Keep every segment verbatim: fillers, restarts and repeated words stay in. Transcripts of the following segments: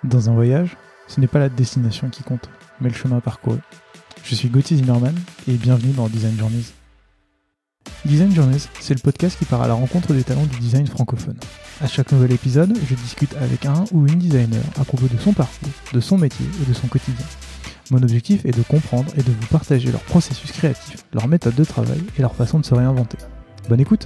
Dans un voyage, ce n'est pas la destination qui compte, mais le chemin parcouru. Je suis Gauthier Zimmerman et bienvenue dans Design Journeys. Design Journeys, c'est le podcast qui part à la rencontre des talents du design francophone. À chaque nouvel épisode, je discute avec un ou une designer à propos de son parcours, de son métier et de son quotidien. Mon objectif est de comprendre et de vous partager leur processus créatif, leur méthode de travail et leur façon de se réinventer. Bonne écoute!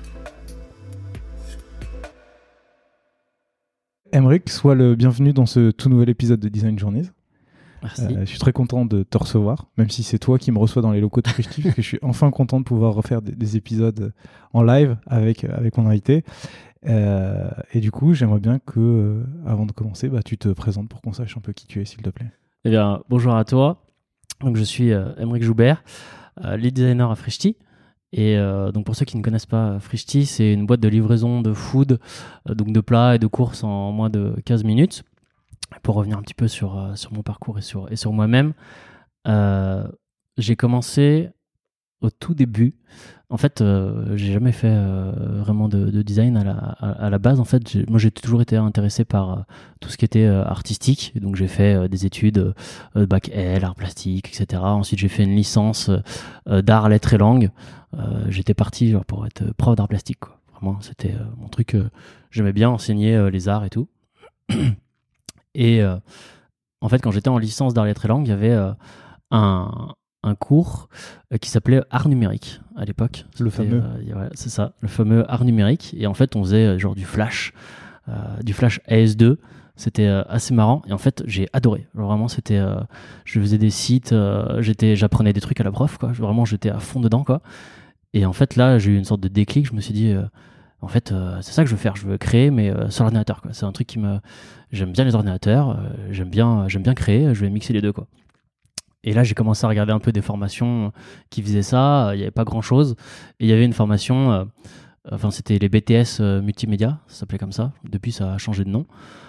Aymeric, sois le bienvenu dans ce tout nouvel épisode de Design Journeys. Merci. Euh, je suis très content de te recevoir, même si c'est toi qui me reçois dans les locaux de Frishti, parce que je suis enfin content de pouvoir refaire des, des épisodes en live avec, avec mon invité. Euh, et du coup, j'aimerais bien que, euh, avant de commencer, bah, tu te présentes pour qu'on sache un peu qui tu es, s'il te plaît. Eh bien, bonjour à toi. Donc, je suis euh, Aymeric Joubert, euh, lead designer à Frishti. Et euh, donc pour ceux qui ne connaissent pas Frishti, c'est une boîte de livraison de food, euh, donc de plats et de courses en moins de quinze minutes. Pour revenir un petit peu sur, euh, sur mon parcours et sur, et sur moi-même, euh, j'ai commencé au tout début. En fait, euh, j'ai jamais fait euh, vraiment de, de design à la, à, à la base. En fait, j'ai, moi, j'ai toujours été intéressé par euh, tout ce qui était euh, artistique. Et donc, j'ai fait euh, des études euh, bac L, art plastique, et cetera. Ensuite, j'ai fait une licence euh, d'art, lettres et langues. Euh, j'étais parti genre, pour être prof d'art plastique, quoi. Vraiment, c'était euh, mon truc. Euh, j'aimais bien enseigner euh, les arts et tout. Et euh, en fait, quand j'étais en licence d'art, lettres et langues, il y avait euh, un, un cours euh, qui s'appelait art numérique à l'époque. Le C'était, fameux. Euh, ouais, c'est ça, le fameux art numérique. Et en fait, on faisait euh, genre du flash, euh, du flash A S deux. C'était euh, assez marrant. Et en fait, j'ai adoré. Genre, vraiment, c'était. Euh, je faisais des sites, euh, j'étais, j'apprenais des trucs à la prof, quoi. Vraiment, j'étais à fond dedans, quoi. Et en fait, là, j'ai eu une sorte de déclic. Je me suis dit. Euh, En fait, euh, c'est ça que je veux faire. Je veux créer, mais euh, sur l'ordinateur, quoi. C'est un truc qui me... J'aime bien les ordinateurs, euh, j'aime bien, j'aime bien créer, je vais mixer les deux, quoi. Et là, j'ai commencé à regarder un peu des formations qui faisaient ça. Il n'y avait pas grand-chose. Et il y avait une formation... Euh, enfin, c'était les B T S euh, multimédia, ça s'appelait comme ça. Depuis, ça a changé de nom.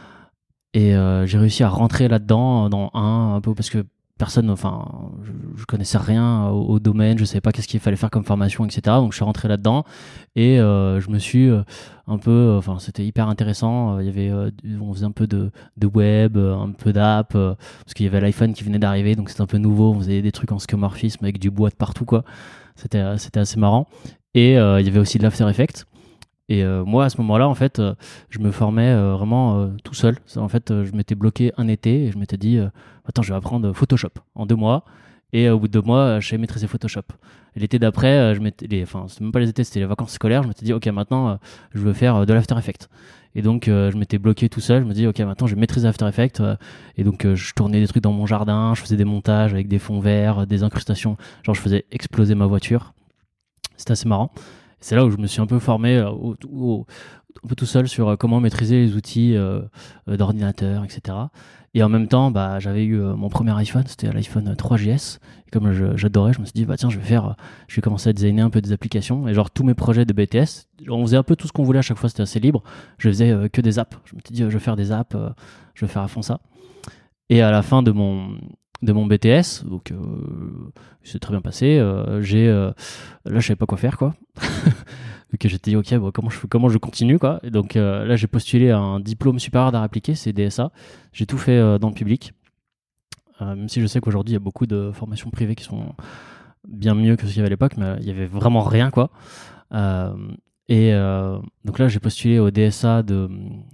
Et euh, j'ai réussi à rentrer là-dedans, dans un, un peu, parce que personne, enfin, je, je connaissais rien au, au domaine, je savais pas qu'est-ce qu'il fallait faire comme formation, et cetera. Donc je suis rentré là-dedans et euh, je me suis euh, un peu, enfin, c'était hyper intéressant. Il y avait, euh, on faisait un peu de, de web, un peu d'app, euh, parce qu'il y avait l'iPhone qui venait d'arriver, donc c'était un peu nouveau. On faisait des trucs en skeuomorphisme avec du bois de partout, quoi. C'était, c'était assez marrant. Et euh, il y avait aussi de l'After Effects. Et euh, moi, à ce moment-là, en fait, euh, je me formais euh, vraiment euh, tout seul. En fait, euh, je m'étais bloqué un été et je m'étais dit, euh, attends, je vais apprendre Photoshop en deux mois. Et euh, au bout de deux mois, euh, je savais maîtriser Photoshop. Et l'été d'après, euh, je m'étais, les, enfin, c'était même pas les étés, c'était les vacances scolaires. Je m'étais dit, ok, maintenant, euh, je veux faire euh, de l'After Effects. Et donc, euh, je m'étais bloqué tout seul. Je me dis, ok, maintenant, je vais maîtriser After Effects. Euh, et donc, euh, je tournais des trucs dans mon jardin. Je faisais des montages avec des fonds verts, des incrustations. Genre, je faisais exploser ma voiture. C'était assez marrant. C'est là où je me suis un peu formé euh, au, au, un peu tout seul sur euh, comment maîtriser les outils euh, euh, d'ordinateur, et cetera. Et en même temps, bah, j'avais eu euh, mon premier iPhone, c'était l'iPhone trois G S. Et comme je, j'adorais, je me suis dit, bah, tiens, je vais faire, euh, je vais commencer à designer un peu des applications. Et genre, tous mes projets de B T S, on faisait un peu tout ce qu'on voulait à chaque fois, c'était assez libre. Je faisais euh, que des apps. Je me suis dit, euh, je vais faire des apps, euh, je vais faire à fond ça. Et à la fin de mon, de mon B T S, donc euh, c'est très bien passé. Euh, j'ai, euh, là, je savais pas quoi faire, quoi. Donc j'étais dit, ok, bon, comment, je, comment je continue, quoi. Et donc euh, là, j'ai postulé à un diplôme supérieur d'art appliqué, c'est D S A. J'ai tout fait euh, dans le public. Euh, même si je sais qu'aujourd'hui, il y a beaucoup de formations privées qui sont bien mieux que ce qu'il y avait à l'époque, mais il y avait vraiment rien, quoi. Euh, et euh, donc là, j'ai postulé au D S A de,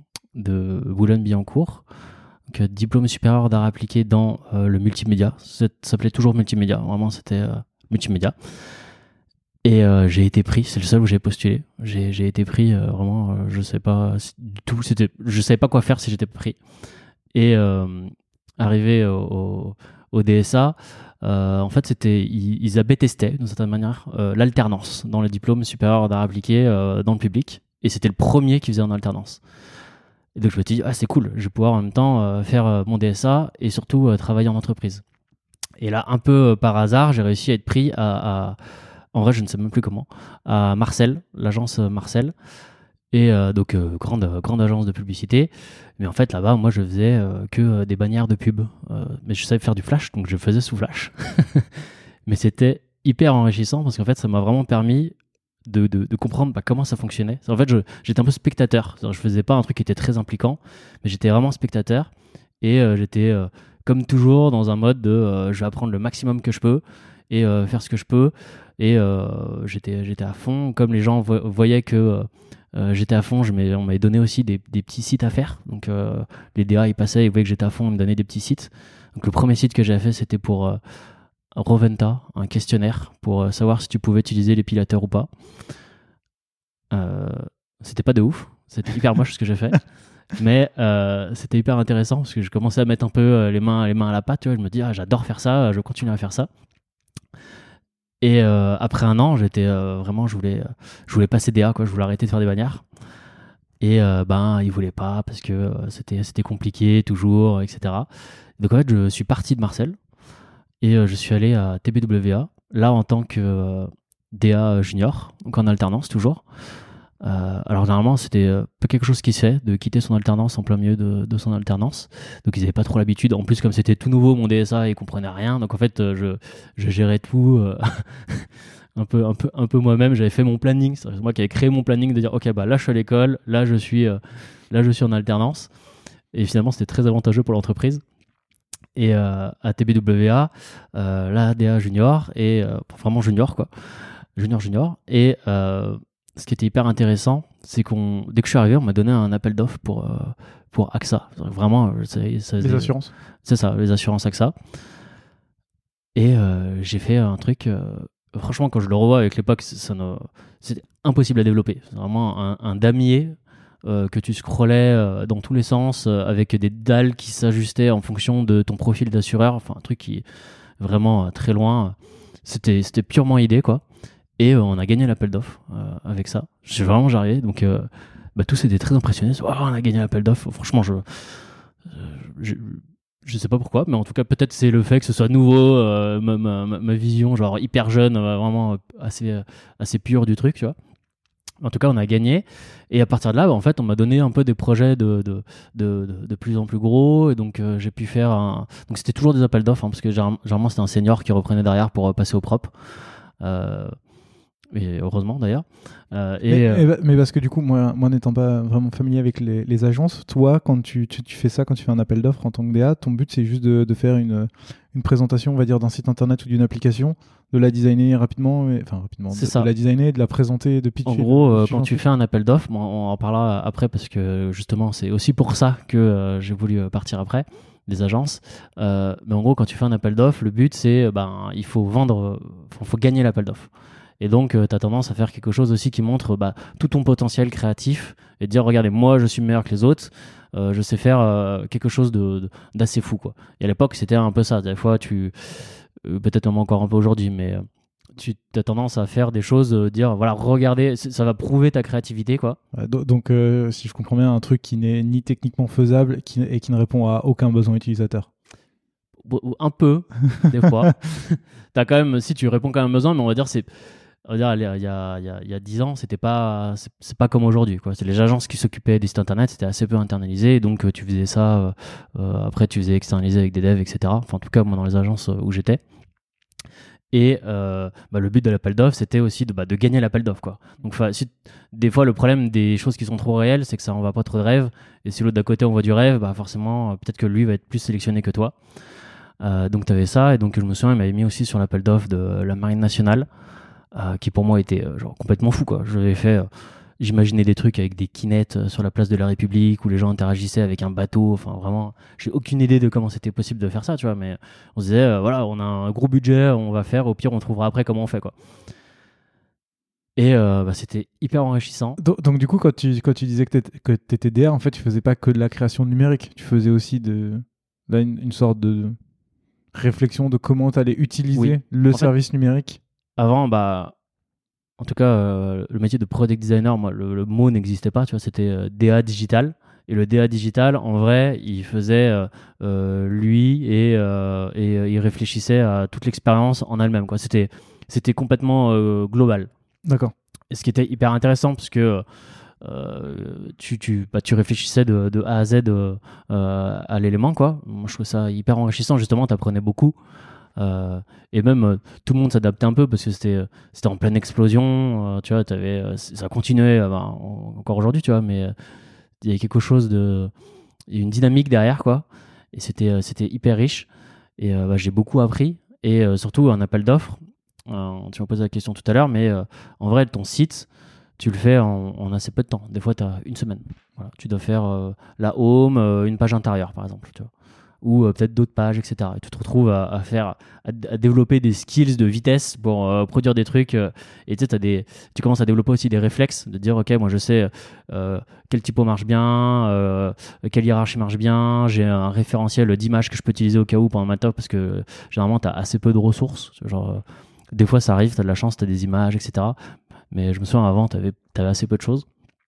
de Boulogne-Billancourt. Donc, diplôme supérieur d'art appliqué dans euh, le multimédia. Ça s'appelait toujours multimédia. Vraiment, c'était euh, multimédia. Et euh, j'ai été pris. C'est le seul où j'ai postulé. J'ai, j'ai été pris. Euh, vraiment, euh, je sais pas du tout. C'était, je savais pas quoi faire si j'étais pris. Et euh, arrivé au, au, au D S A, euh, en fait, c'était ils, ils avaient testé d'une certaine manière euh, l'alternance dans le diplôme supérieur d'art appliqué euh, dans le public. Et c'était le premier qui faisait en alternance. Et donc je me suis dit, ah, c'est cool, je vais pouvoir en même temps euh, faire euh, mon D S A et surtout euh, travailler en entreprise. Et là, un peu euh, par hasard, j'ai réussi à être pris à, à, en vrai, je ne sais même plus comment, à Marcel, l'agence Marcel. Et euh, donc, euh, grande, grande agence de publicité. Mais en fait, là-bas, moi, je faisais euh, que euh, des bannières de pub. Euh, mais je savais faire du flash, donc je faisais sous flash. Mais c'était hyper enrichissant parce qu'en fait, ça m'a vraiment permis de, de, de comprendre bah, comment ça fonctionnait. En fait, je, j'étais un peu spectateur. Je faisais pas un truc qui était très impliquant, mais j'étais vraiment spectateur. Et euh, j'étais, euh, comme toujours, dans un mode de euh, je vais apprendre le maximum que je peux et euh, faire ce que je peux. Et euh, j'étais, j'étais à fond. Comme les gens vo- voyaient que euh, j'étais à fond, je m'ai, on m'avait donné aussi des, des petits sites à faire. Donc euh, les D A, ils passaient, ils voyaient que j'étais à fond, ils me donnaient des petits sites. Donc le premier site que j'avais fait, c'était pour euh, Roventa, un questionnaire pour euh, savoir si tu pouvais utiliser l'épilateur ou pas. Euh, c'était pas de ouf, c'était hyper moche ce que j'ai fait. Mais euh, c'était hyper intéressant parce que je commençais à mettre un peu euh, les mains, les mains à la pâte. Tu vois, je me dis, ah, j'adore faire ça, je continue à faire ça. Et euh, après un an, j'étais euh, vraiment, je voulais, je voulais passer D A, quoi. Je voulais arrêter de faire des bagnards. Et euh, ben, ils voulaient pas parce que euh, c'était, c'était compliqué toujours, et cetera. Donc en fait, je suis parti de Marseille et euh, je suis allé à T B W A, là en tant que euh, D A junior, donc en alternance toujours. Euh, alors généralement c'était euh, pas quelque chose qui se fait de quitter son alternance en plein milieu de, de son alternance, donc ils n'avaient pas trop l'habitude. En plus comme c'était tout nouveau mon D S A, ils comprenaient rien, donc en fait euh, je, je gérais tout euh, un peu un peu un peu moi-même. J'avais fait mon planning, c'est moi qui avais créé mon planning de dire ok bah là je suis à l'école, là je suis euh, là je suis en alternance, et finalement c'était très avantageux pour l'entreprise. Et euh, à T B W A, euh, là D A junior et euh, vraiment junior quoi, junior junior et euh, ce qui était hyper intéressant, c'est qu'on, dès que je suis arrivé, on m'a donné un appel d'offres pour, euh, pour A X A. Vraiment, ça, ça, Les assurances. C'est ça, les assurances A X A. Et euh, j'ai fait un truc, euh, franchement, quand je le revois avec l'époque, ça ne, c'était impossible à développer. C'est vraiment un, un damier euh, que tu scrollais euh, dans tous les sens, euh, avec des dalles qui s'ajustaient en fonction de ton profil d'assureur. Enfin, un truc qui est vraiment euh, très loin. C'était, c'était purement idée, quoi. Et euh, on a gagné l'appel d'offres euh, avec ça. Je suis vraiment j'arrivais, donc euh, bah, tous étaient très impressionnés. Oh, on a gagné l'appel d'offres. Franchement, je, je, je sais pas pourquoi, mais en tout cas, peut-être c'est le fait que ce soit nouveau, euh, ma, ma, ma vision, genre hyper jeune, euh, vraiment assez, assez pure du truc, tu vois. En tout cas, on a gagné. Et à partir de là, bah, en fait, on m'a donné un peu des projets de, de, de, de, de plus en plus gros. Et donc, euh, j'ai pu faire un. Donc, c'était toujours des appels d'offres, hein, parce que généralement, c'était un senior qui reprenait derrière pour euh, passer au propre. Euh, Et heureusement d'ailleurs. Euh, et, mais, euh... mais parce que du coup, moi, moi n'étant pas vraiment familier avec les, les agences, toi, quand tu, tu, tu fais ça, quand tu fais un appel d'offres en tant que D A, ton but c'est juste de, de faire une, une présentation, on va dire, d'un site internet ou d'une application, de la designer rapidement, et, enfin rapidement, c'est de, ça. de la designer, de la présenter, de pitcher. En gros, euh, de quand tu fais un appel d'offres, bon, on en parlera après parce que justement, c'est aussi pour ça que euh, j'ai voulu partir après des agences. Euh, mais en gros, quand tu fais un appel d'offres, le but c'est, ben, il faut vendre, il faut gagner l'appel d'offres. Et donc, euh, tu as tendance à faire quelque chose aussi qui montre bah, tout ton potentiel créatif et te dire, regardez, moi, je suis meilleur que les autres, euh, je sais faire euh, quelque chose de, de, d'assez fou, quoi. Et à l'époque, c'était un peu ça. Des fois, tu, euh, peut-être encore un peu aujourd'hui, mais euh, tu as tendance à faire des choses, euh, dire, voilà, regardez, ça va prouver ta créativité, quoi. Ouais, do- donc, euh, si je comprends bien, un truc qui n'est ni techniquement faisable qui, et qui ne répond à aucun besoin utilisateur. Un peu, des fois. T'as quand même, si tu réponds quand même aux besoins, mais on va dire, c'est. On va dire, il y a, il y a, il y a, il y a dix ans, c'était pas, c'est, c'est pas comme aujourd'hui, quoi. C'est les agences qui s'occupaient des sites internet, c'était assez peu internalisé, donc euh, tu faisais ça, euh, euh, après tu faisais externaliser avec des devs, et cetera. Enfin, en tout cas, moi, dans les agences où j'étais. Et euh, bah, le but de l'appel d'offres, c'était aussi de, bah, de gagner l'appel d'offres, quoi. Donc, si, des fois, le problème des choses qui sont trop réelles, c'est que ça envoie pas trop de rêve, et si l'autre d'à côté envoie du rêve, bah, forcément, peut-être que lui va être plus sélectionné que toi. Euh, donc, tu avais ça, et donc je me souviens, il m'avait mis aussi sur l'appel d'offres de la Marine nationale. Euh, qui pour moi était euh, genre complètement fou, quoi. Je l'avais fait, euh, j'imaginais des trucs avec des kinettes euh, sur la place de la République où les gens interagissaient avec un bateau. Enfin, vraiment, j'ai aucune idée de comment c'était possible de faire ça, tu vois. Mais on se disait, euh, voilà, on a un gros budget, on va faire. Au pire, on trouvera après comment on fait, quoi. Et euh, bah, c'était hyper enrichissant. Donc, donc du coup, quand tu, quand tu disais que tu étais D A, en fait, tu faisais pas que de la création numérique. Tu faisais aussi de, là, une, une sorte de réflexion de comment tu allais utiliser oui. le en service fait, numérique. Avant, bah, en tout cas, euh, le métier de product designer, moi, le, le mot n'existait pas, tu vois, c'était euh, D A digital. Et le D A digital, en vrai, il faisait euh, euh, lui et, euh, et euh, il réfléchissait à toute l'expérience en elle-même, quoi. C'était, c'était complètement euh, global. D'accord. Et ce qui était hyper intéressant, parce que euh, tu, tu, bah, tu réfléchissais de, de A à Z euh, euh, à l'élément, quoi. Moi, je trouve ça hyper enrichissant, justement, tu apprenais beaucoup. Euh, et même euh, tout le monde s'adaptait un peu parce que c'était, c'était en pleine explosion, euh, tu vois, t'avais, euh, ça continuait euh, bah, encore aujourd'hui, tu vois, mais il euh, y avait quelque chose de, y a une dynamique derrière, quoi. et c'était, c'était hyper riche. Et euh, bah, j'ai beaucoup appris. Et euh, surtout, un appel d'offres, euh, tu m'as posé la question tout à l'heure, mais euh, en vrai, ton site, tu le fais en, en assez peu de temps. Des fois, tu as une semaine. Voilà. Tu dois faire euh, la home, euh, une page intérieure, par exemple. Tu vois. Ou euh, peut-être d'autres pages, et cetera. Et tu te retrouves à, à faire, à, à développer des skills de vitesse pour euh, produire des trucs. Euh, et tu sais, t'as des, tu commences à développer aussi des réflexes, de dire, ok, moi je sais euh, quel typo marche bien, euh, quelle hiérarchie marche bien, j'ai un référentiel d'images que je peux utiliser au cas où pendant ma talk, parce que généralement, tu as assez peu de ressources. Genre, euh, des fois, ça arrive, tu as de la chance, tu as des images, et cetera. Mais je me souviens, avant, tu avais assez peu de choses.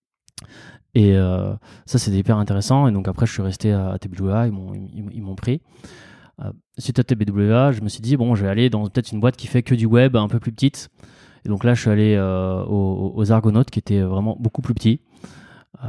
Et euh, ça, c'était hyper intéressant. Et donc après, je suis resté à T B W A, ils m'ont, ils, ils m'ont pris. Euh, suite à T B W A, je me suis dit, bon, je vais aller dans peut-être une boîte qui fait que du web un peu plus petite. Et donc là, je suis allé euh, aux, aux Argonautes, qui étaient vraiment beaucoup plus petits. Euh,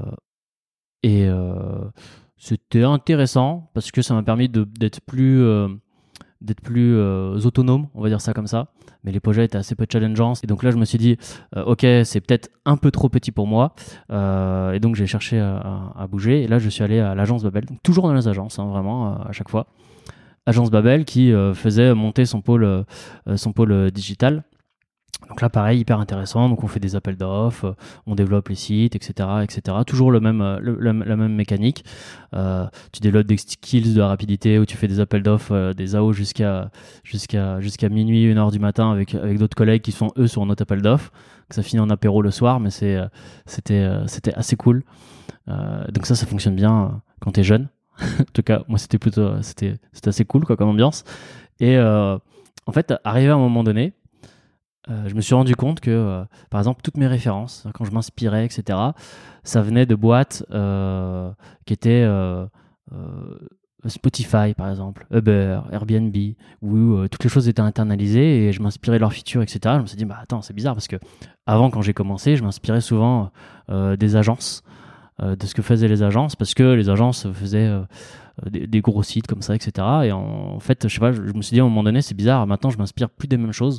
et euh, c'était intéressant parce que ça m'a permis de, d'être plus, euh, d'être plus euh, autonome, on va dire ça comme ça. Mais les projets étaient assez peu challengeants. Et donc là, je me suis dit, euh, ok, c'est peut-être un peu trop petit pour moi. Euh, et donc, j'ai cherché à, à, à bouger. Et là, je suis allé à l'agence Babel. Donc, toujours dans les agences, hein, vraiment, à chaque fois. Agence Babel qui euh, faisait monter son pôle, euh, son pôle euh, digital. Donc là, pareil, hyper intéressant. Donc, on fait des appels d'offres, on développe les sites, et cetera, et cetera. Toujours le même, le, la, la même mécanique. Euh, tu développes des skills de rapidité où tu fais des appels d'offres, euh, des A O jusqu'à, jusqu'à, jusqu'à minuit, une heure du matin avec, avec d'autres collègues qui sont eux sur un autre appel d'offres. Ça finit en apéro le soir, mais c'est, c'était, c'était assez cool. Euh, donc ça, ça fonctionne bien quand t'es jeune. En tout cas, moi, c'était plutôt, c'était, c'était assez cool, quoi, comme ambiance. Et euh, en fait, arrivé à un moment donné, Euh, je me suis rendu compte que, euh, par exemple, toutes mes références, quand je m'inspirais, et cetera, ça venait de boîtes euh, qui étaient euh, euh, Spotify, par exemple, Uber, Airbnb, où euh, toutes les choses étaient internalisées et je m'inspirais de leurs features, et cetera. Je me suis dit, bah attends, c'est bizarre parce que avant, quand j'ai commencé, je m'inspirais souvent euh, des agences, euh, de ce que faisaient les agences, parce que les agences faisaient euh, des, des gros sites comme ça, et cetera. Et en, en fait, je sais pas, je, je me suis dit à un moment donné, c'est bizarre. Maintenant, je m'inspire plus des mêmes choses.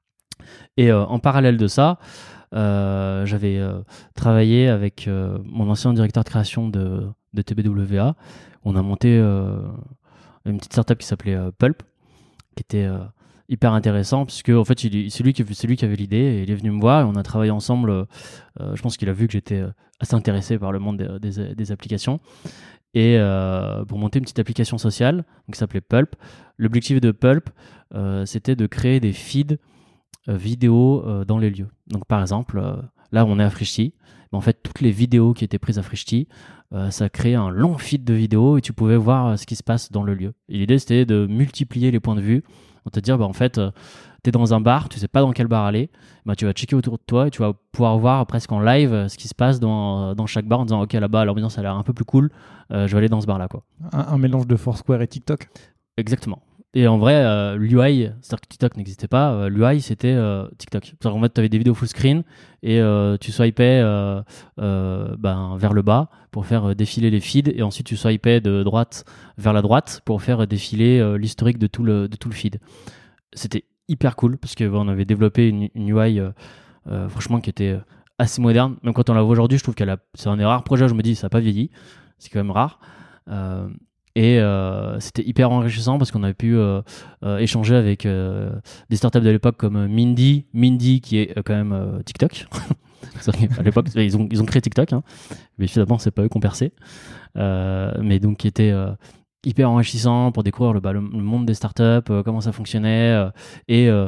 Et euh, en parallèle de ça, euh, j'avais euh, travaillé avec euh, mon ancien directeur de création de, de T B W A. On a monté euh, une petite startup qui s'appelait euh, Pulp, qui était euh, hyper intéressant, puisque en fait, il, c'est, lui qui, c'est lui qui avait l'idée, et il est venu me voir, et on a travaillé ensemble. Euh, je pense qu'il a vu que j'étais assez intéressé par le monde des, des, des applications. Et euh, pour monter une petite application sociale donc, qui s'appelait Pulp. L'objectif de Pulp, euh, c'était de créer des feeds Euh, vidéos euh, dans les lieux. Donc par exemple, euh, là on est à Frishti, mais en fait toutes les vidéos qui étaient prises à Frishti, euh, ça créait un long feed de vidéos et tu pouvais voir euh, ce qui se passe dans le lieu. Et l'idée c'était de multiplier les points de vue, on te dire bah, en fait euh, t'es dans un bar, tu sais pas dans quel bar aller, bah, tu vas checker autour de toi et tu vas pouvoir voir presque en live euh, ce qui se passe dans, dans chaque bar en disant ok là-bas l'ambiance a l'air un peu plus cool, euh, je vais aller dans ce bar là quoi. Un, un mélange de Foursquare et TikTok. Exactement. Et en vrai, euh, l'U I, c'est-à-dire que TikTok n'existait pas, euh, l'U I c'était euh, TikTok. C'est-à-dire qu'en fait, tu avais des vidéos full screen et euh, tu swipais euh, euh, ben, vers le bas pour faire défiler les feeds et ensuite tu swipais de droite vers la droite pour faire défiler euh, l'historique de tout, le, de tout le feed. C'était hyper cool parce qu'on bon, avait développé une, une U I euh, euh, franchement qui était assez moderne. Même quand on la voit aujourd'hui, je trouve qu'elle a, c'est un des rares projets où je me dis ça n'a pas vieilli. C'est quand même rare. Euh, Et euh, c'était hyper enrichissant parce qu'on avait pu euh, euh, échanger avec euh, des startups de l'époque comme Mindy, Mindy qui est euh, quand même euh, TikTok. À l'époque, ils ont, ils ont créé TikTok, hein. Mais finalement, c'est pas eux qui ont percé. Euh, mais donc, qui était euh, hyper enrichissant pour découvrir le, bah, le, le monde des startups, euh, comment ça fonctionnait euh, et, euh,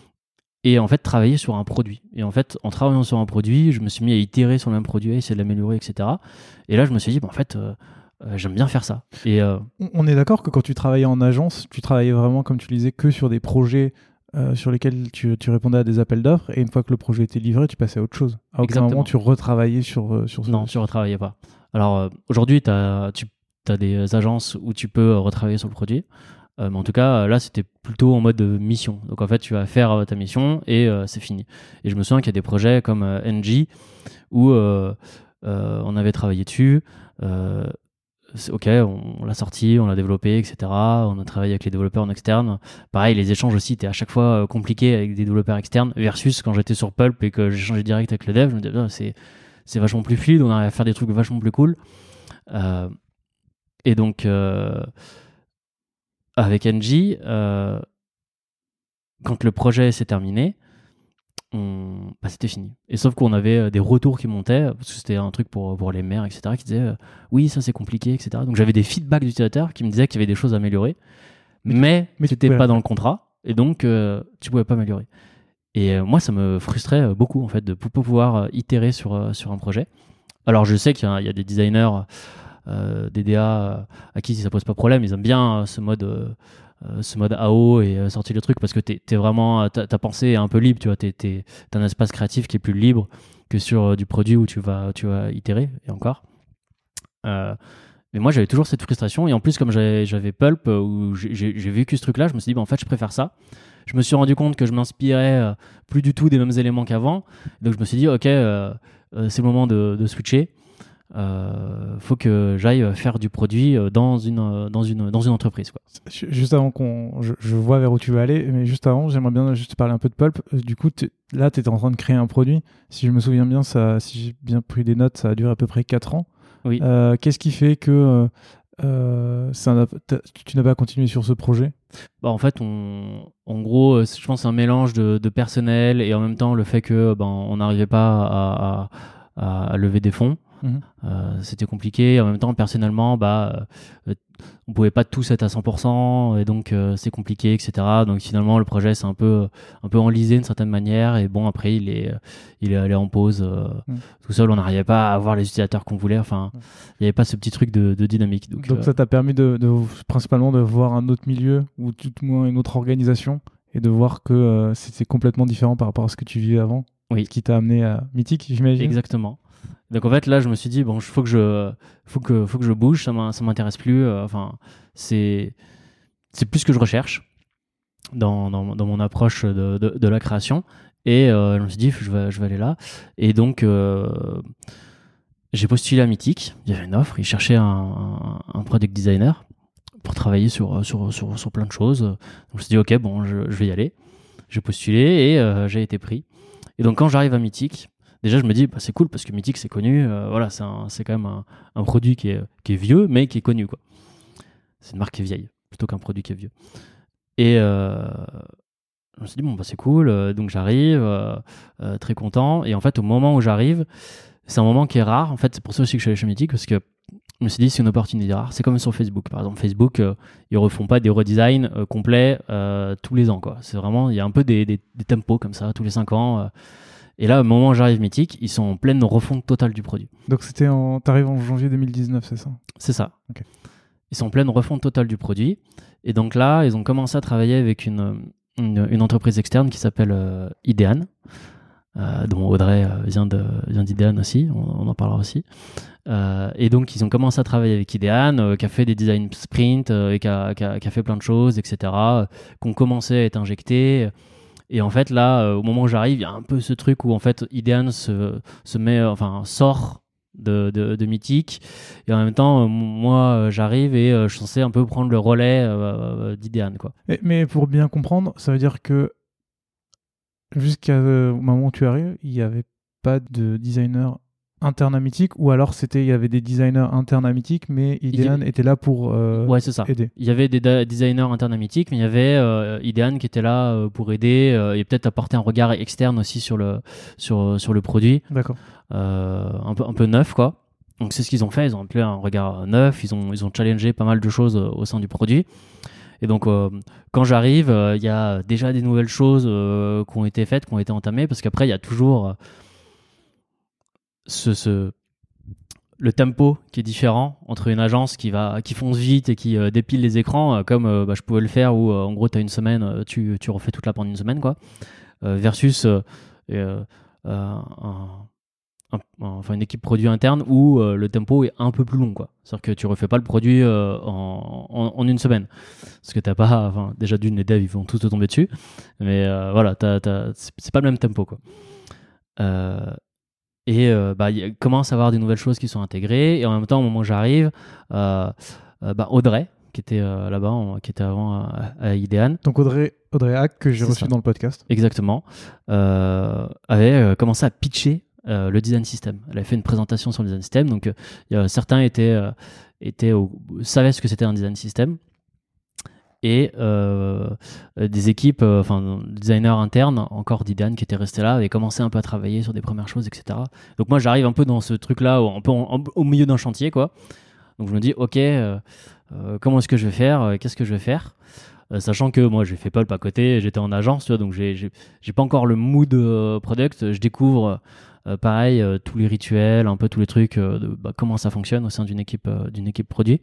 et en fait, travailler sur un produit. Et en fait, en travaillant sur un produit, je me suis mis à itérer sur le même produit, à essayer de l'améliorer, et cetera. Et là, je me suis dit, bah, en fait, euh, Euh, j'aime bien faire ça. Et euh... On est d'accord que quand tu travaillais en agence, tu travaillais vraiment, comme tu le disais, que sur des projets euh, sur lesquels tu, tu répondais à des appels d'offres, et une fois que le projet était livré, tu passais à autre chose. À aucun Exactement. moment, tu retravaillais sur, euh, sur ce... Non, tu ne retravaillais pas. Alors, euh, aujourd'hui, t'as, tu as des agences où tu peux retravailler sur le produit. Euh, mais en tout cas, là, c'était plutôt en mode mission. Donc, en fait, tu vas faire euh, ta mission et euh, c'est fini. Et je me souviens qu'il y a des projets comme euh, N G où euh, euh, on avait travaillé dessus. Euh, Ok, on, on l'a sorti, on l'a développé, et cetera. On a travaillé avec les développeurs en externe. Pareil, les échanges aussi étaient à chaque fois euh, compliqués avec des développeurs externes versus quand j'étais sur Pulp et que j'échangeais direct avec le dev, je me disais, oh, c'est, c'est vachement plus fluide, on arrive à faire des trucs vachement plus cool. Euh, Et donc, euh, avec Engie, euh, quand le projet s'est terminé, on... bah, c'était fini. Et sauf qu'on avait des retours qui montaient, parce que c'était un truc pour, pour les maires, et cetera, qui disaient euh, oui, ça c'est compliqué, et cetera. Donc j'avais des feedbacks d'utilisateurs qui me disaient qu'il y avait des choses à améliorer, mais, mais, mais c'était pas dans le contrat, et donc euh, tu pouvais pas améliorer. Et euh, moi, ça me frustrait beaucoup, en fait, de p- pouvoir itérer sur, euh, sur un projet. Alors je sais qu'il y a, il y a des designers, euh, des D A euh, à qui ça pose pas problème, ils aiment bien euh, ce mode. Euh, Euh, ce mode A O et euh, sortir le truc parce que t'es, t'es vraiment, ta, ta pensée est un peu libre, tu vois, t'es, t'es, t'as un espace créatif qui est plus libre que sur euh, du produit où tu vas, tu vas itérer, et encore. Euh, mais moi, j'avais toujours cette frustration, et en plus, comme j'avais, j'avais Pulp, euh, où j'ai, j'ai, j'ai vécu ce truc-là, je me suis dit, bah, en fait, je préfère ça. Je me suis rendu compte que je m'inspirais euh, plus du tout des mêmes éléments qu'avant, donc je me suis dit, ok, euh, euh, c'est le moment de, de switcher. Euh, faut que j'aille faire du produit dans une, dans une, dans une entreprise, quoi. Juste avant qu'on... Je, je vois vers où tu vas aller, mais juste avant, j'aimerais bien juste parler un peu de Pulp. Du coup, t'es, là, tu étais en train de créer un produit. Si je me souviens bien, ça, si j'ai bien pris des notes, ça a duré à peu près quatre ans. Oui. Euh, qu'est-ce qui fait que euh, ça tu n'as pas continué sur ce projet ? Bah, en fait, on, en gros, je pense que c'est un mélange de, de personnel et en même temps le fait que ben, on n'arrivait pas à, à, à lever des fonds. Mmh. Euh, c'était compliqué. En même temps, personnellement, bah, euh, on pouvait pas tous être à cent pour cent et donc euh, c'est compliqué, et cetera. Donc finalement, le projet s'est un peu, un peu enlisé d'une certaine manière. Et bon, après, il est, il est allé en pause euh, mmh. tout seul. On n'arrivait pas à avoir les utilisateurs qu'on voulait. Enfin, il mmh. n'y avait pas ce petit truc de, de dynamique. Donc, donc euh, ça t'a permis de, de, principalement de voir un autre milieu ou tout au moins une autre organisation et de voir que euh, c'était complètement différent par rapport à ce que tu vivais avant. Oui. Ce qui t'a amené à Mythic, j'imagine. Exactement. Donc en fait là je me suis dit bon faut que je faut que faut que je bouge, ça ça m'intéresse plus, euh, enfin c'est c'est plus ce que je recherche dans dans, dans mon approche de, de, de la création et euh, je me suis dit je vais je vais aller là et donc euh, j'ai postulé à Mythic, il y avait une offre, ils cherchaient un, un, un product designer pour travailler sur sur sur, sur plein de choses. Donc je me suis dit ok bon je, je vais y aller, j'ai postulé et euh, j'ai été pris. Et donc quand j'arrive à Mythic, déjà, je me dis, bah, c'est cool parce que Mythic, c'est connu. Euh, voilà, c'est, un, c'est quand même un, un produit qui est, qui est vieux, mais qui est connu, quoi. C'est une marque qui est vieille, plutôt qu'un produit qui est vieux. Et euh, je me suis dit, bon, bah, c'est cool. Euh, donc, j'arrive, euh, euh, très content. Et en fait, au moment où j'arrive, c'est un moment qui est rare. En fait, c'est pour ça aussi que je suis allé chez Mythic parce que je me suis dit, c'est une opportunité rare. C'est comme sur Facebook. Par exemple, Facebook, euh, ils refont pas des redesigns euh, complets euh, tous les ans, quoi. C'est vraiment, il y a un peu des, des, des tempos comme ça, tous les cinq ans. Euh, Et là, au moment où j'arrive Mythic, ils sont en pleine refonte totale du produit. Donc, c'était en... t'arrives en janvier deux mille dix-neuf, c'est ça ? C'est ça. Okay. Ils sont en pleine refonte totale du produit. Et donc là, ils ont commencé à travailler avec une, une, une entreprise externe qui s'appelle euh, Idean, euh, dont Audrey euh, vient, de, vient d'Idean aussi, on, on en parlera aussi. Euh, et donc, ils ont commencé à travailler avec Idean, euh, qui a fait des design sprints, euh, et qui a, qui, a, qui a fait plein de choses, et cetera, euh, qui ont commencé à être injectés. Et en fait, là, euh, au moment où j'arrive, il y a un peu ce truc où en fait, Idean se, se met, euh, enfin, sort de, de, de Mythic. Et en même temps, euh, moi, euh, j'arrive et euh, je suis censé un peu prendre le relais euh, d'Idean, quoi. Et, mais pour bien comprendre, ça veut dire que jusqu'au euh, moment où tu arrives, il n'y avait pas de designer interne à Mythic, ou alors c'était il y avait des designers internes à Mythic, mais Idean était là pour euh, ouais, c'est ça. aider. Il y avait des da- designers internes à Mythic, mais il y avait euh, Idean qui était là euh, pour aider euh, et peut-être apporter un regard externe aussi sur le, sur, sur le produit. D'accord. Euh, un, peu, un peu neuf, quoi. Donc c'est ce qu'ils ont fait, ils ont appelé un regard neuf, ils ont, ils ont challengé pas mal de choses euh, au sein du produit. Et donc, euh, quand j'arrive, il euh, y a déjà des nouvelles choses euh, qui ont été faites, qui ont été entamées, parce qu'après, il y a toujours euh, ce, ce, le tempo qui est différent entre une agence qui, va, qui fonce vite et qui euh, dépile les écrans, euh, comme euh, bah, je pouvais le faire, où euh, en gros, tu as une semaine, tu, tu refais toute la pendant une semaine, quoi, euh, versus euh, euh, un, un, enfin, une équipe produit interne où euh, le tempo est un peu plus long, quoi. C'est-à-dire que tu refais pas le produit euh, en, en, en une semaine. Parce que t'as pas, enfin, déjà d'une, les devs, ils vont tous te tomber dessus. Mais euh, voilà, t'as, t'as, c'est, c'est pas le même tempo, quoi. Euh, et euh, bah, il commence à avoir des nouvelles choses qui sont intégrées. Et en même temps, au moment où j'arrive, euh, euh, bah, Audrey, qui était euh, là-bas, en, qui était avant à, à Idean. Donc Audrey, Audrey Hack, que j'ai C'est reçu ça. dans le podcast. Exactement. Euh, avait euh, commencé à pitcher euh, le design system. Elle avait fait une présentation sur le design system. Donc, euh, certains étaient, euh, étaient au, savaient ce que c'était un design system. Et euh, des équipes, euh, enfin, designers internes, encore d'Idean qui étaient restés là, avaient commencé un peu à travailler sur des premières choses, et cetera. Donc, moi, j'arrive un peu dans ce truc-là, un peu en, en, au milieu d'un chantier, quoi. Donc, je me dis, OK, euh, euh, comment est-ce que je vais faire ? Qu'est-ce que je vais faire ? Euh, sachant que moi, j'ai fait Pulp à côté, j'étais en agence, tu vois, donc j'ai, j'ai, j'ai pas encore le mood euh, product. Je découvre, euh, pareil, euh, tous les rituels, un peu tous les trucs, euh, de bah, comment ça fonctionne au sein d'une équipe, euh, d'une équipe produit.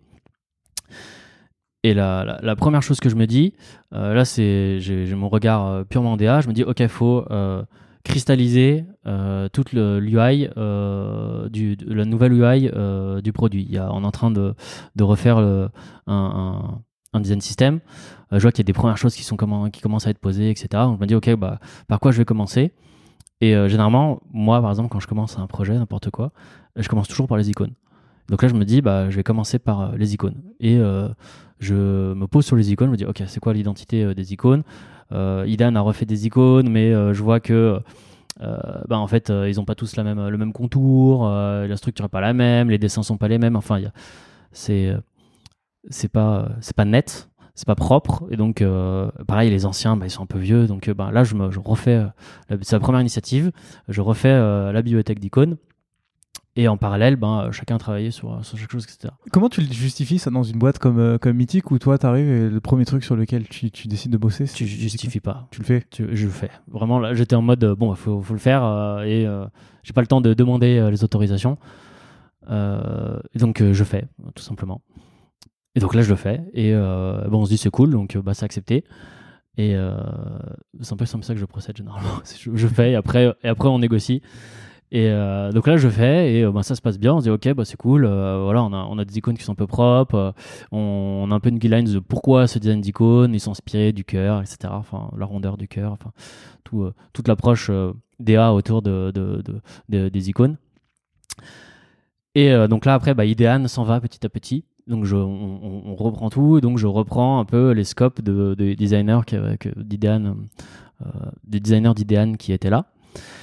Et la, la, la première chose que je me dis, euh, là, c'est j'ai, j'ai mon regard euh, purement D A. Je me dis, OK, il faut euh, cristalliser euh, toute le, l'U I, euh, du, de la nouvelle U I euh, du produit. Il y a, on est en train de, de refaire le, un, un, un design system. Euh, je vois qu'il y a des premières choses qui, sont comment, qui commencent à être posées, et cetera. Donc, je me dis, OK, bah, par quoi je vais commencer ? Et euh, généralement, moi, par exemple, quand je commence un projet, n'importe quoi, je commence toujours par les icônes. Donc là, je me dis, bah, je vais commencer par euh, les icônes. Et euh, je me pose sur les icônes, je me dis, OK, c'est quoi l'identité euh, des icônes ? euh, Idan a refait des icônes, mais euh, je vois que, euh, bah, en fait, euh, ils n'ont pas tous la même, le même contour, euh, la structure n'est pas la même, les dessins ne sont pas les mêmes. Enfin, y a, c'est, euh, c'est, pas, c'est pas net, c'est pas propre. Et donc, euh, pareil, les anciens, bah, ils sont un peu vieux. Donc euh, bah, là, je, me, je refais, euh, la, c'est la première initiative, je refais euh, la bibliothèque d'icônes. Et en parallèle, ben, chacun a travaillé sur, sur chaque chose, et cetera. Comment tu justifies ça dans une boîte comme, euh, comme Mythic où toi, tu arrives et le premier truc sur lequel tu, tu décides de bosser, c'est Tu justifies pas. Tu le fais tu, Je le fais. Vraiment, là, j'étais en mode, bon, il faut, faut le faire euh, et euh, j'ai pas le temps de demander euh, les autorisations. Euh, et donc, euh, je fais, tout simplement. Et donc là, je le fais. Et euh, bon, on se dit, c'est cool, donc bah, c'est accepté. Et euh, c'est un peu comme ça que je procède généralement. je, je fais et après, et après, on négocie. Et euh, donc là, je fais et euh, bah, ça se passe bien. On se dit, OK, bah, c'est cool. Euh, voilà, on a, on a des icônes qui sont un peu propres. Euh, on, on a un peu une guideline de pourquoi ce design d'icônes. Ils sont inspirés du cœur, et cetera. Enfin, la rondeur du cœur. Enfin, tout, euh, toute l'approche euh, D A autour de, de, de, de, des icônes. Et euh, donc là, après, bah, Idean s'en va petit à petit. Donc je, on, on reprend tout. Donc je reprends un peu les scopes de, de designers, que, que d'Idean, euh, des designers d'Idean qui étaient là.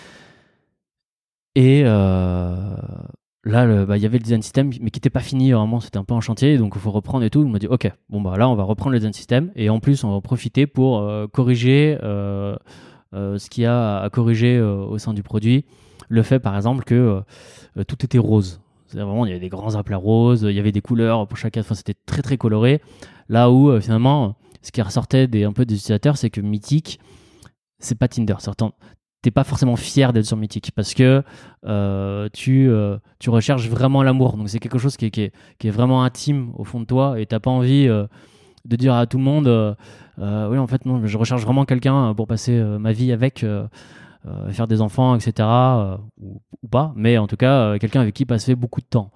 Et euh, là, il bah, y avait le design system, mais qui n'était pas fini, vraiment, c'était un peu en chantier, donc il faut reprendre et tout. On m'a dit, OK, bon, bah là, on va reprendre le design system, et en plus, on va en profiter pour euh, corriger euh, euh, ce qu'il y a à corriger euh, au sein du produit. Le fait, par exemple, que euh, tout était rose. C'est vraiment, il y avait des grands aplats roses, il y avait des couleurs pour chacun, enfin, c'était très, très coloré. Là où, euh, finalement, ce qui ressortait des, un peu des utilisateurs, c'est que Mythic, c'est pas Tinder. Certains, t'es pas forcément fier d'être sur Mythic parce que euh, tu, euh, tu recherches vraiment l'amour. Donc c'est quelque chose qui est, qui est, qui est vraiment intime au fond de toi et t'as pas envie euh, de dire à tout le monde euh, euh, oui, en fait, non, je recherche vraiment quelqu'un pour passer euh, ma vie avec, euh, euh, faire des enfants, et cetera. Euh, ou, ou pas, mais en tout cas, euh, quelqu'un avec qui passer beaucoup de temps.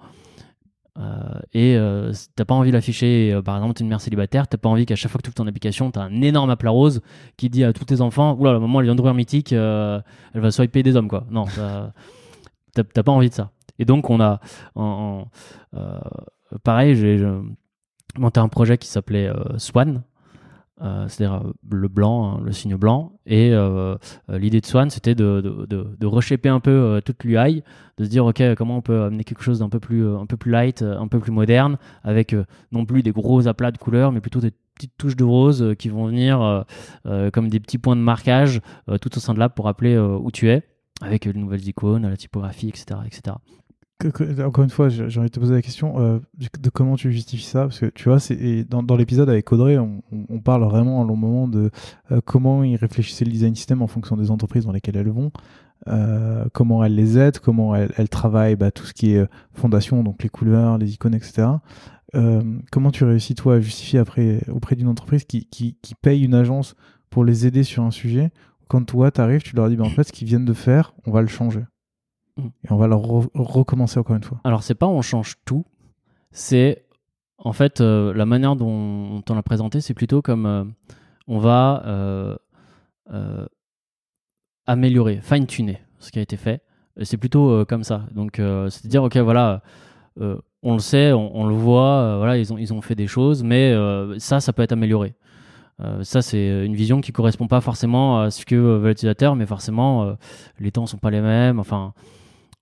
Euh, et euh, t'as pas envie de l'afficher, euh, par exemple t'es une mère célibataire, t'as pas envie qu'à chaque fois que tu ouvres ton application t'as un énorme aplat rose qui dit à tous tes enfants oula, la maman elle vient d'ouvrir Mythic, euh, elle va swiper des hommes, quoi. Non, t'as, t'as, t'as pas envie de ça. Et donc on a en, en, euh, pareil, j'ai, j'ai monté un projet qui s'appelait euh, Swan. Euh, c'est-à-dire euh, le blanc, hein, le signe blanc. Et euh, euh, l'idée de Swan, c'était de, de, de, de reshaper un peu euh, toute l'U I, de se dire, OK, comment on peut amener quelque chose d'un peu plus, euh, un peu plus light, euh, un peu plus moderne, avec euh, non plus des gros aplats de couleurs, mais plutôt des petites touches de rose euh, qui vont venir euh, euh, comme des petits points de marquage euh, tout au sein de l'app pour rappeler euh, où tu es, avec les nouvelles icônes, la typographie, et cetera, et cetera. Que, que, encore une fois, j'ai envie de te poser la question euh, de comment tu justifies ça, parce que tu vois, c'est, et dans, dans l'épisode avec Audrey, on, on parle vraiment un long moment de euh, comment ils réfléchissaient le design system en fonction des entreprises dans lesquelles elles vont, euh, comment elles les aident, comment elles, elles travaillent bah, tout ce qui est fondation, donc les couleurs, les icônes, et cetera. Euh, comment tu réussis, toi, à justifier après, auprès d'une entreprise qui, qui, qui paye une agence pour les aider sur un sujet, quand toi, tu arrives, tu leur dis, bah, en fait, ce qu'ils viennent de faire, on va le changer. Et on va leur re- recommencer encore une fois. Alors, c'est pas on change tout, c'est en fait euh, la manière dont on l'a présenté, c'est plutôt comme euh, on va euh, euh, améliorer, fine-tuner ce qui a été fait. Et c'est plutôt euh, comme ça. Donc, euh, c'est de dire, OK, voilà, euh, on le sait, on, on le voit, euh, voilà, ils ont, ils ont fait des choses, mais euh, ça, ça peut être amélioré. Euh, ça, c'est une vision qui correspond pas forcément à ce que veut l'utilisateur, mais forcément, euh, les temps sont pas les mêmes. Enfin.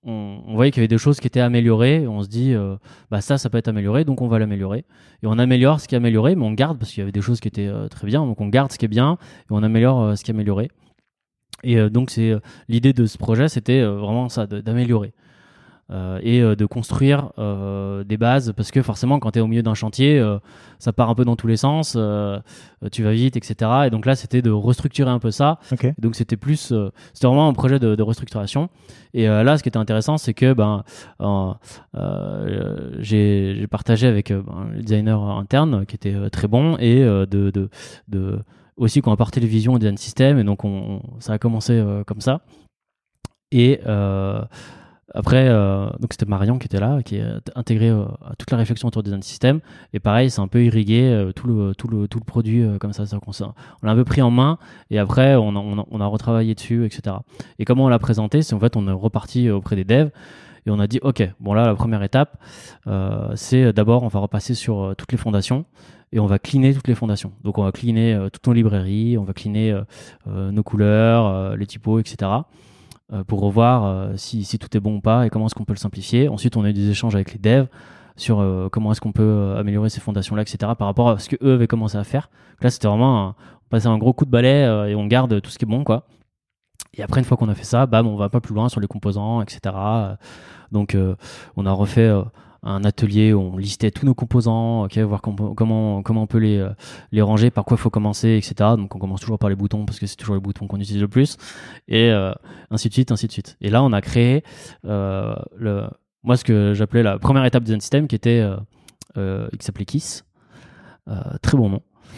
on, on voyait qu'il y avait des choses qui étaient améliorées. Et on se dit, euh, bah ça, ça peut être amélioré, donc on va l'améliorer. Et on améliore ce qui est amélioré, mais on garde parce qu'il y avait des choses qui étaient euh, très bien. Donc on garde ce qui est bien et on améliore euh, ce qui est amélioré. Et euh, donc c'est euh, l'idée de ce projet, c'était euh, vraiment ça, de, d'améliorer. Euh, et euh, de construire euh, des bases, parce que forcément quand tu es au milieu d'un chantier, euh, ça part un peu dans tous les sens, euh, tu vas vite, etc. Et donc là c'était de restructurer un peu ça. Okay. Donc c'était plus euh, c'était vraiment un projet de, de restructuration. Et euh, là ce qui était intéressant, c'est que ben euh, euh, j'ai, j'ai partagé avec euh, ben, le designer interne qui était euh, très bon, et euh, de, de, de aussi qu'on a apporté les visions au design system. Et donc on, on, ça a commencé euh, comme ça. Et euh, Après, euh, donc c'était Marion qui était là, qui est intégré euh, à toute la réflexion autour du design system. Et pareil, c'est un peu irrigué euh, tout le tout le tout le produit euh, comme ça. ça on, on l'a un peu pris en main, et après on a, on a, on a retravaillé dessus, et cetera. Et comment on l'a présenté, c'est en fait on est reparti auprès des devs et on a dit ok, bon là la première étape, euh, c'est d'abord on va repasser sur euh, toutes les fondations. Et on va cleaner toutes les fondations. Donc on va cleaner euh, toutes nos librairies, on va cleaner euh, euh, nos couleurs, euh, les typos, et cetera. Pour revoir euh, si, si tout est bon ou pas et comment est-ce qu'on peut le simplifier. Ensuite, on a eu des échanges avec les devs sur euh, comment est-ce qu'on peut euh, améliorer ces fondations-là, et cetera par rapport à ce qu'eux avaient commencé à faire. Donc là, c'était vraiment un, on passait un gros coup de balai euh, et on garde tout ce qui est bon, quoi. Et après, une fois qu'on a fait ça, bam, on va pas plus loin sur les composants, et cetera. Donc, euh, on a refait euh, un atelier où on listait tous nos composants, okay, voir com- comment, comment on peut les, euh, les ranger, par quoi il faut commencer, et cetera. Donc on commence toujours par les boutons parce que c'est toujours les boutons qu'on utilise le plus, et euh, ainsi de suite, ainsi de suite. Et là, on a créé euh, le, moi ce que j'appelais la première étape du design system, qui était, euh, euh, qui s'appelait KISS, euh, très bon nom.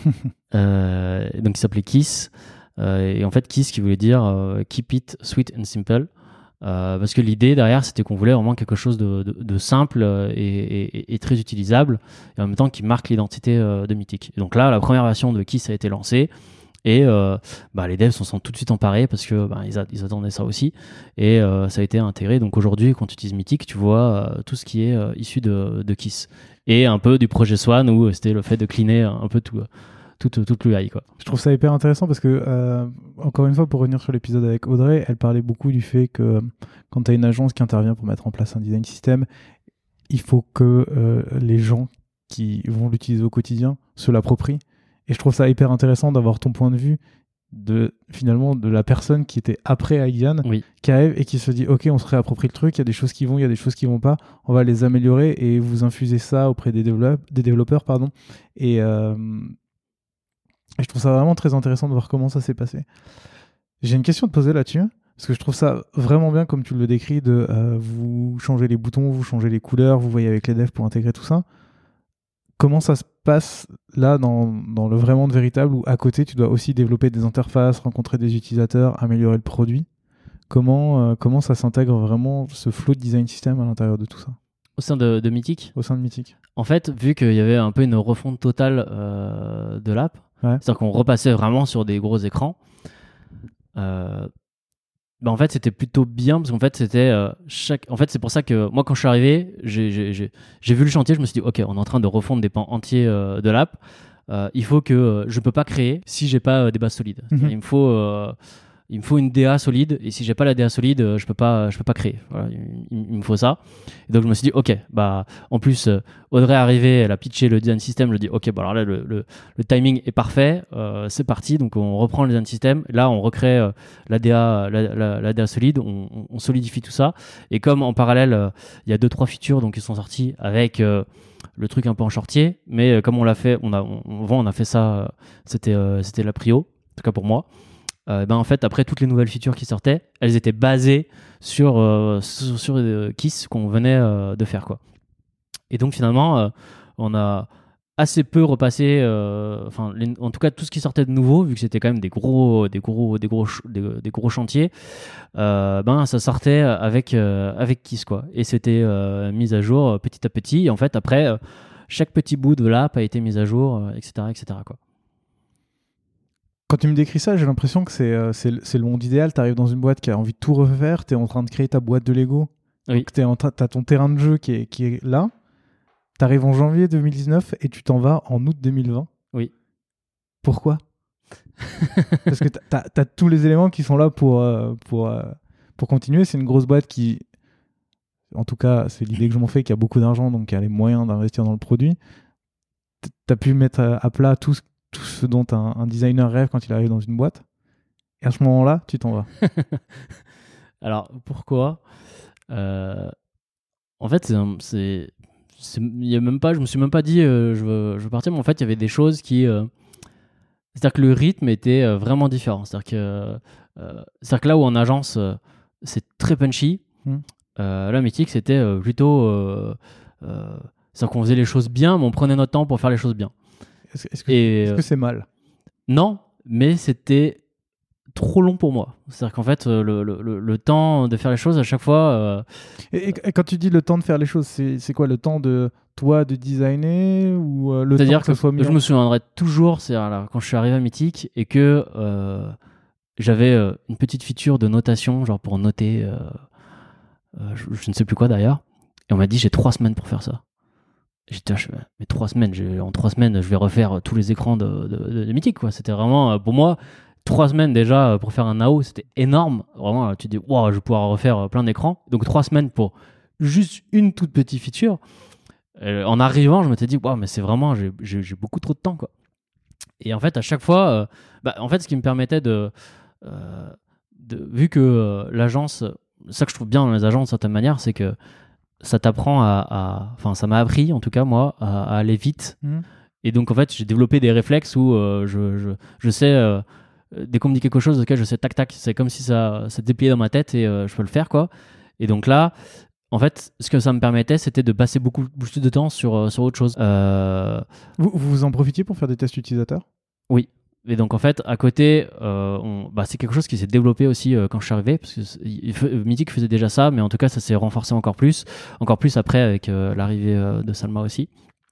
euh, donc il s'appelait KISS, euh, et en fait KISS qui voulait dire euh, Keep it sweet and simple. Euh, parce que l'idée derrière, c'était qu'on voulait vraiment quelque chose de, de, de simple et, et, et très utilisable, et en même temps qui marque l'identité euh, de Mythic. Et donc là, la première version de KISS a été lancée, et euh, bah, les devs s'en sont tout de suite emparés parce que bah, ils, a, ils attendaient ça aussi, et euh, ça a été intégré. Donc aujourd'hui, quand tu utilises Mythic, tu vois euh, tout ce qui est euh, issu de, de KISS, et un peu du projet Swan où c'était le fait de cleaner un peu tout. Toute, toute l'U I, quoi. Je trouve ça hyper intéressant parce que, euh, encore une fois, pour revenir sur l'épisode avec Audrey, elle parlait beaucoup du fait que euh, quand tu as une agence qui intervient pour mettre en place un design system, il faut que euh, les gens qui vont l'utiliser au quotidien se l'approprient. Et je trouve ça hyper intéressant d'avoir ton point de vue de, finalement, de la personne qui était après Aigan, oui. qui arrive et qui se dit ok, on se réapproprie le truc, il y a des choses qui vont, il y a des choses qui vont pas, on va les améliorer, et vous infusez ça auprès des, développe- des développeurs. Pardon, et euh, Et je trouve ça vraiment très intéressant de voir comment ça s'est passé. J'ai une question à te poser là-dessus, parce que je trouve ça vraiment bien comme tu le décris, de euh, vous changez les boutons, vous changez les couleurs, vous voyez avec les devs pour intégrer tout ça. Comment ça se passe là dans, dans le vrai monde véritable, où à côté tu dois aussi développer des interfaces, rencontrer des utilisateurs, améliorer le produit? Comment, euh, comment ça s'intègre vraiment, ce flow de design system à l'intérieur de tout ça? Au sein de, de Mythic Au sein de Mythic. En fait, vu qu'il y avait un peu une refonte totale euh, de l'app, ouais. c'est-à-dire qu'on repassait vraiment sur des gros écrans, euh, bah en fait, c'était plutôt bien, parce qu'en fait, c'était euh, chaque... En fait, c'est pour ça que moi, quand je suis arrivé, j'ai, j'ai, j'ai, j'ai vu le chantier, je me suis dit, ok, on est en train de refondre des pans entiers euh, de l'app. Euh, il faut que euh, je peux pas créer si j'ai pas euh, des bases solides. Mm-hmm. Il me faut euh, il me faut une D A solide, et si j'ai pas la D A solide, euh, je peux pas je peux pas créer. Voilà, il, il, il me faut ça. Et donc je me suis dit ok, bah en plus euh, Audrey est arrivée, elle a pitché le design system, je dis ok, bah alors là le le, le timing est parfait, euh, c'est parti. Donc on reprend le design system, là on recrée euh, la D A la, la, la D A solide, on, on, on solidifie tout ça. Et comme en parallèle il euh, y a deux trois features donc qui sont sorties avec euh, le truc un peu en shortier, mais euh, comme on l'a fait, on a on, on, on a fait ça, euh, c'était euh, c'était la prio, en tout cas pour moi. Euh, ben en fait, après toutes les nouvelles features qui sortaient, elles étaient basées sur euh, sur, sur euh, KISS qu'on venait euh, de faire, quoi. Et donc finalement, euh, on a assez peu repassé, euh, enfin les, en tout cas tout ce qui sortait de nouveau, vu que c'était quand même des gros des gros des gros des, des gros chantiers, euh, ben ça sortait avec euh, avec KISS, quoi. Et c'était euh, mis à jour euh, petit à petit. Et en fait après, euh, chaque petit bout de l'app a été mis à jour, euh, et cetera, et cetera, quoi. Quand tu me décris ça, j'ai l'impression que c'est, euh, c'est, c'est le monde idéal. Tu arrives dans une boîte qui a envie de tout refaire, tu es en train de créer ta boîte de Lego. Oui. Tu as ton terrain de jeu qui est, qui est là. Tu arrives en janvier deux mille dix-neuf et tu t'en vas en août deux mille vingt. Oui. Pourquoi? Parce que tu as tous les éléments qui sont là pour, euh, pour, euh, pour continuer. C'est une grosse boîte qui en tout cas, c'est l'idée que je m'en fais, qui a beaucoup d'argent, donc qui a les moyens d'investir dans le produit. Tu as pu mettre à, à plat tout ce, tout ce dont un, un designer rêve quand il arrive dans une boîte. Et à ce moment-là, tu t'en vas. Alors, pourquoi euh, En fait, c'est, un, c'est, c'est y a même pas, je me suis même pas dit euh, je, veux, je veux partir, mais en fait, il y avait des choses qui... Euh, c'est-à-dire que le rythme était euh, vraiment différent. C'est-à-dire que, euh, c'est-à-dire que là où en agence, euh, c'est très punchy, mmh. euh, là, Mythique, c'était euh, plutôt... Euh, euh, c'est-à-dire qu'on faisait les choses bien, mais on prenait notre temps pour faire les choses bien. Est-ce, est-ce, que, Et, est-ce que c'est mal ? Non, mais c'était trop long pour moi. C'est-à-dire qu'en fait, le, le, le, le temps de faire les choses, à chaque fois... Euh... Et, et quand tu dis le temps de faire les choses, c'est, c'est quoi, le temps de toi de designer ou euh, le C'est-à-dire temps que, que ça soit mieux ? Je me souviendrai toujours, c'est là, quand je suis arrivé à Mythique et que euh, j'avais euh, une petite feature de notation, genre pour noter, euh, euh, je, je ne sais plus quoi d'ailleurs, et on m'a dit j'ai trois semaines pour faire ça. J'étais là, je, mais trois semaines, j'ai, en trois semaines, je vais refaire tous les écrans de, de, de, de Mythique, quoi. C'était vraiment, pour moi, trois semaines déjà pour faire un A O, c'était énorme. Vraiment, tu te dis, wow, je vais pouvoir refaire plein d'écrans. Donc trois semaines pour juste une toute petite feature. Euh, en arrivant, je m'étais dit, wow, mais c'est vraiment, j'ai, j'ai, j'ai beaucoup trop de temps, quoi. Et en fait, à chaque fois, euh, bah, en fait, ce qui me permettait de, euh, de vu que euh, l'agence, ça que je trouve bien dans les agences de certaine manière, c'est que ça t'apprend à, enfin, ça m'a appris, en tout cas moi, à, à aller vite. Mmh. Et donc, en fait, j'ai développé des réflexes où euh, je, je, je sais, euh, dès qu'on me dit quelque chose, auquel je sais tac tac, c'est comme si ça, ça dépliait dans ma tête et euh, je peux le faire, quoi. Et donc là, en fait, ce que ça me permettait, c'était de passer beaucoup plus de temps sur, sur autre chose. Euh... Vous, vous en profitiez pour faire des tests utilisateurs ? Oui. Et donc, en fait, à côté, euh, on, bah, c'est quelque chose qui s'est développé aussi euh, quand je suis arrivé, parce que Mythique faisait déjà ça, mais en tout cas, ça s'est renforcé encore plus, encore plus après avec euh, l'arrivée euh, de Salma aussi.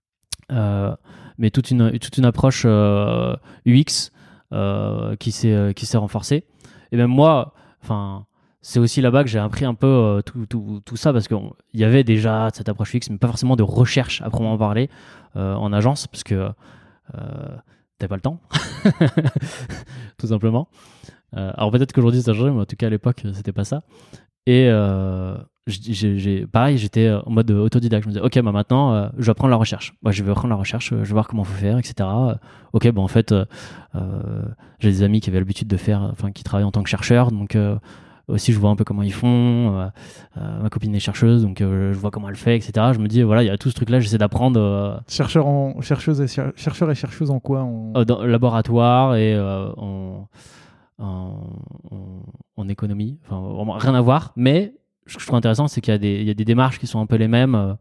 Euh, mais toute une, toute une approche euh, U X euh, qui, s'est, euh, qui s'est renforcée. Et même moi, enfin, c'est aussi là-bas que j'ai appris un peu euh, tout, tout, tout ça, parce qu'il y avait déjà cette approche U X, mais pas forcément de recherche à proprement parler euh, en agence, parce que euh, t'avais pas le temps, tout simplement. Euh, alors peut-être qu'aujourd'hui ça a changé, mais en tout cas à l'époque c'était pas ça. Et euh, j'ai, j'ai, pareil, j'étais en mode autodidacte. Je me disais, ok, bah maintenant euh, je vais apprendre la recherche. Bah, je vais apprendre la recherche, je vais voir comment faut faire, et cetera. Ok, bah en fait, euh, j'ai des amis qui avaient l'habitude de faire, enfin qui travaillent en tant que chercheurs, donc euh, aussi je vois un peu comment ils font. Euh, euh, ma copine est chercheuse, donc euh, je vois comment elle fait, et cetera. Je me dis, voilà, il y a tout ce truc-là, j'essaie d'apprendre. Euh, Chercheur en, chercheuse et cher, chercheur et chercheuse en quoi en... euh, Dans le laboratoire et euh, en, en, en, en économie. Enfin, vraiment rien à voir. Mais ce que je trouve intéressant, c'est qu'il y a des, il y a des démarches qui sont un peu les mêmes euh,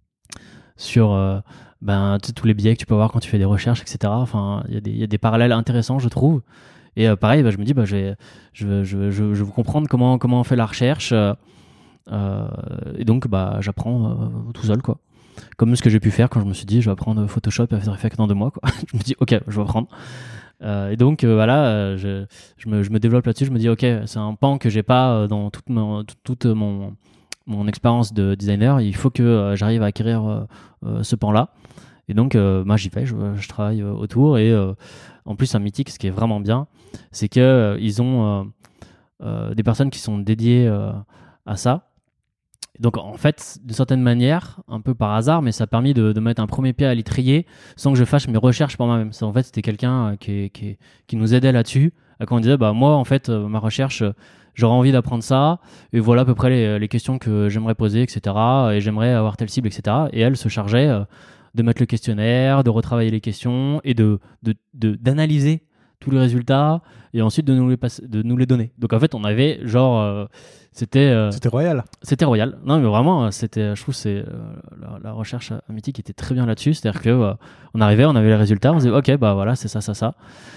sur euh, ben, tous les biais que tu peux avoir quand tu fais des recherches, et cetera. Enfin, il y a des, il y a des parallèles intéressants, je trouve. Et euh, pareil, bah, je me dis, bah, je, vais, je, vais, je, vais, je, vais, je vais comprendre comment, comment on fait la recherche. Euh, euh, et donc, bah, j'apprends euh, tout seul, quoi. Comme ce que j'ai pu faire quand je me suis dit, je vais apprendre Photoshop et After Effects dans deux mois, quoi. Je me dis, ok, je vais apprendre. Euh, et donc, euh, voilà, euh, je, je, me, je me développe là-dessus. Je me dis, ok, c'est un pan que j'ai pas euh, dans toute, mon, toute, toute mon, mon expérience de designer. Il faut que euh, j'arrive à acquérir euh, euh, ce pan-là. Et donc, euh, moi, j'y vais, je, je travaille euh, autour. Et euh, en plus, un Mythique, ce qui est vraiment bien, c'est qu'ils euh, ont euh, euh, des personnes qui sont dédiées euh, à ça. Donc, en fait, d'une certaine manière, un peu par hasard, mais ça a permis de, de mettre un premier pied à l'étrier sans que je fasse mes recherches pour moi-même. Ça, en fait, c'était quelqu'un qui, qui, qui nous aidait là-dessus. Quand on disait, bah, moi, en fait, ma recherche, j'aurais envie d'apprendre ça, et voilà à peu près les, les questions que j'aimerais poser, et cetera. Et j'aimerais avoir telle cible, et cetera. Et elle se chargeait de mettre le questionnaire, de retravailler les questions et de, de, de, d'analyser tous les résultats et ensuite de nous les, passer, de nous les donner. Donc, en fait, on avait genre... Euh, C'était, euh, c'était royal. C'était royal. Non, mais vraiment, c'était, je trouve que c'est, euh, la, la recherche à Mythique était très bien là-dessus. C'est-à-dire qu'on euh, arrivait, on avait les résultats, on se disait, ok, bah voilà, c'est ça, ça, ça.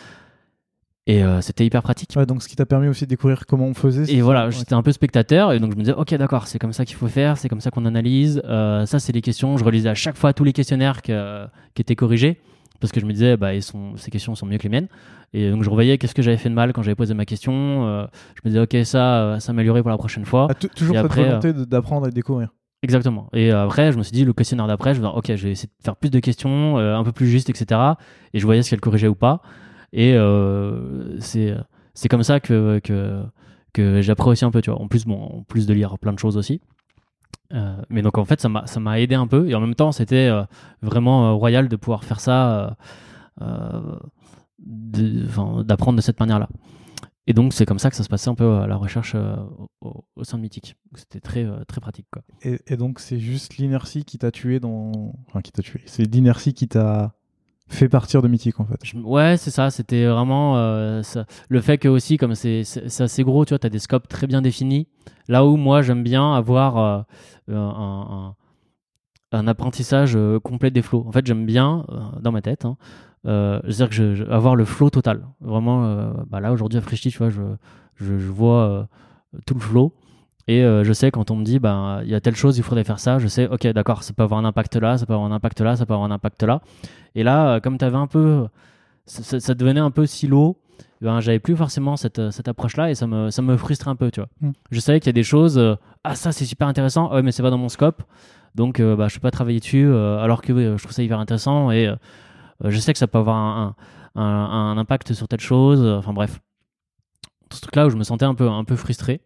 Et euh, c'était hyper pratique. Ouais, donc ce qui t'a permis aussi de découvrir comment on faisait. Et voilà, ouais. J'étais un peu spectateur. Et donc je me disais, ok, d'accord, c'est comme ça qu'il faut faire, c'est comme ça qu'on analyse. Euh, ça, c'est les questions. Je relisais à chaque fois tous les questionnaires que, qui étaient corrigés. Parce que je me disais, bah, ils sont, ces questions sont mieux que les miennes. Et donc, je revoyais qu'est-ce que j'avais fait de mal quand j'avais posé ma question. Euh, je me disais, ok, ça, euh, ça améliorer pour la prochaine fois. Ah, t- toujours et cette après, volonté euh, d'apprendre et de découvrir. Exactement. Et euh, après, je me suis dit, le questionnaire d'après, je vais dire, ok, je vais essayer de faire plus de questions, euh, un peu plus justes, et cetera. Et je voyais ce qu'elle corrigeait ou pas. Et euh, c'est, c'est comme ça que, que, que j'apprends aussi un peu, tu vois. En plus, bon, en plus de lire plein de choses aussi. Euh, mais donc en fait ça m'a ça m'a aidé un peu et en même temps c'était euh, vraiment euh, royal de pouvoir faire ça, euh, euh, de, d'apprendre de cette manière-là. Et donc c'est comme ça que ça se passait un peu à la recherche euh, au, au sein de Mythic. C'était très euh, très pratique quoi. Et, et donc c'est juste l'inertie qui t'a tué dans, enfin qui t'a tué. C'est l'inertie qui t'a fait partir de Mythic en fait. Je, ouais c'est ça. C'était vraiment euh, ça, le fait que aussi comme c'est, c'est, c'est assez gros, tu vois, t'as des scopes très bien définis. Là où moi j'aime bien avoir euh, un, un, un apprentissage euh, complet des flows. En fait j'aime bien euh, dans ma tête. Hein, Euh, c'est-à-dire que je, je, avoir le flow total. Vraiment, euh, bah là aujourd'hui à Frishti, tu vois, je, je, je vois euh, tout le flow et euh, je sais quand on me dit, bah il y a telle chose, il faudrait faire ça. Je sais, ok, d'accord, ça peut avoir un impact là, ça peut avoir un impact là, ça peut avoir un impact là. Et là, euh, comme tu avais un peu, ça, ça, ça devenait un peu silo. Ben, j'avais plus forcément cette, cette approche-là et ça me, ça me frustrait un peu, tu vois. Mm. Je savais qu'il y a des choses, euh, ah ça c'est super intéressant, ah, ouais mais c'est pas dans mon scope, donc euh, bah, je peux pas travailler dessus, euh, alors que euh, je trouve ça hyper intéressant et euh, je sais que ça peut avoir un, un, un, un impact sur telle chose. Enfin bref, tout ce truc-là où je me sentais un peu, un peu frustré.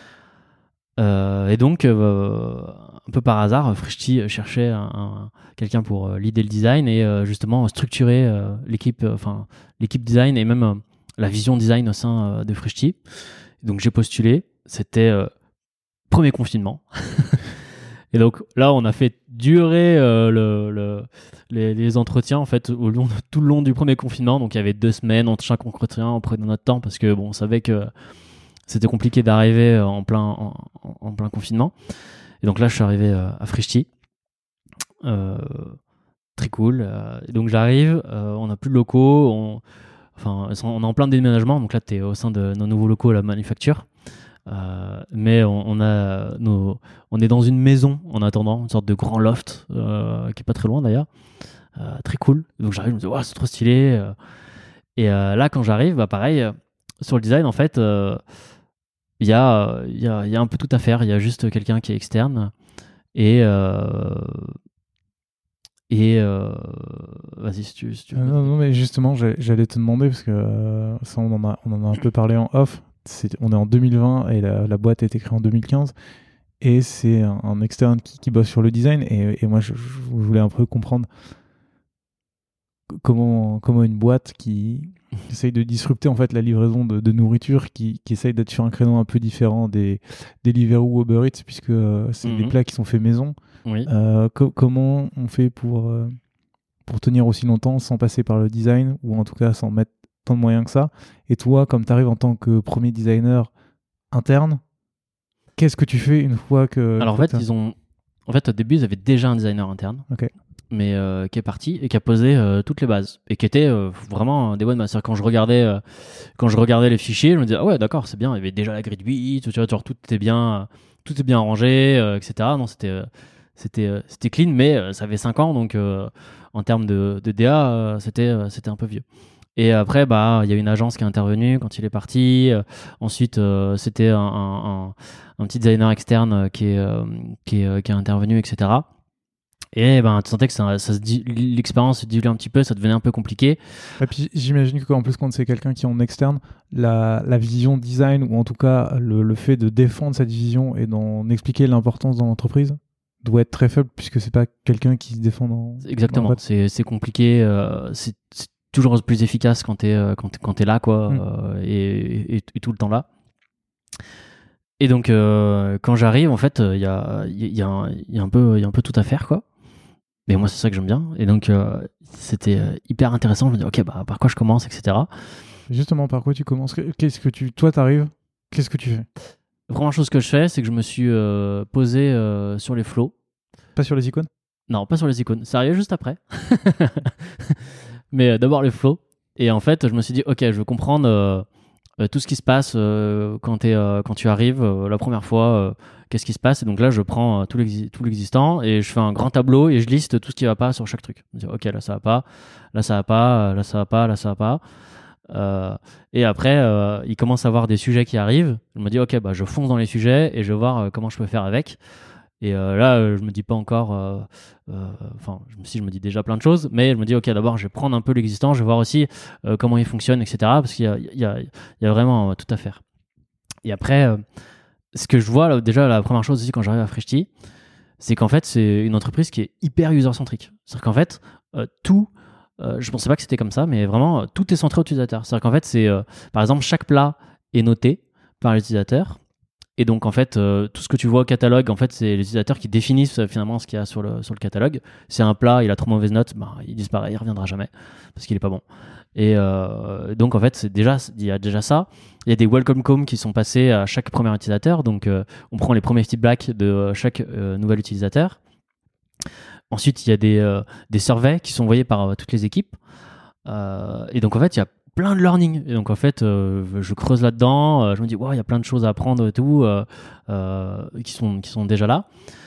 Euh, et donc, euh, un peu par hasard, Frishti cherchait un, un, quelqu'un pour euh, leader le design et euh, justement structurer euh, l'équipe, enfin euh, l'équipe design et même euh, la vision design au sein euh, de Frishti. Donc j'ai postulé. C'était euh, premier confinement. Et donc là, on a fait durer euh, le, le, les, les entretiens en fait au long, tout le long du premier confinement. Donc il y avait deux semaines entre chaque entretien, on prenait notre temps parce que bon, on savait que c'était compliqué d'arriver en plein, en, en plein confinement. Et donc là, je suis arrivé euh, à Frishti. Euh, très cool. Euh, et donc j'arrive, euh, on n'a plus de locaux, on, enfin, on est en plein déménagement. Donc là, tu es au sein de nos nouveaux locaux à la manufacture. Euh, mais on, on, a nos, on est dans une maison en attendant, une sorte de grand loft euh, qui est pas très loin d'ailleurs, euh, très cool. Donc j'arrive, je me dis wow, c'est trop stylé. Euh, et euh, là quand j'arrive, bah pareil euh, sur le design en fait, il euh, y, a, y, a, y a un peu tout à faire. Il y a juste quelqu'un qui est externe et euh, et euh, vas-y si tu, si tu veux. Euh, non, non mais justement j'allais te demander parce que euh, ça on en a on en a un peu parlé en off. C'est, on est en deux mille vingt et la, la boîte a été créée en deux mille quinze et c'est un, un externe qui, qui bosse sur le design et, et moi je, je voulais un peu comprendre comment, comment une boîte qui essaye de disrupter en fait la livraison de, de nourriture, qui, qui essaye d'être sur un créneau un peu différent des Deliveroo ou Uber Eats puisque euh, c'est mm-hmm. des plats qui sont faits maison. Oui. Euh, co- comment on fait pour, euh, pour tenir aussi longtemps sans passer par le design ou en tout cas sans mettre tant de moyens que ça. Et toi, comme tu arrives en tant que premier designer interne, qu'est-ce que tu fais une fois que... Alors en fait, ils ont... en fait, au début, ils avaient déjà un designer interne, okay. mais euh, qui est parti et qui a posé euh, toutes les bases et qui était euh, vraiment des bonnes bases. C'est-à-dire, quand je regardais, euh, quand je regardais les fichiers, je me disais ah ouais, d'accord, c'est bien. Il y avait déjà la grille de huit, tu vois, genre, tout était bien, tout était bien rangé, euh, et cetera. Non, c'était, euh, c'était, euh, c'était clean, mais euh, ça avait cinq ans, donc euh, en termes de, de D A, euh, c'était, euh, c'était un peu vieux. Et après, bah, il y a une agence qui est intervenue quand il est parti. Euh, ensuite, euh, c'était un, un, un petit designer externe qui est, euh, qui est, qui est intervenu, et cetera. Et ben, tu sentais que ça, ça se dit, l'expérience se diluait un petit peu, ça devenait un peu compliqué. Et puis, j'imagine qu'en plus, quand c'est quelqu'un qui est en externe, la, la vision design, ou en tout cas le, le fait de défendre cette vision et d'en expliquer l'importance dans l'entreprise, doit être très faible puisque c'est pas quelqu'un qui se défend dans... Exactement, dans c'est, c'est compliqué, euh, c'est, c'est toujours plus efficace quand t'es euh, quand, quand t'es là quoi, mm. euh, et, et, et tout le temps là. Et donc euh, quand j'arrive en fait il y a il y a il y a un peu il y a un peu tout à faire quoi. Mais moi c'est ça que j'aime bien et donc euh, c'était euh, hyper intéressant. Je me dis ok bah par quoi je commence et cetera. Justement par quoi tu commences? Qu'est-ce que tu toi t'arrives? Qu'est-ce que tu fais? La première chose que je fais c'est que je me suis euh, posé euh, sur les flows. Pas sur les icônes? Non pas sur les icônes. Ça arrive juste après. Mais euh, d'abord les flows. Et en fait, je me suis dit, ok, je veux comprendre euh, euh, tout ce qui se passe euh, quand, t'es, euh, quand tu arrives euh, la première fois, euh, qu'est-ce qui se passe. Et donc là, je prends euh, tout, l'exi- tout l'existant et je fais un grand tableau et je liste tout ce qui va pas sur chaque truc. Je me dis, ok, là ça va pas, là ça va pas, là ça va pas, là ça va pas. Euh, et après, euh, il commence à avoir des sujets qui arrivent. Je me dis, ok, bah, je fonce dans les sujets et je vais voir euh, comment je peux faire avec. Et euh, là, euh, je me dis pas encore, enfin, euh, euh, si je me dis déjà plein de choses, mais je me dis, ok, d'abord, je vais prendre un peu l'existant, je vais voir aussi euh, comment il fonctionne, et cetera. Parce qu'il y a, il y a, il y a vraiment euh, tout à faire. Et après, euh, ce que je vois, là, déjà, la première chose aussi quand j'arrive à Frishti, c'est qu'en fait, c'est une entreprise qui est hyper user-centrique. C'est-à-dire qu'en fait, euh, tout, euh, je pensais pas que c'était comme ça, mais vraiment, euh, tout est centré au utilisateur. C'est-à-dire qu'en fait, c'est, euh, par exemple, chaque plat est noté par l'utilisateur. Et donc, en fait, euh, tout ce que tu vois au catalogue, en fait, c'est les utilisateurs qui définissent euh, finalement ce qu'il y a sur le, sur le catalogue. Si un plat, il a trop mauvaise note, bah, il disparaît, il reviendra jamais parce qu'il est pas bon. Et euh, donc, en fait, c'est déjà, il y a déjà ça. Il y a des welcome comms qui sont passés à chaque premier utilisateur. Donc, euh, on prend les premiers feedbacks de euh, chaque euh, nouvel utilisateur. Ensuite, il y a des, euh, des surveys qui sont envoyés par euh, toutes les équipes. Euh, et donc, en fait, il y a plein de learning. Et donc, en fait, euh, je creuse là-dedans. Euh, je me dis, wow, il y a plein de choses à apprendre et tout, euh, euh, qui, sont, qui sont déjà là.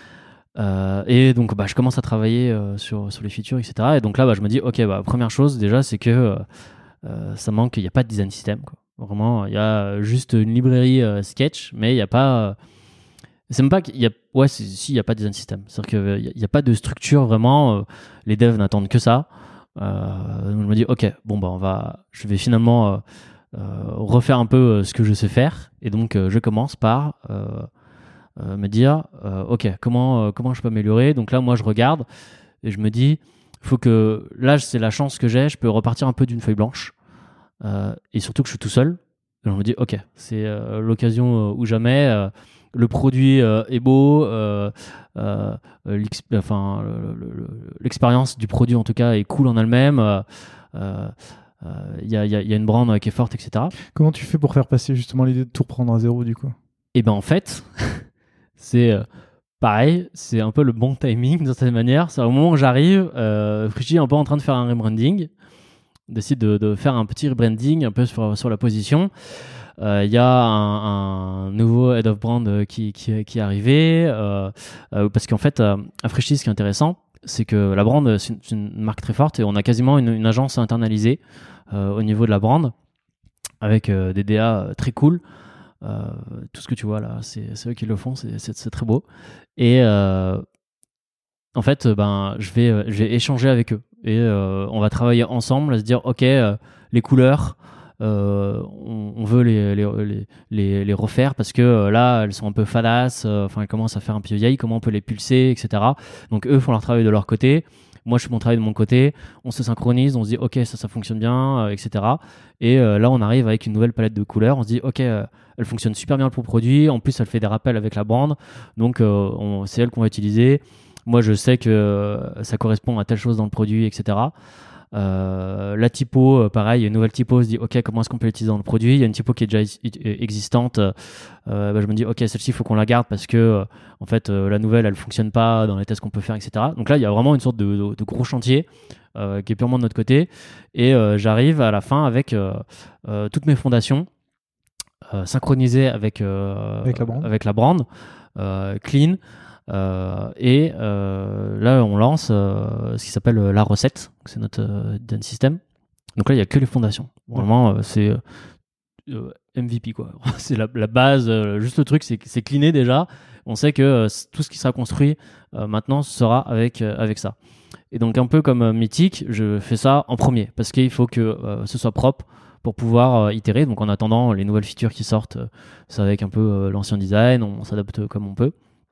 Euh, et donc, bah, je commence à travailler euh, sur, sur les features, et cetera. Et donc là, bah, je me dis, OK, bah, première chose, déjà, c'est que euh, ça manque, il n'y a pas de design system, quoi. Vraiment, il y a juste une librairie euh, Sketch, mais il n'y a pas... Euh, c'est même pas qu'il y a... Ouais, c'est, si, il n'y a pas de design system. C'est-à-dire qu'il n'y a, a pas de structure, vraiment. Euh, les devs n'attendent que ça. Euh, donc je me dis, OK, bon, bah, on va... Je vais finalement... Euh, Euh, refaire un peu euh, ce que je sais faire, et donc euh, je commence par euh, euh, me dire euh, ok, comment, euh, comment je peux améliorer. Donc là, moi, je regarde et je me dis, faut que là, c'est la chance que j'ai, je peux repartir un peu d'une feuille blanche, euh, et surtout que je suis tout seul. Et on me dit ok, c'est euh, l'occasion euh, ou jamais. Euh, le produit euh, est beau, euh, euh, l'exp- enfin, le, le, le, l'expérience du produit en tout cas est cool en elle-même. Euh, euh, Il y, y, y a une brand qui est forte, et cetera. Comment tu fais pour faire passer justement l'idée de tout reprendre à zéro du coup? Et ben en fait, c'est euh, pareil, c'est un peu le bon timing de cette manière. C'est au moment où j'arrive, euh, Frigi est un peu en train de faire un rebranding, décide de, de faire un petit rebranding un peu sur, sur la position. Il euh, y a un, un nouveau head of brand qui, qui, qui est arrivé, euh, euh, parce qu'en fait, euh, à Frigi, ce qui est intéressant, c'est que la brand, c'est une, c'est une marque très forte et on a quasiment une, une agence internalisée euh, au niveau de la brand avec euh, des D A très cool. Euh, tout ce que tu vois là, c'est, c'est eux qui le font, c'est, c'est, c'est très beau. Et euh, en fait, ben, je vais, je vais échanger avec eux et euh, on va travailler ensemble à se dire, ok, euh, les couleurs, euh, on, on veut les, les, les, les refaire parce que euh, là, elles sont un peu fadasses, euh, enfin, elles commencent à faire un peu vieilles, comment on peut les pulser, et cetera. Donc, eux font leur travail de leur côté. Moi, je fais mon travail de mon côté. On se synchronise, on se dit, OK, ça, ça fonctionne bien, euh, et cetera. Et euh, là, on arrive avec une nouvelle palette de couleurs. On se dit, OK, euh, elle fonctionne super bien pour le produit. En plus, elle fait des rappels avec la brand. Donc, euh, on, c'est elle qu'on va utiliser. Moi, je sais que euh, ça correspond à telle chose dans le produit, et cetera. Euh, la typo, euh, pareil, il y a une nouvelle typo, on se dit ok, comment est-ce qu'on peut l'utiliser dans le produit. Il y a une typo qui est déjà existante, euh, bah, je me dis ok, celle-ci il faut qu'on la garde parce que euh, en fait euh, la nouvelle elle fonctionne pas dans les tests qu'on peut faire, etc. Donc là il y a vraiment une sorte de, de, de gros chantier euh, qui est purement de notre côté, et euh, j'arrive à la fin avec euh, euh, toutes mes fondations euh, synchronisées avec, euh, avec la brand, avec la brand euh, clean. Euh, et euh, là on lance euh, ce qui s'appelle euh, la recette, c'est notre euh, design system. Donc là il n'y a que les fondations, vraiment euh, c'est euh, M V P quoi. C'est la, la base, euh, juste le truc c'est, c'est cleané déjà, on sait que euh, tout ce qui sera construit euh, maintenant sera avec, euh, avec ça. Et donc un peu comme euh, Mythic, je fais ça en premier parce qu'il faut que euh, ce soit propre pour pouvoir euh, itérer. Donc en attendant les nouvelles features qui sortent, euh, c'est avec un peu euh, l'ancien design, on s'adapte comme on peut.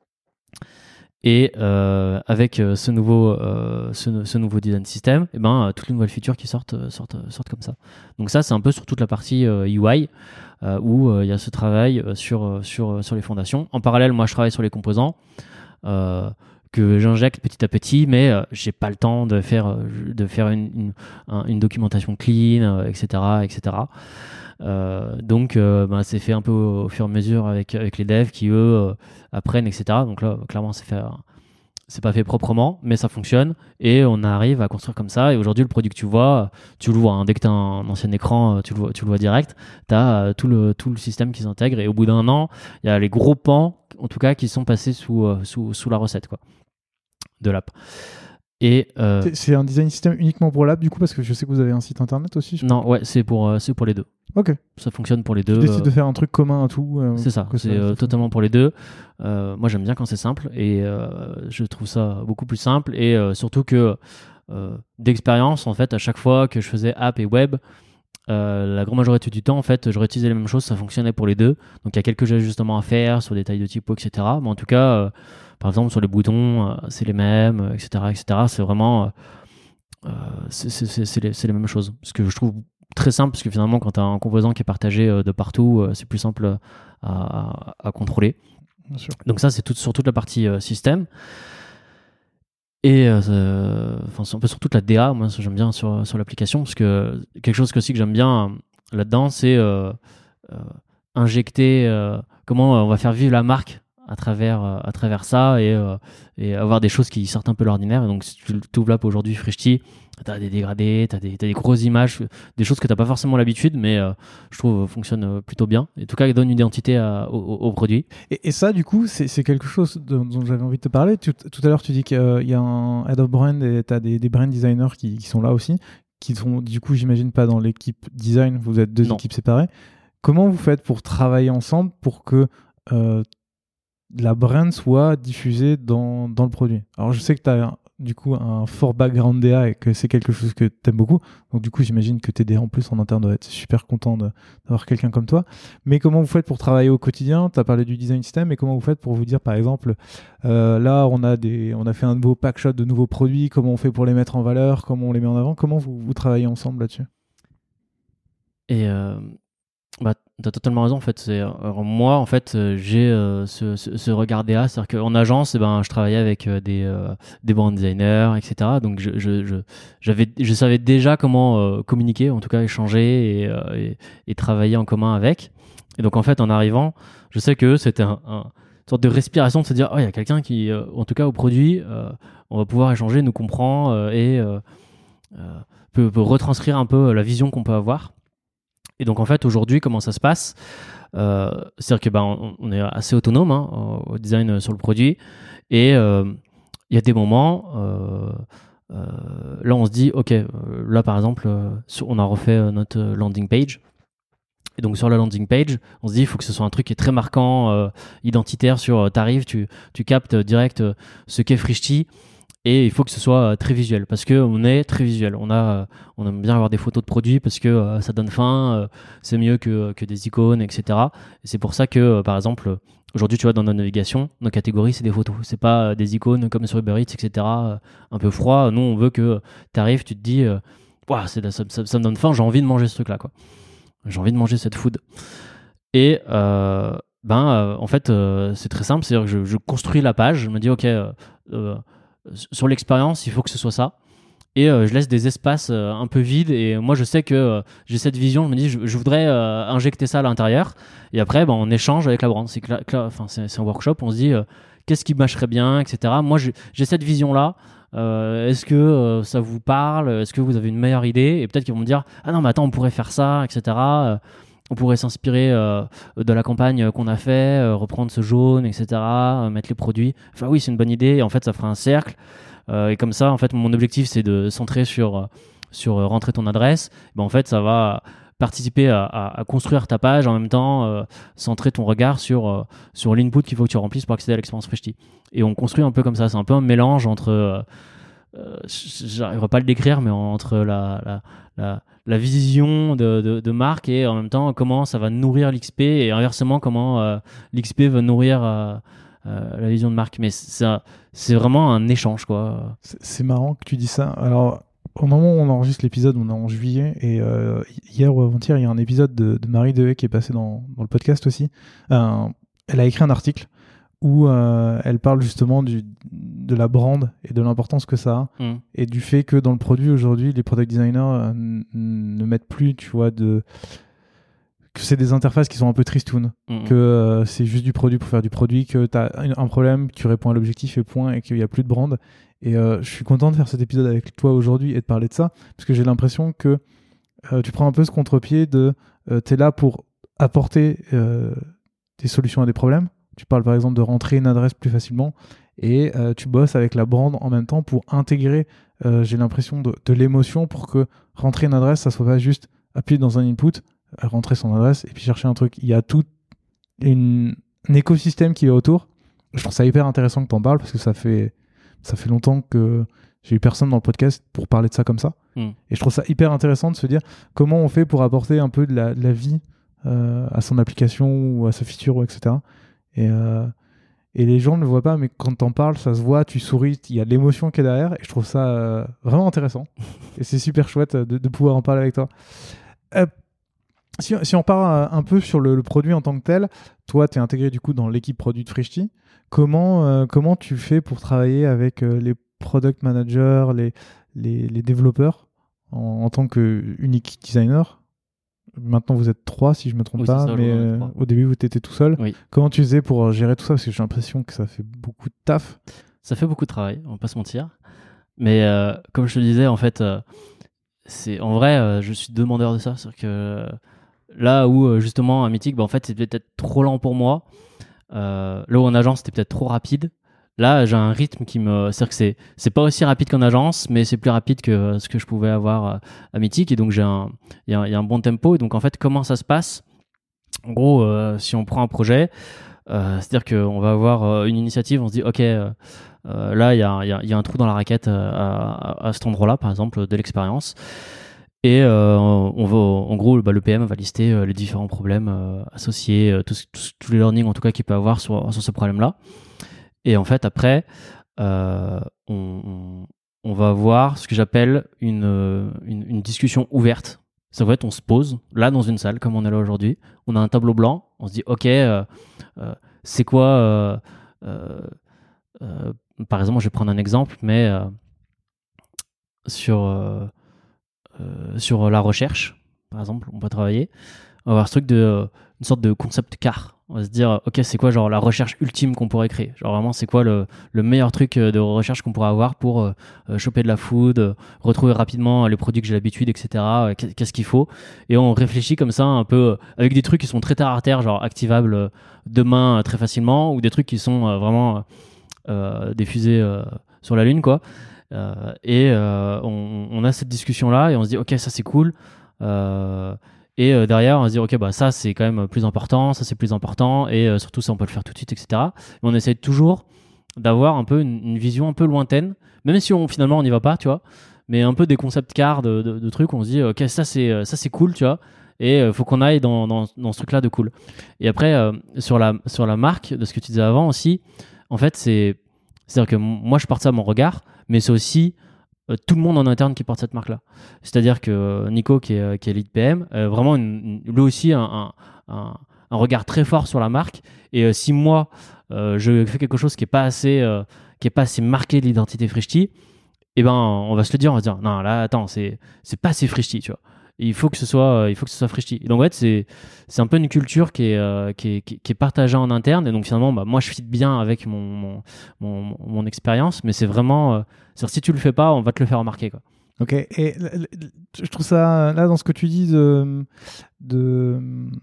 Et euh, avec euh, ce, nouveau, euh, ce, ce nouveau design system, eh ben, euh, toutes les nouvelles features qui sortent, euh, sortent, sortent comme ça. Donc ça, c'est un peu sur toute la partie euh, U I, euh, où il euh, y a ce travail euh, sur, sur, sur les fondations. En parallèle, moi, je travaille sur les composants euh, que j'injecte petit à petit, mais euh, j'ai pas le temps de faire, de faire une, une, un, une documentation clean, euh, et cetera, et cetera. Euh, donc euh, ben, c'est fait un peu au, au fur et à mesure avec, avec les devs qui eux euh, apprennent, etc. Donc là clairement c'est fait, c'est pas fait proprement mais ça fonctionne et on arrive à construire comme ça. Et aujourd'hui le produit que tu vois, tu le vois hein, dès que tu as un ancien écran, tu le vois, tu le vois direct, tu as euh, tout, le, tout le système qui s'intègre, et au bout d'un an il y a les gros pans en tout cas qui sont passés sous, euh, sous, sous la recette quoi, de l'app. Et euh, c'est, c'est un design system uniquement pour l'app du coup, parce que je sais que vous avez un site internet aussi. Non, ouais, c'est pour, euh, c'est pour les deux. Ok. Ça fonctionne pour les deux. Tu décides euh, de faire un truc commun à tout. Euh, c'est ça, c'est euh, totalement pour les deux. Euh, moi, j'aime bien quand c'est simple, et euh, je trouve ça beaucoup plus simple. Et euh, surtout que euh, d'expérience, en fait, à chaque fois que je faisais app et web, Euh, la grande majorité du temps, en fait, j'aurais utilisé les mêmes choses, ça fonctionnait pour les deux. Donc il y a quelques ajustements à faire sur des tailles de typo, et cetera. Mais en tout cas, euh, par exemple, sur les boutons, euh, c'est les mêmes, euh, et cetera, et cetera. C'est vraiment, euh, euh, c'est, c'est, c'est, c'est, les, c'est les mêmes choses. Ce que je trouve très simple, parce que finalement, quand tu as un composant qui est partagé euh, de partout, euh, c'est plus simple à, à, à contrôler. Bien sûr. Donc ça, c'est tout, sur toute la partie euh, système. Et euh, enfin, c'est un peu sur toute la D A, moi, ça, j'aime bien sur, sur l'application, parce que quelque chose que, aussi que j'aime bien euh, là-dedans, c'est euh, euh, injecter euh, comment euh, on va faire vivre la marque à travers, euh, à travers ça et, euh, et avoir des choses qui sortent un peu de l'ordinaire. Et donc, si tu développes aujourd'hui Frishti, tu as des dégradés, tu as des, t'as des grosses images, des choses que tu n'as pas forcément l'habitude, mais euh, je trouve fonctionnent plutôt bien. Et en tout cas, ils donnent une identité à, au, au produit. Et, et ça, du coup, c'est, c'est quelque chose dont, dont j'avais envie de te parler. Tu, tout à l'heure, tu dis qu'il euh, y a un head of brand et tu as des, des brand designers qui, qui sont là aussi, qui sont, du coup, j'imagine, pas dans l'équipe design, vous êtes deux Non. équipes séparées. Comment vous faites pour travailler ensemble pour que euh, la brand soit diffusée dans, dans le produit? Alors, je sais que tu as du coup un fort background D A et que c'est quelque chose que tu aimes beaucoup. Donc, du coup, j'imagine que tes D A en plus en interne doivent être super contents de, d'avoir quelqu'un comme toi. Mais comment vous faites pour travailler au quotidien? Tu as parlé du design system, et comment vous faites pour vous dire, par exemple, euh, là, on a, des, on a fait un nouveau pack shot de nouveaux produits, comment on fait pour les mettre en valeur, comment on les met en avant? Comment vous, vous travaillez ensemble là-dessus? Et euh, bah, tu as totalement raison. En fait, c'est, alors moi, en fait, euh, j'ai euh, ce, ce, ce regard D A. C'est-à-dire qu'en agence, eh ben, je travaillais avec euh, des, euh, des brand designers, et cetera. Donc, je, je, je, j'avais, je savais déjà comment euh, communiquer, en tout cas échanger et, euh, et, et travailler en commun avec. Et donc, en fait, en arrivant, je sais que c'était un, un, une sorte de respiration de se dire, oh, il y a quelqu'un qui, euh, en tout cas au produit, euh, on va pouvoir échanger, nous comprend euh, et euh, euh, peut, peut retranscrire un peu la vision qu'on peut avoir. Et donc en fait aujourd'hui comment ça se passe, euh, c'est-à-dire que ben on, on est assez autonome hein, au design sur le produit et il euh, y a des moments euh, euh, là on se dit ok euh, là par exemple euh, on a refait notre landing page et donc sur la landing page on se dit il faut que ce soit un truc qui est très marquant, euh, identitaire sur t'arrives, tu, tu captes direct euh, ce qu'est Frishti. Et il faut que ce soit euh, très visuel parce qu'on est très visuel. On, a, euh, on aime bien avoir des photos de produits parce que euh, ça donne faim, euh, c'est mieux que, que des icônes, et cetera. Et c'est pour ça que, euh, par exemple, aujourd'hui, tu vois, dans notre navigation, nos catégories, c'est des photos. C'est pas euh, des icônes comme sur Uber Eats, et cetera. Euh, un peu froid. Nous, on veut que tu arrives, tu te dis, euh, Ouah, c'est, ça, ça, ça me donne faim, j'ai envie de manger ce truc-là, quoi. J'ai envie de manger cette food. Et euh, ben, euh, en fait, euh, c'est très simple. C'est-à-dire que je, je construis la page. Je me dis, OK, euh, euh, sur l'expérience, il faut que ce soit ça. Et euh, je laisse des espaces euh, un peu vides. Et moi, je sais que euh, j'ai cette vision. Je me dis, je, je voudrais euh, injecter ça à l'intérieur. Et après, ben, on échange avec la brand. C'est, cla- cla- enfin, c'est, c'est un workshop. On se dit, euh, qu'est-ce qui marcherait bien, et cetera. Moi, j'ai, j'ai cette vision-là. Euh, est-ce que euh, ça vous parle? Est-ce que vous avez une meilleure idée? Et peut-être qu'ils vont me dire, ah non, mais attends, on pourrait faire ça, et cetera. Euh, on pourrait s'inspirer euh, de la campagne qu'on a fait, euh, reprendre ce jaune, et cetera. Euh, mettre les produits. Enfin oui, c'est une bonne idée. Et en fait, ça fera un cercle. Euh, et comme ça, en fait, mon objectif, c'est de centrer sur, sur euh, rentrer ton adresse. Ben, en fait, ça va participer à, à, à construire ta page, en même temps euh, centrer ton regard sur, euh, sur l'input qu'il faut que tu remplisses pour accéder à l'expérience Frishti. Et on construit un peu comme ça. C'est un peu un mélange entre, euh, euh, j'arriverai pas à le décrire, mais entre la, la, la, la vision de, de, de marque et en même temps comment ça va nourrir l'X P et inversement comment euh, l'X P va nourrir euh, euh, la vision de marque. Mais c'est, c'est vraiment un échange, quoi. C'est, c'est marrant que tu dis ça. Alors, au moment où on enregistre l'épisode, on est en juillet, et euh, hier ou avant-hier, il y a un épisode de, de Marie Dehaye qui est passé dans, dans le podcast aussi. Euh, elle a écrit un article où euh, elle parle justement du, de la brand et de l'importance que ça a, mmh. et du fait que dans le produit aujourd'hui, les product designers euh, n- ne mettent plus, tu vois, de... que c'est des interfaces qui sont un peu tristounes, mmh. que euh, c'est juste du produit pour faire du produit, que tu as un problème, tu réponds à l'objectif et point, et qu'il n'y a plus de brand. Et euh, je suis content de faire cet épisode avec toi aujourd'hui et de parler de ça, parce que j'ai l'impression que euh, tu prends un peu ce contre-pied de euh, tu es là pour apporter euh, des solutions à des problèmes. Tu parles par exemple de rentrer une adresse plus facilement, et euh, tu bosses avec la brand en même temps pour intégrer, euh, j'ai l'impression, de, de l'émotion pour que rentrer une adresse, ça soit pas juste appuyer dans un input, rentrer son adresse et puis chercher un truc. Il y a tout une, un écosystème qui est autour. Je trouve ça hyper intéressant que tu en parles, parce que ça fait, ça fait longtemps que j'ai eu personne dans le podcast pour parler de ça comme ça. Mm. Et je trouve ça hyper intéressant de se dire comment on fait pour apporter un peu de la, de la vie euh, à son application ou à sa feature, et cetera. Et, euh, et les gens ne le voient pas, mais quand t'en parles, ça se voit, tu souris, il y a de l'émotion qui est derrière. Et je trouve ça euh, vraiment intéressant. Et c'est super chouette de, de pouvoir en parler avec toi. Euh, si, si on part un peu sur le, le produit en tant que tel, toi, tu es intégré du coup dans l'équipe produit de Frishti. Comment, euh, comment tu fais pour travailler avec euh, les product managers, les, les, les développeurs en, en tant que unique designer? Maintenant, vous êtes trois, si je ne me trompe oui, pas, ça, mais euh, au début, vous étiez tout seul. Oui. Comment tu faisais pour gérer tout ça? Parce que j'ai l'impression que ça fait beaucoup de taf. Ça fait beaucoup de travail, on va pas se mentir. Mais euh, comme je te disais, en fait, euh, c'est, en vrai, euh, je suis demandeur de ça. C'est-à-dire que euh, là où, euh, justement, à Mythic, bah, en fait, c'était peut-être trop lent pour moi. Euh, là où en agence, c'était peut-être trop rapide. Là, j'ai un rythme qui me... C'est-à-dire que c'est, c'est pas aussi rapide qu'en agence, mais c'est plus rapide que ce que je pouvais avoir à Mythic. Et donc, j'ai un... il y a, il y a un bon tempo. Et donc, en fait, comment ça se passe? En gros, euh, si on prend un projet, euh, c'est-à-dire qu'on va avoir euh, une initiative, on se dit, OK, euh, euh, là, il y a, y, a, y a un trou dans la raquette euh, à, à cet endroit-là, par exemple, de l'expérience. Et euh, on va, en gros, bah, le P M va lister euh, les différents problèmes euh, associés, euh, tous, tous, tous les learnings en tout cas qu'il peut avoir sur, sur ce problème-là. Et en fait, après, euh, on, on va avoir ce que j'appelle une, une, une discussion ouverte. Ça va être, on se pose là dans une salle, comme on est là aujourd'hui. On a un tableau blanc. On se dit, OK, euh, euh, c'est quoi euh, euh, euh, par exemple, je vais prendre un exemple, mais euh, sur, euh, euh, sur la recherche, par exemple, on peut travailler. On va avoir ce truc de, euh, une sorte de concept car. On va se dire, OK, c'est quoi genre la recherche ultime qu'on pourrait créer? Genre vraiment, c'est quoi le, le meilleur truc de recherche qu'on pourrait avoir pour euh, choper de la food, euh, retrouver rapidement les produits que j'ai l'habitude, et cetera. Euh, qu'est-ce qu'il faut? Et on réfléchit comme ça un peu euh, avec des trucs qui sont très terre à terre, genre activables euh, demain euh, très facilement, ou des trucs qui sont euh, vraiment euh, des fusées euh, sur la Lune, quoi. Euh, et euh, on, on a cette discussion-là et on se dit, OK, ça c'est cool. Euh, Et euh, derrière, on va se dire, OK, bah, ça, c'est quand même plus important, ça, c'est plus important, et euh, surtout, ça, on peut le faire tout de suite, et cetera. Mais on essaie toujours d'avoir un peu une, une vision un peu lointaine, même si on, finalement, on n'y va pas, tu vois, mais un peu des concept cars de, de, de trucs où on se dit, OK, ça, c'est, ça, c'est cool, tu vois, et il euh, faut qu'on aille dans, dans, dans ce truc-là de cool. Et après, euh, sur, la, sur la marque, de ce que tu disais avant aussi, en fait, c'est, c'est-à-dire que moi, je porte ça à mon regard, mais c'est aussi tout le monde en interne qui porte cette marque-là. C'est-à-dire que Nico, qui est, qui est lead P M, euh, vraiment, une, une, lui aussi, un, un, un, un regard très fort sur la marque. Et euh, si moi, euh, je fais quelque chose qui n'est pas assez, euh, qui est pas assez marqué de l'identité Frishti, eh ben, on va se le dire, on va se dire, non, là, attends, c'est, c'est pas assez Frishti, tu vois. Il faut que ce soit, il faut que ce soit Frishti. Et donc, en fait, c'est, c'est un peu une culture qui est, euh, qui est, qui est partagée en interne. Et donc, finalement, bah, moi, je fit bien avec mon, mon, mon, mon expérience, mais c'est vraiment, euh, c'est-à-dire, si tu le fais pas, on va te le faire remarquer, quoi. Ok. Et je trouve ça, là, dans ce que tu dis de, de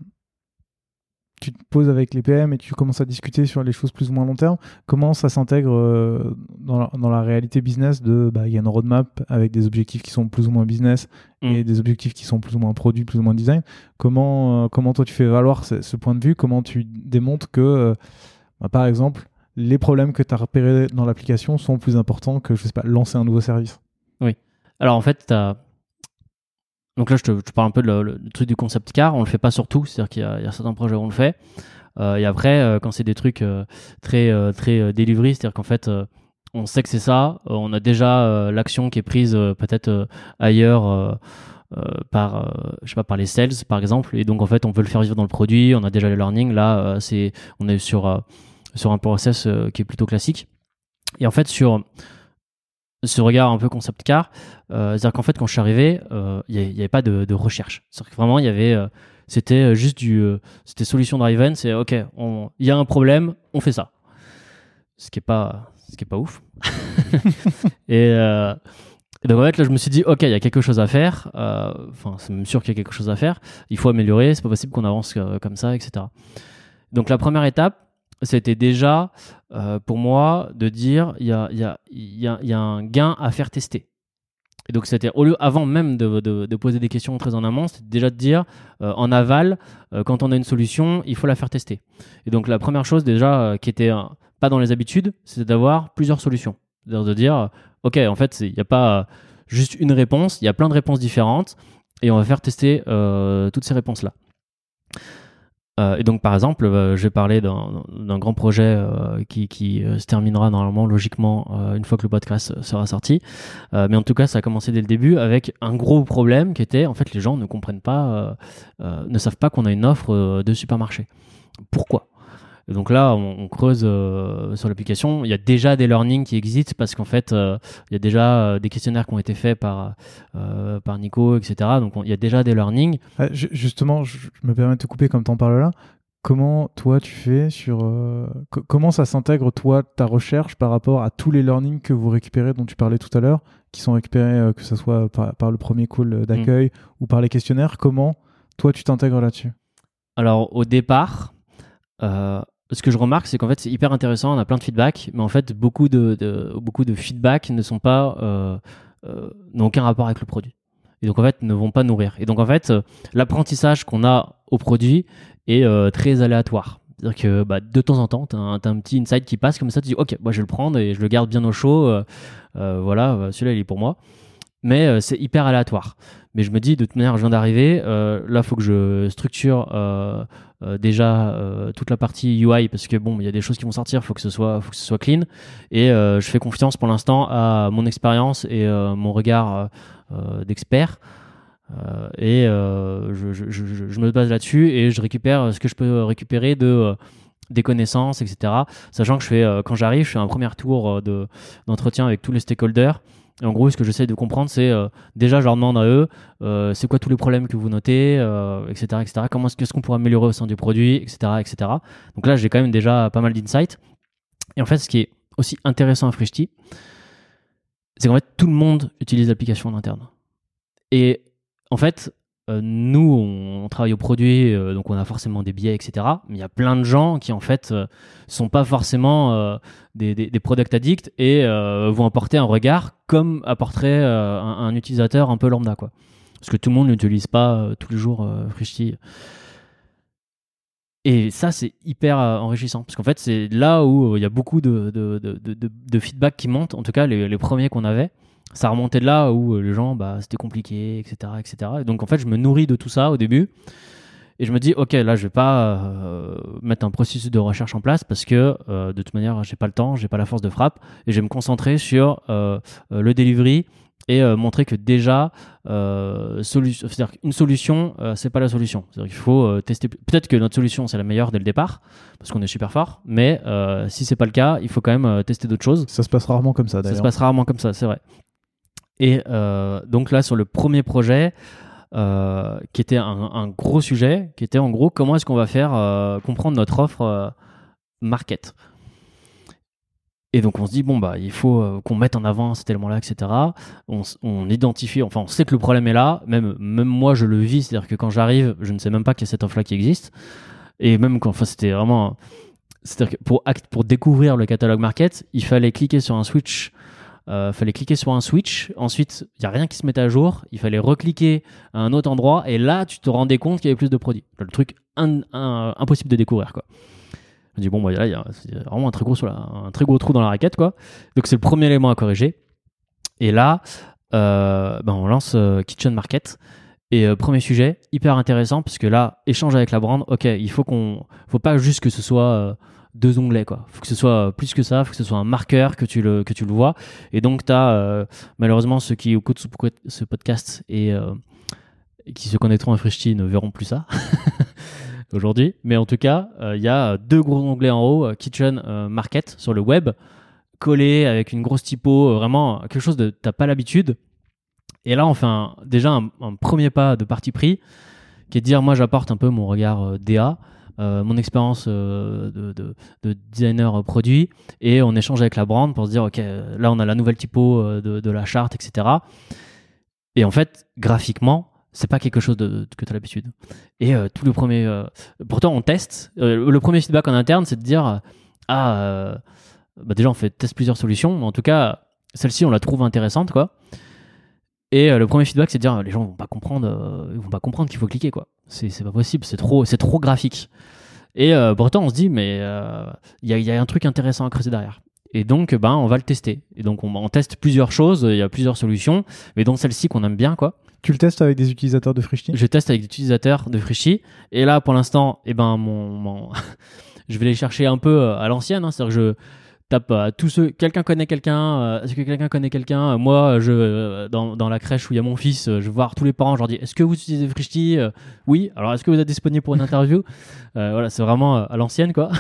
tu te poses avec les P M et tu commences à discuter sur les choses plus ou moins long terme, comment ça s'intègre euh, dans, la, dans la réalité business de, bah, il y a une roadmap avec des objectifs qui sont plus ou moins business mmh. et des objectifs qui sont plus ou moins produits, plus ou moins design. Comment, euh, comment toi tu fais valoir ce, ce point de vue? Comment tu démontres que, euh, bah, par exemple, les problèmes que tu as repérés dans l'application sont plus importants que, je sais pas, lancer un nouveau service? Oui. Alors en fait, tu as... Donc là, je te, je te parle un peu de le, le truc du concept car. On le fait pas sur tout, c'est-à-dire qu'il y a, il y a certains projets où on le fait. Euh, et après, euh, quand c'est des trucs euh, très, euh, très euh, delivery, c'est-à-dire qu'en fait, euh, on sait que c'est ça. Euh, on a déjà euh, l'action qui est prise euh, peut-être euh, ailleurs euh, euh, par, euh, je sais pas, par les sales, par exemple. Et donc en fait, on veut le faire vivre dans le produit. On a déjà les learning. Là, euh, c'est, on est sur euh, sur un process euh, qui est plutôt classique. Et en fait, sur ce regard un peu concept car, euh, c'est-à-dire qu'en fait quand je suis arrivé, il euh, n'y avait pas de, de recherche. C'est-à-dire que vraiment il y avait, euh, c'était juste du, euh, c'était solution driven, c'est ok, il y a un problème, on fait ça. Ce qui est pas, ce qui est pas ouf. et, euh, et donc en fait là je me suis dit ok, il y a quelque chose à faire. Enfin euh, c'est même sûr qu'il y a quelque chose à faire. Il faut améliorer, c'est pas possible qu'on avance euh, comme ça, et cetera. Donc la première étape, c'était déjà euh, pour moi de dire il y a, y, a, y, a, y a un gain à faire tester. Et donc c'était au lieu, avant même de, de, de poser des questions très en amont, c'était déjà de dire euh, en aval, euh, quand on a une solution, il faut la faire tester. Et donc la première chose déjà euh, qui était euh, pas dans les habitudes, c'était d'avoir plusieurs solutions. C'est-à-dire de dire ok, en fait, il n'y a pas juste une réponse, il y a plein de réponses différentes et on va faire tester euh, toutes ces réponses-là. Euh, et donc, par exemple, euh, je vais parler d'un, d'un grand projet euh, qui, qui euh, se terminera normalement, logiquement, euh, une fois que le podcast sera sorti. Euh, mais en tout cas, ça a commencé dès le début avec un gros problème qui était, en fait, les gens ne comprennent pas, euh, euh, ne savent pas qu'on a une offre euh, de supermarché. Pourquoi ? Et donc là, on, on creuse euh, sur l'application. Il y a déjà des learnings qui existent parce qu'en fait, euh, il y a déjà euh, des questionnaires qui ont été faits par, euh, par Nico, et cetera. Donc on, il y a déjà des learnings. Ah, ju- justement, je, je me permets de te couper comme tu en parles là. Comment toi tu fais sur... euh, co- comment ça s'intègre toi, ta recherche par rapport à tous les learnings que vous récupérez dont tu parlais tout à l'heure, qui sont récupérés euh, que ce soit par, par le premier call d'accueil mmh. ou par les questionnaires. Comment toi tu t'intègres là-dessus ? Alors au départ... Euh, ce que je remarque, c'est qu'en fait, c'est hyper intéressant, on a plein de feedback, mais en fait, beaucoup de, de, beaucoup de feedback ne sont pas, euh, euh, n'ont aucun rapport avec le produit. Et donc, en fait, ne vont pas nourrir. Et donc, en fait, euh, l'apprentissage qu'on a au produit est euh, très aléatoire. C'est-à-dire que bah, de temps en temps, tu as un, t'as un petit insight qui passe comme ça, tu dis, OK, moi, je vais le prendre et je le garde bien au chaud. Euh, euh, voilà, celui-là, il est pour moi. Mais euh, c'est hyper aléatoire. Mais je me dis, de toute manière, je viens d'arriver. Euh, là, il faut que je structure euh, euh, déjà euh, toute la partie U I parce que bon, il y a des choses qui vont sortir. Il faut que ce soit, faut que ce soit clean. Et euh, je fais confiance pour l'instant à mon expérience et euh, mon regard euh, d'expert. Euh, et euh, je, je, je, je me base là-dessus et je récupère ce que je peux récupérer de euh, des connaissances, et cetera. Sachant que je fais, euh, quand j'arrive, je fais un premier tour de, d'entretien avec tous les stakeholders. Et en gros, ce que j'essaie de comprendre, c'est euh, déjà, je leur demande à eux, euh, c'est quoi tous les problèmes que vous notez, euh, et cetera, et cetera. Comment est-ce, qu'est-ce qu'on pourrait améliorer au sein du produit, et cetera, et cetera. Donc là, j'ai quand même déjà pas mal d'insights. Et en fait, ce qui est aussi intéressant à Frishti, c'est qu'en fait, tout le monde utilise l'application en interne. Et en fait, euh, nous, on, on travaille au produit, euh, donc on a forcément des biais, et cetera. Mais il y a plein de gens qui, en fait, euh, sont pas forcément euh, des, des, des product addicts et euh, vont apporter un regard comme apporterait euh, un, un utilisateur un peu lambda, quoi. Parce que tout le monde n'utilise pas euh, tous les jours euh, Frishti. Et ça, c'est hyper euh, enrichissant. Parce qu'en fait, c'est là où il euh, y a beaucoup de, de, de, de, de feedback qui montent. En tout cas, les, les premiers qu'on avait. Ça remontait de là où euh, les gens, bah, c'était compliqué, et cetera, et cetera. Et donc, en fait, je me nourris de tout ça au début. Et je me dis, OK, là, je vais pas euh, mettre un processus de recherche en place parce que, euh, de toute manière, j'ai pas le temps, j'ai pas la force de frappe. Et je vais me concentrer sur euh, euh, le delivery et euh, montrer que déjà, euh, solu- c'est-à-dire qu'une solution, euh, c'est pas la solution. C'est-à-dire qu'il faut euh, tester. Peut-être que notre solution, c'est la meilleure dès le départ parce qu'on est super fort. Mais euh, si c'est pas le cas, il faut quand même euh, tester d'autres choses. Ça se passe rarement comme ça, d'ailleurs. Ça se passe rarement comme ça, c'est vrai. Et euh, donc là, sur le premier projet, euh, qui était un, un gros sujet, qui était en gros comment est-ce qu'on va faire euh, comprendre notre offre euh, market. Et donc on se dit, bon, bah, il faut euh, qu'on mette en avant cet élément-là, et cetera. On, on identifie, enfin, on sait que le problème est là. Même, même moi, je le vis, c'est-à-dire que quand j'arrive, je ne sais même pas qu'il y a cette offre-là qui existe. Et même quand, enfin, c'était vraiment... C'est-à-dire que pour, act, pour découvrir le catalogue market, il fallait cliquer sur un switch. Il euh, fallait cliquer sur un switch, ensuite il n'y a rien qui se mettait à jour, il fallait recliquer à un autre endroit et là tu te rendais compte qu'il y avait plus de produits. Le truc un, un, impossible de découvrir, quoi. Je me dis bon, bah, là il y a vraiment un très, gros, un très gros trou dans la raquette, quoi. Donc c'est le premier élément à corriger. Et là euh, ben, on lance euh, Kitchen Market. Et euh, premier sujet, hyper intéressant parce que là, échange avec la brand, ok, il faut qu'on, faut pas juste que ce soit euh, deux onglets, quoi. Faut que ce soit plus que ça, faut que ce soit un marqueur, que tu le, que tu le vois. Et donc, tu as euh, malheureusement ceux qui écoutent ce podcast et euh, qui se connecteront à Frishti ne verront plus ça aujourd'hui. Mais en tout cas, il euh, y a deux gros onglets en haut, euh, Kitchen euh, Market sur le web, collé avec une grosse typo, euh, vraiment quelque chose de t'as pas l'habitude. Et là, on fait un, déjà un, un premier pas de parti pris qui est de dire, moi, j'apporte un peu mon regard euh, D A, euh, mon expérience euh, de, de, de designer produit, et on échange avec la brand pour se dire, OK, là, on a la nouvelle typo euh, de, de la charte, et cetera. Et en fait, graphiquement, c'est pas quelque chose de, de, que tu as l'habitude. Et euh, tout le premier... Euh, pourtant, on teste. Euh, le premier feedback en interne, c'est de dire, ah, euh, bah déjà, on fait teste plusieurs solutions, mais en tout cas, celle-ci, on la trouve intéressante, quoi. Et euh, le premier feedback, c'est de dire les gens vont pas comprendre, euh, ils vont pas comprendre qu'il faut cliquer, quoi. C'est c'est pas possible, c'est trop c'est trop graphique. Et euh, pourtant on se dit mais il euh, y a il y a un truc intéressant à creuser derrière. Et donc, ben, on va le tester. Et donc, on, on teste plusieurs choses. Il y a plusieurs solutions, mais dont celle-ci qu'on aime bien, quoi. Tu le testes avec des utilisateurs de Frishti ? Je teste avec des utilisateurs de Frishti. Et là, pour l'instant, eh ben, mon, mon... je vais les chercher un peu à l'ancienne. Hein. C'est-à-dire que je tape à tous ceux. Quelqu'un connaît quelqu'un euh, Est-ce que quelqu'un connaît quelqu'un euh, Moi, je, euh, dans, dans la crèche où il y a mon fils, euh, je vais voir tous les parents. Je leur dis, est-ce que vous utilisez Frishti ? euh, Oui. Alors, est-ce que vous êtes disponible pour une interview ? euh, Voilà, c'est vraiment euh, à l'ancienne, quoi.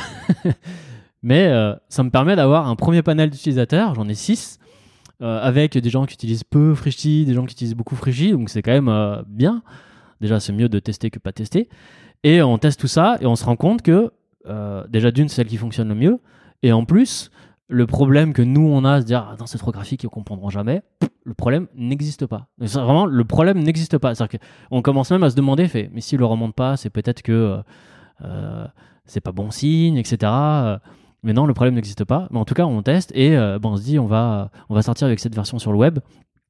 Mais euh, ça me permet d'avoir un premier panel d'utilisateurs. J'en ai six. Euh, avec des gens qui utilisent peu Frishti, des gens qui utilisent beaucoup Frishti, donc c'est quand même euh, bien. Déjà, c'est mieux de tester que pas tester. Et on teste tout ça et on se rend compte que, euh, déjà d'une, c'est celle qui fonctionne le mieux. Et en plus, le problème que nous, on a, à se dire, ah, non, c'est trop graphique, ils ne comprendront jamais, le problème n'existe pas. C'est vraiment, le problème n'existe pas. C'est-à-dire qu'on commence même à se demander, fait, mais s'il ne le remonte pas, c'est peut-être que euh, euh, c'est pas bon signe, et cetera. Mais non, le problème n'existe pas. Mais en tout cas, on teste et euh, bon, on se dit, on va, on va sortir avec cette version sur le web.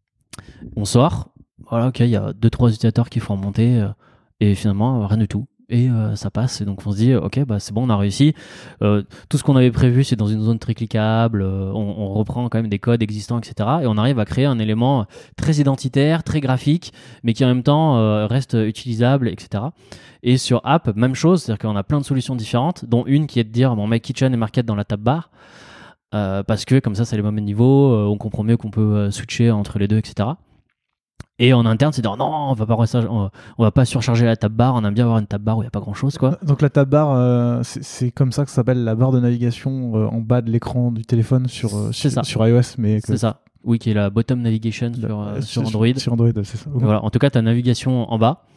On sort, voilà, ok, il y a deux trois utilisateurs qui font remonter euh, et finalement, rien du tout. Et euh, ça passe. Et donc, on se dit, ok, bah, c'est bon, on a réussi. Euh, tout ce qu'on avait prévu, c'est dans une zone très cliquable. Euh, on, on reprend quand même des codes existants, et cetera. Et on arrive à créer un élément très identitaire, très graphique, mais qui en même temps euh, reste utilisable, et cetera. Et sur App, même chose, c'est-à-dire qu'on a plein de solutions différentes, dont une qui est de dire, bon, on met Kitchen et Market dans la tab bar, euh, parce que comme ça, c'est les mêmes niveaux, euh, on comprend mieux qu'on peut euh, switcher entre les deux, et cetera. Et en interne, c'est dire non, on va pas on va pas surcharger la tab bar, on aime bien avoir une tab bar où il n'y a pas grand chose, quoi. Donc la tab bar, euh, c'est, c'est comme ça que ça s'appelle la barre de navigation euh, en bas de l'écran du téléphone sur, euh, sur, sur iOS. Mais que... C'est ça, oui, qui est la bottom navigation la, sur, euh, sur, sur Android. Sur Android, c'est ça. Voilà, en tout cas, ta navigation en bas.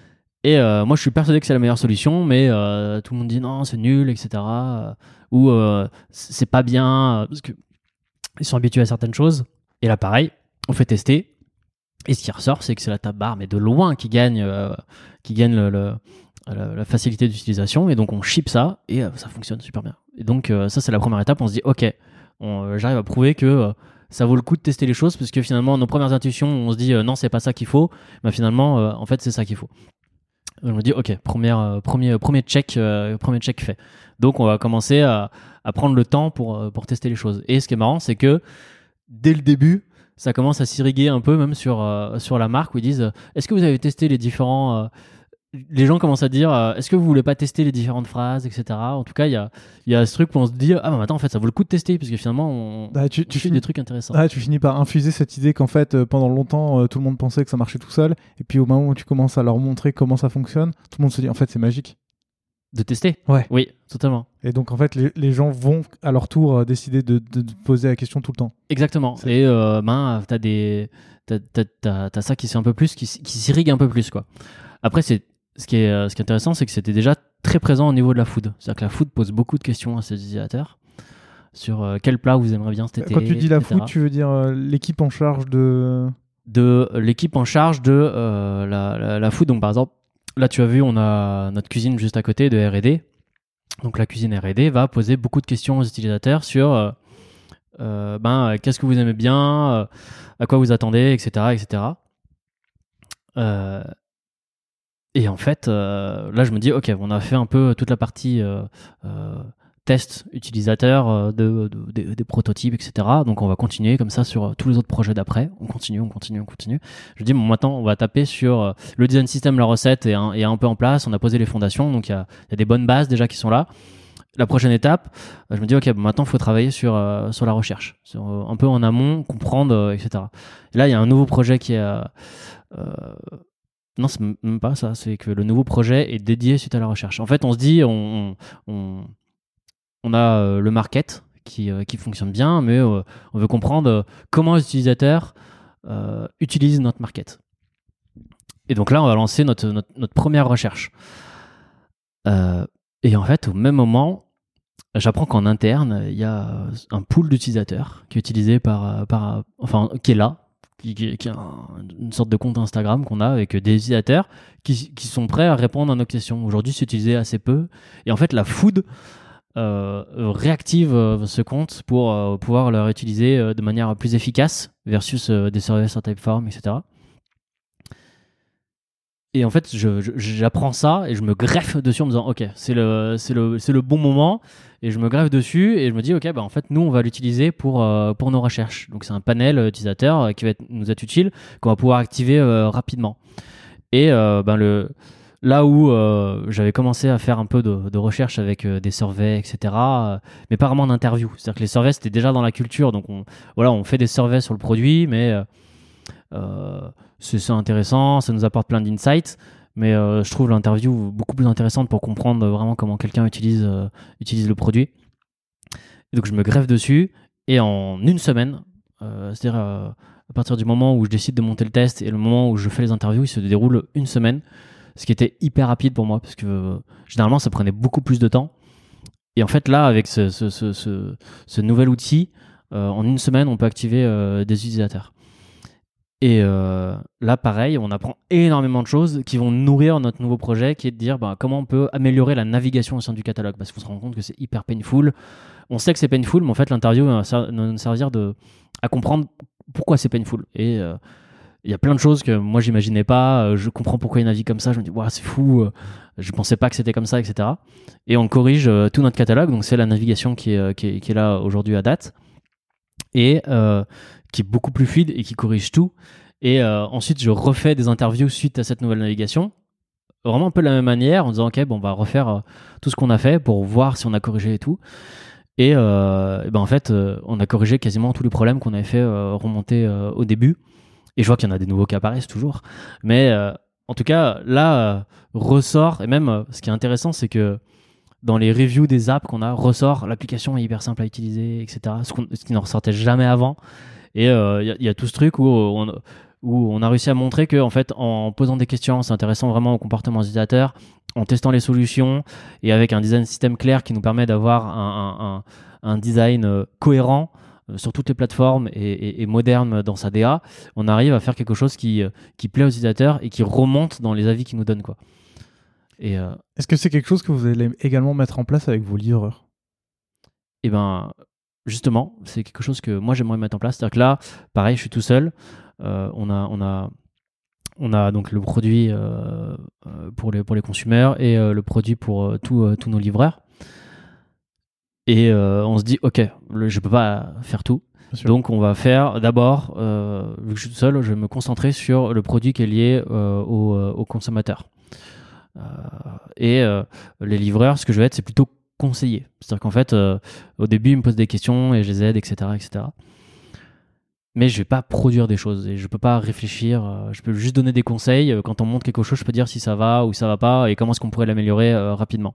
Et euh, moi, je suis persuadé que c'est la meilleure solution, mais euh, tout le monde dit non, c'est nul, et cetera. Ou euh, c'est pas bien, parce qu'ils sont habitués à certaines choses. Et là, pareil, on fait tester. Et ce qui ressort, c'est que c'est la tab bar, mais de loin, qui gagne, euh, qui gagne le, le, la, la facilité d'utilisation. Et donc, on ship ça et euh, ça fonctionne super bien. Et donc, euh, ça, c'est la première étape. On se dit, OK, on, euh, j'arrive à prouver que euh, ça vaut le coup de tester les choses, parce que finalement, nos premières intuitions, on se dit, euh, non, c'est pas ça qu'il faut. Mais finalement, euh, en fait, c'est ça qu'il faut. Donc, on me dit, OK, première, euh, premier, premier, check, euh, premier check fait. Donc, on va commencer à, à prendre le temps pour, euh, pour tester les choses. Et ce qui est marrant, c'est que dès le début, ça commence à s'irriguer un peu, même sur, euh, sur la marque, où ils disent euh, est-ce que vous avez testé les différents. Euh... Les gens commencent à dire euh, est-ce que vous voulez pas tester les différentes phrases, et cetera. En tout cas, il y a, y a ce truc où on se dit ah, bah attends, en fait, ça vaut le coup de tester, parce que finalement, on, ah, tu, on tu fait finis, des trucs intéressants. Ah, tu finis par infuser cette idée qu'en fait, euh, pendant longtemps, euh, tout le monde pensait que ça marchait tout seul. Et puis au moment où tu commences à leur montrer comment ça fonctionne, tout le monde se dit en fait, c'est magique. De tester ? Ouais. Oui, totalement. Et donc, en fait, les, les gens vont à leur tour euh, décider de, de, de poser la question tout le temps. Exactement. C'est... Et euh, ben, t'as, des... t'as, t'as, t'as, t'as ça qui, c'est un peu plus, qui, qui s'irrigue un peu plus, quoi. Après, c'est... Ce, qui est, ce qui est intéressant, c'est que c'était déjà très présent au niveau de la food. C'est-à-dire que la food pose beaucoup de questions à ses utilisateurs sur euh, quel plat vous aimeriez bien cet été. Quand tu dis la et cetera. food, tu veux dire euh, l'équipe en charge de... De l'équipe en charge de euh, la, la, la food. Donc, par exemple, là, tu as vu, on a notre cuisine juste à côté de R et D. Donc, la cuisine R et D va poser beaucoup de questions aux utilisateurs sur euh, euh, ben, qu'est-ce que vous aimez bien, euh, à quoi vous attendez, et cetera et cetera. Euh, et en fait, euh, là, je me dis, OK, on a fait un peu toute la partie euh, euh, test utilisateur euh, de, de, de, des prototypes, et cetera. Donc, on va continuer comme ça sur tous les autres projets d'après. On continue, on continue, on continue. Je dis, bon, maintenant, on va taper sur euh, le design system, la recette est un, est un peu en place. On a posé les fondations, donc il y a, y a des bonnes bases déjà qui sont là. La prochaine étape, euh, je me dis, OK, bon, maintenant, il faut travailler sur, euh, sur la recherche, sur, euh, un peu en amont, comprendre, euh, et cetera. Et là, il y a un nouveau projet qui est... Euh, euh, non, c'est même pas ça. C'est que le nouveau projet est dédié suite à la recherche. En fait, on se dit, on... on On a euh, le market qui, euh, qui fonctionne bien, mais euh, on veut comprendre euh, comment les utilisateurs euh, utilisent notre market. Et donc là, on va lancer notre, notre, notre première recherche. Euh, et en fait, au même moment, j'apprends qu'en interne, il y a un pool d'utilisateurs qui est utilisé par, par enfin, qui est là, qui, qui, qui est un, une sorte de compte Instagram qu'on a avec des utilisateurs qui, qui sont prêts à répondre à nos questions. Aujourd'hui, c'est utilisé assez peu. Et en fait, la food Euh, réactive euh, ce compte pour euh, pouvoir le réutiliser euh, de manière plus efficace versus euh, des services en Typeform, et cetera. et en fait, je, je, j'apprends ça et je me greffe dessus en me disant, ok, c'est le, c'est le, c'est le bon moment. Et je me greffe dessus et je me dis, ok, bah en fait, nous, on va l'utiliser pour, euh, pour nos recherches. Donc, c'est un panel utilisateur euh, qui va être, nous être utile, qu'on va pouvoir activer euh, rapidement. Et euh, ben le, là où euh, j'avais commencé à faire un peu de, de recherche avec euh, des surveys, et cetera, euh, mais pas vraiment d'interview. C'est-à-dire que les surveys, c'était déjà dans la culture. Donc, on, voilà, on fait des surveys sur le produit, mais euh, euh, c'est, c'est intéressant, ça nous apporte plein d'insights. Mais euh, je trouve l'interview beaucoup plus intéressante pour comprendre vraiment comment quelqu'un utilise, euh, utilise le produit. Et donc je me greffe dessus et en une semaine, euh, c'est-à-dire euh, à partir du moment où je décide de monter le test et le moment où je fais les interviews, il se déroule une semaine, ce qui était hyper rapide pour moi parce que euh, généralement ça prenait beaucoup plus de temps. Et en fait là, avec ce, ce, ce, ce, ce nouvel outil, euh, en une semaine, on peut activer euh, des utilisateurs. Et euh, là, pareil, on apprend énormément de choses qui vont nourrir notre nouveau projet, qui est de dire bah, comment on peut améliorer la navigation au sein du catalogue, parce qu'on se rend compte que c'est hyper painful. On sait que c'est painful, mais en fait, l'interview va nous servir de, à comprendre pourquoi c'est painful. Et il euh, y a plein de choses que moi, j'imaginais pas. Je comprends pourquoi il navigue comme ça. Je me dis, wow, c'est fou. Je pensais pas que c'était comme ça, et cetera. Et on corrige euh, tout notre catalogue. Donc, c'est la navigation qui est, qui est, qui est là aujourd'hui à date. Et euh, qui est beaucoup plus fluide et qui corrige tout. Et euh, ensuite, je refais des interviews suite à cette nouvelle navigation. Vraiment un peu de la même manière, en disant, OK, bon, on va refaire euh, tout ce qu'on a fait pour voir si on a corrigé et tout. Et, euh, et ben, en fait, euh, on a corrigé quasiment tous les problèmes qu'on avait fait euh, remonter euh, au début. Et je vois qu'il y en a des nouveaux qui apparaissent toujours. Mais euh, en tout cas, là, euh, ressort, et même euh, ce qui est intéressant, c'est que dans les reviews des apps qu'on a, ressort, l'application est hyper simple à utiliser, et cetera. Ce, ce qui ne ressortait jamais avant. Et il euh, y, y a tout ce truc où on, où on a réussi à montrer que, en fait, en posant des questions, en s'intéressant vraiment au comportement des utilisateurs, en testant les solutions et avec un design système clair qui nous permet d'avoir un, un, un, un design euh, cohérent euh, sur toutes les plateformes et, et, et moderne dans sa D A, on arrive à faire quelque chose qui, qui plaît aux utilisateurs et qui remonte dans les avis qu'ils nous donnent, quoi. Et, euh, Est-ce que c'est quelque chose que vous allez également mettre en place avec vos livreurs ? Eh ben, justement, c'est quelque chose que moi j'aimerais mettre en place. C'est-à-dire que là, pareil, je suis tout seul. Euh, on a, on a, on a donc le produit euh, pour les pour les consommateurs et euh, le produit pour euh, tous euh, tous nos livreurs. Et euh, on se dit, ok, le, je peux pas faire tout. Donc on va faire d'abord, euh, vu que je suis tout seul, je vais me concentrer sur le produit qui est lié euh, au, euh, au consommateur. Euh, et euh, les livreurs, ce que je vais être, c'est plutôt conseiller. C'est-à-dire qu'en fait, euh, au début, ils me posent des questions et je les aide, et cetera, et cetera. Mais je vais pas produire des choses et je peux pas réfléchir. Euh, je peux juste donner des conseils. Quand on montre quelque chose, je peux dire si ça va ou ça va pas et comment est-ce qu'on pourrait l'améliorer euh, rapidement.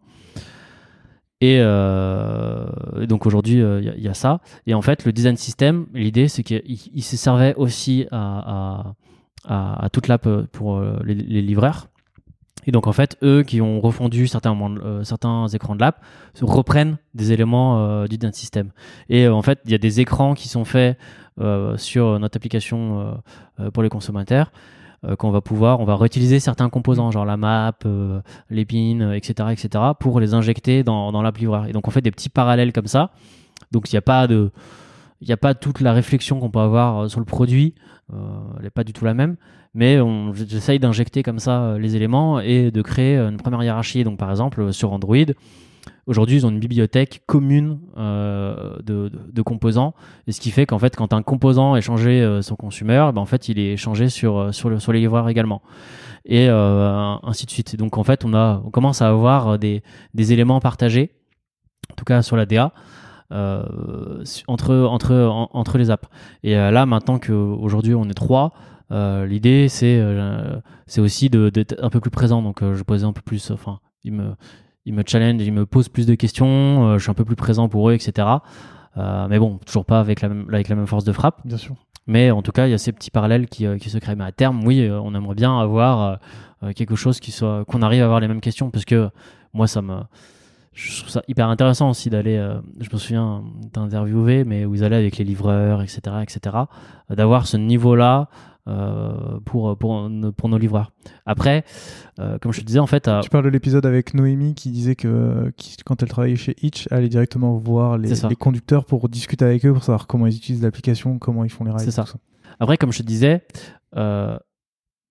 Et euh, donc aujourd'hui, il euh, y, y a ça. Et en fait, le design system, l'idée, c'est qu'il il se servait aussi à, à, à, à toute l'app pour euh, les, les livreurs. Et donc, en fait, eux qui ont refondu certains, euh, certains écrans de l'app reprennent des éléments euh, du design system. Et euh, en fait, il y a des écrans qui sont faits euh, sur notre application euh, pour les consommateurs euh, qu'on va pouvoir, on va réutiliser certains composants, genre la map, euh, les pins, et cetera, et cetera, pour les injecter dans, dans l'app livreur. Et donc, on fait des petits parallèles comme ça. Donc, il n'y a pas de... Il n'y a pas toute la réflexion qu'on peut avoir sur le produit, euh, elle n'est pas du tout la même, mais on, j'essaye d'injecter comme ça les éléments et de créer une première hiérarchie. Donc par exemple sur Android, aujourd'hui ils ont une bibliothèque commune euh, de, de, de composants, et ce qui fait qu'en fait quand un composant est changé euh, sur consumer, ben, en fait il est changé sur, sur, le, sur les livreurs également, et euh, ainsi de suite. Donc en fait on, a, on commence à avoir des, des éléments partagés, en tout cas sur la D A. Euh, entre, entre, en, entre les apps. Et euh, là, maintenant qu'aujourd'hui on est trois, euh, l'idée c'est, euh, c'est aussi de, d'être un peu plus présent. Donc euh, je posais un peu plus, enfin, ils me, ils me challenge, ils me posent plus de questions, euh, je suis un peu plus présent pour eux, et cetera. Euh, mais bon, toujours pas avec la même, avec la même force de frappe. Bien sûr. Mais en tout cas, il y a ces petits parallèles qui, euh, qui se créent. Mais à terme, oui, euh, on aimerait bien avoir euh, quelque chose qui soit, qu'on arrive à avoir les mêmes questions, parce que moi, ça me. Je trouve ça hyper intéressant aussi d'aller, euh, je me souviens d'interviewer, mais où ils allaient avec les livreurs, et cetera, et cetera, euh, d'avoir ce niveau-là euh, pour, pour, pour nos livreurs. Après, euh, comme je te disais, en fait... À... Tu parles de l'épisode avec Noémie qui disait que qui, quand elle travaillait chez Hitch, elle allait directement voir les, les conducteurs pour discuter avec eux, pour savoir comment ils utilisent l'application, comment ils font les rides. C'est ça. ça. Après, comme je te disais... Euh,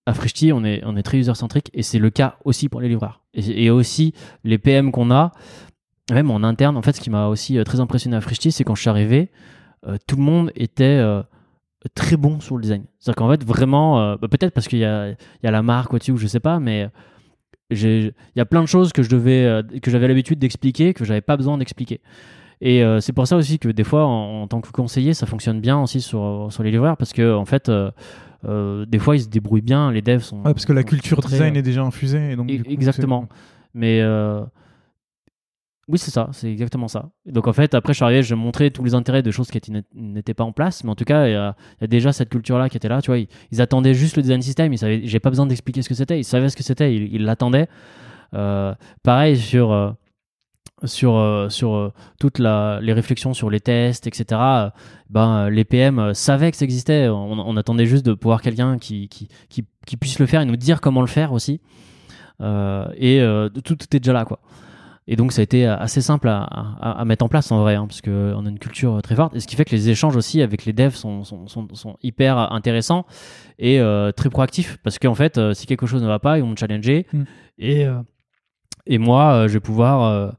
à Frishti, on est, on est très user-centrique et c'est le cas aussi pour les livreurs. Et, et aussi, les P M qu'on a, même en interne, en fait, ce qui m'a aussi euh, très impressionné à Frishti, c'est quand je suis arrivé, euh, tout le monde était euh, très bon sur le design. C'est-à-dire qu'en fait, vraiment, euh, bah, peut-être parce qu'il y a, il y a la marque au-dessus ou je sais pas, mais il y a plein de choses que, je devais, euh, que j'avais l'habitude d'expliquer, que j'avais pas besoin d'expliquer. Et euh, c'est pour ça aussi que des fois, en, en tant que conseiller, ça fonctionne bien aussi sur, sur les livreurs parce que, en fait, euh, Euh, des fois ils se débrouillent bien, les devs sont ouais, parce que la culture très, design est déjà infusée et donc, et, du coup, exactement c'est... mais euh, oui c'est ça, c'est exactement ça. Et donc en fait après je suis arrivé, je montrais tous les intérêts de choses qui étaient, n'étaient pas en place, mais en tout cas il y, a, il y a déjà cette culture là qui était là, tu vois, ils, ils attendaient juste le design system, ils savaient, j'ai pas besoin d'expliquer ce que c'était, ils savaient ce que c'était, ils, ils l'attendaient. Euh, pareil sur euh, sur, euh, sur euh, toutes la, les réflexions sur les tests, et cetera, euh, ben, les P M euh, savaient que ça existait. On, on attendait juste de pouvoir quelqu'un qui, qui, qui, qui puisse le faire et nous dire comment le faire aussi. Euh, et euh, tout, tout est déjà là, quoi. Et donc, ça a été assez simple à, à, à mettre en place en vrai, hein, parce qu'on a une culture très forte. Et ce qui fait que les échanges aussi avec les devs sont, sont, sont, sont hyper intéressants et euh, très proactifs. Parce qu'en fait, euh, si quelque chose ne va pas, ils vont me challenger. Mm. Et, euh, et moi, euh, je vais pouvoir... Euh,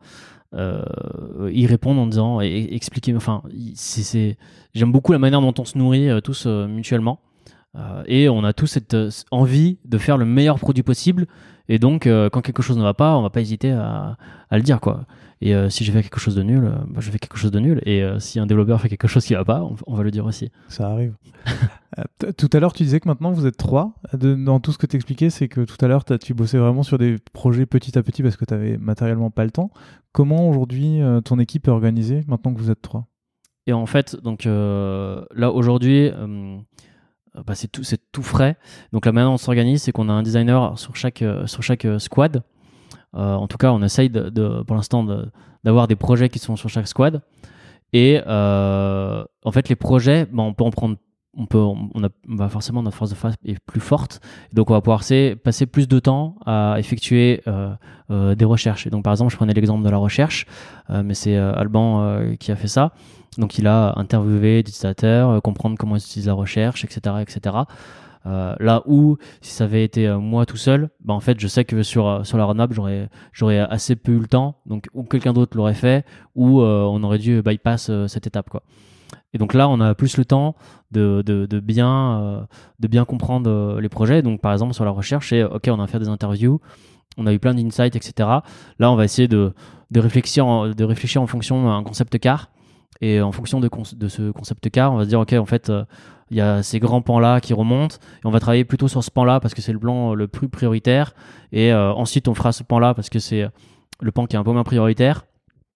Euh, y répondre en disant et, et expliquer, enfin c'est, c'est, j'aime beaucoup la manière dont on se nourrit euh, tous euh, mutuellement euh, et on a tous cette euh, envie de faire le meilleur produit possible et donc euh, quand quelque chose ne va pas on va pas hésiter à, à le dire quoi. Et euh, si j'ai fait quelque chose de nul, euh, bah, je fais quelque chose de nul et euh, si un développeur fait quelque chose qui va pas on, on va le dire aussi. Ça arrive. euh, tout à l'heure tu disais que maintenant vous êtes trois de, dans tout ce que tu expliquais, c'est que tout à l'heure tu bossais vraiment sur des projets petit à petit parce que tu avais matériellement pas le temps. Comment aujourd'hui euh, ton équipe est organisée maintenant que vous êtes trois? Et en fait donc euh, là aujourd'hui euh, bah, c'est tout, c'est tout frais. Donc la manière dont on s'organise, c'est qu'on a un designer sur chaque, euh, sur chaque euh, squad. Euh, en tout cas, on essaye de, de, pour l'instant de, d'avoir des projets qui sont sur chaque squad. Et euh, en fait, les projets, bah, on peut en prendre, on peut, on a, bah, forcément notre force de frappe est plus forte. Et donc, on va pouvoir passer plus de temps à effectuer euh, euh, des recherches. Et donc, par exemple, je prenais l'exemple de la recherche, euh, mais c'est euh, Alban euh, qui a fait ça. Donc, il a interviewé des utilisateurs, euh, comprendre comment ils utilisent la recherche, et cetera, et cetera. Euh, là où, si ça avait été euh, moi tout seul, bah en fait, je sais que sur, euh, sur la roadmap, j'aurais, j'aurais assez peu eu le temps. Donc, ou quelqu'un d'autre l'aurait fait, ou euh, on aurait dû bypass euh, cette étape, quoi. Et donc là, on a plus le temps de, de, de, bien, euh, de bien comprendre euh, les projets. Donc, par exemple, sur la recherche, c'est OK, on a fait des interviews, on a eu plein d'insights, et cetera. Là, on va essayer de, de, réfléchir, en, de réfléchir en fonction d'un concept car. Et en fonction de, de ce concept car, on va se dire, OK, en fait, euh, il y a ces grands pans-là qui remontent, et on va travailler plutôt sur ce pan-là parce que c'est le plan le plus prioritaire. Et euh, ensuite, on fera ce pan-là parce que c'est le pan qui est un peu moins prioritaire.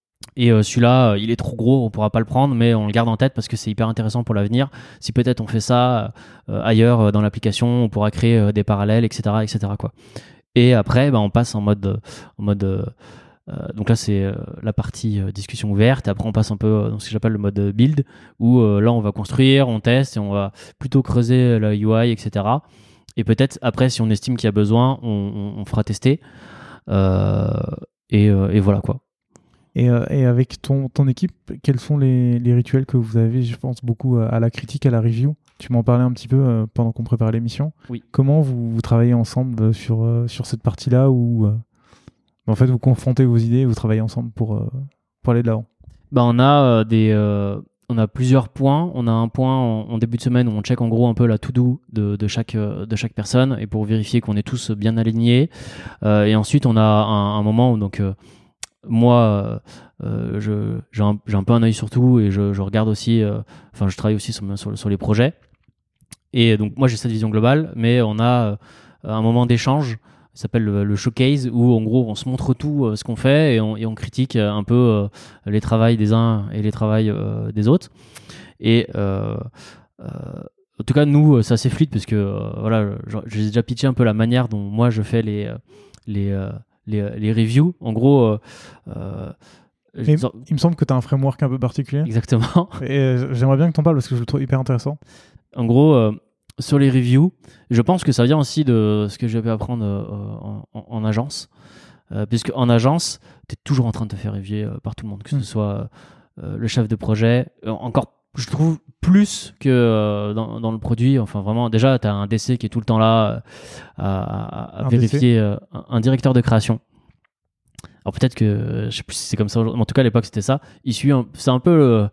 Et euh, celui-là, il est trop gros, on pourra pas le prendre, mais on le garde en tête parce que c'est hyper intéressant pour l'avenir. Si peut-être on fait ça euh, ailleurs euh, dans l'application, on pourra créer euh, des parallèles, et cetera, et cetera, quoi. Et après, bah, on passe en mode, en mode euh, Euh, donc là, c'est euh, la partie euh, discussion ouverte. Et après, on passe un peu euh, dans ce que j'appelle le mode build, où euh, là, on va construire, on teste et on va plutôt creuser la U I, et cetera. Et peut-être après, si on estime qu'il y a besoin, on, on, on fera tester. Euh, et, euh, et voilà quoi. Et, euh, et avec ton, ton équipe, quels sont les, les rituels que vous avez? Je pense beaucoup à la critique, à la review. Tu m'en parlais un petit peu euh, pendant qu'on préparait l'émission. Oui. Comment vous, vous travaillez ensemble sur, euh, sur cette partie-là où euh, en fait vous confrontez vos idées et vous travaillez ensemble pour, euh, pour aller de l'avant? Bah, on a euh, des... Euh... On a plusieurs points. On a un point en, en début de semaine où on check en gros un peu la to-do de, de, chaque, de chaque personne et pour vérifier qu'on est tous bien alignés. Euh, et ensuite, on a un, un moment où donc, euh, moi, euh, je, j'ai, un, j'ai un peu un œil sur tout et je, je regarde aussi, euh, enfin, je travaille aussi sur, sur, sur les projets. Et donc, moi, j'ai cette vision globale, mais on a euh, un moment d'échange. Ça s'appelle le, le showcase où en gros on se montre tout euh, ce qu'on fait et on, et on critique un peu euh, les travails des uns et les travails euh, des autres. Et euh, euh, en tout cas nous c'est assez fluide parce que euh, voilà, j'ai déjà pitché un peu la manière dont moi je fais les les euh, les, les reviews. En gros, euh, euh, il me semble que tu as un framework un peu particulier. Exactement. Et euh, j'aimerais bien que tu en parles parce que je le trouve hyper intéressant. En gros. Euh, Sur les reviews, je pense que ça vient aussi de ce que j'ai pu apprendre euh, en, en, en agence. Euh, puisque en agence, tu es toujours en train de te faire reviewer euh, par tout le monde, que ce soit euh, le chef de projet, euh, encore je trouve plus que euh, dans, dans le produit. Enfin, vraiment, déjà, tu as un D C qui est tout le temps là euh, à, à vérifier euh, un, un directeur de création. Alors peut-être que, je sais plus si c'est comme ça aujourd'hui, mais en tout cas à l'époque c'était ça. Il suit un, c'est un peu le...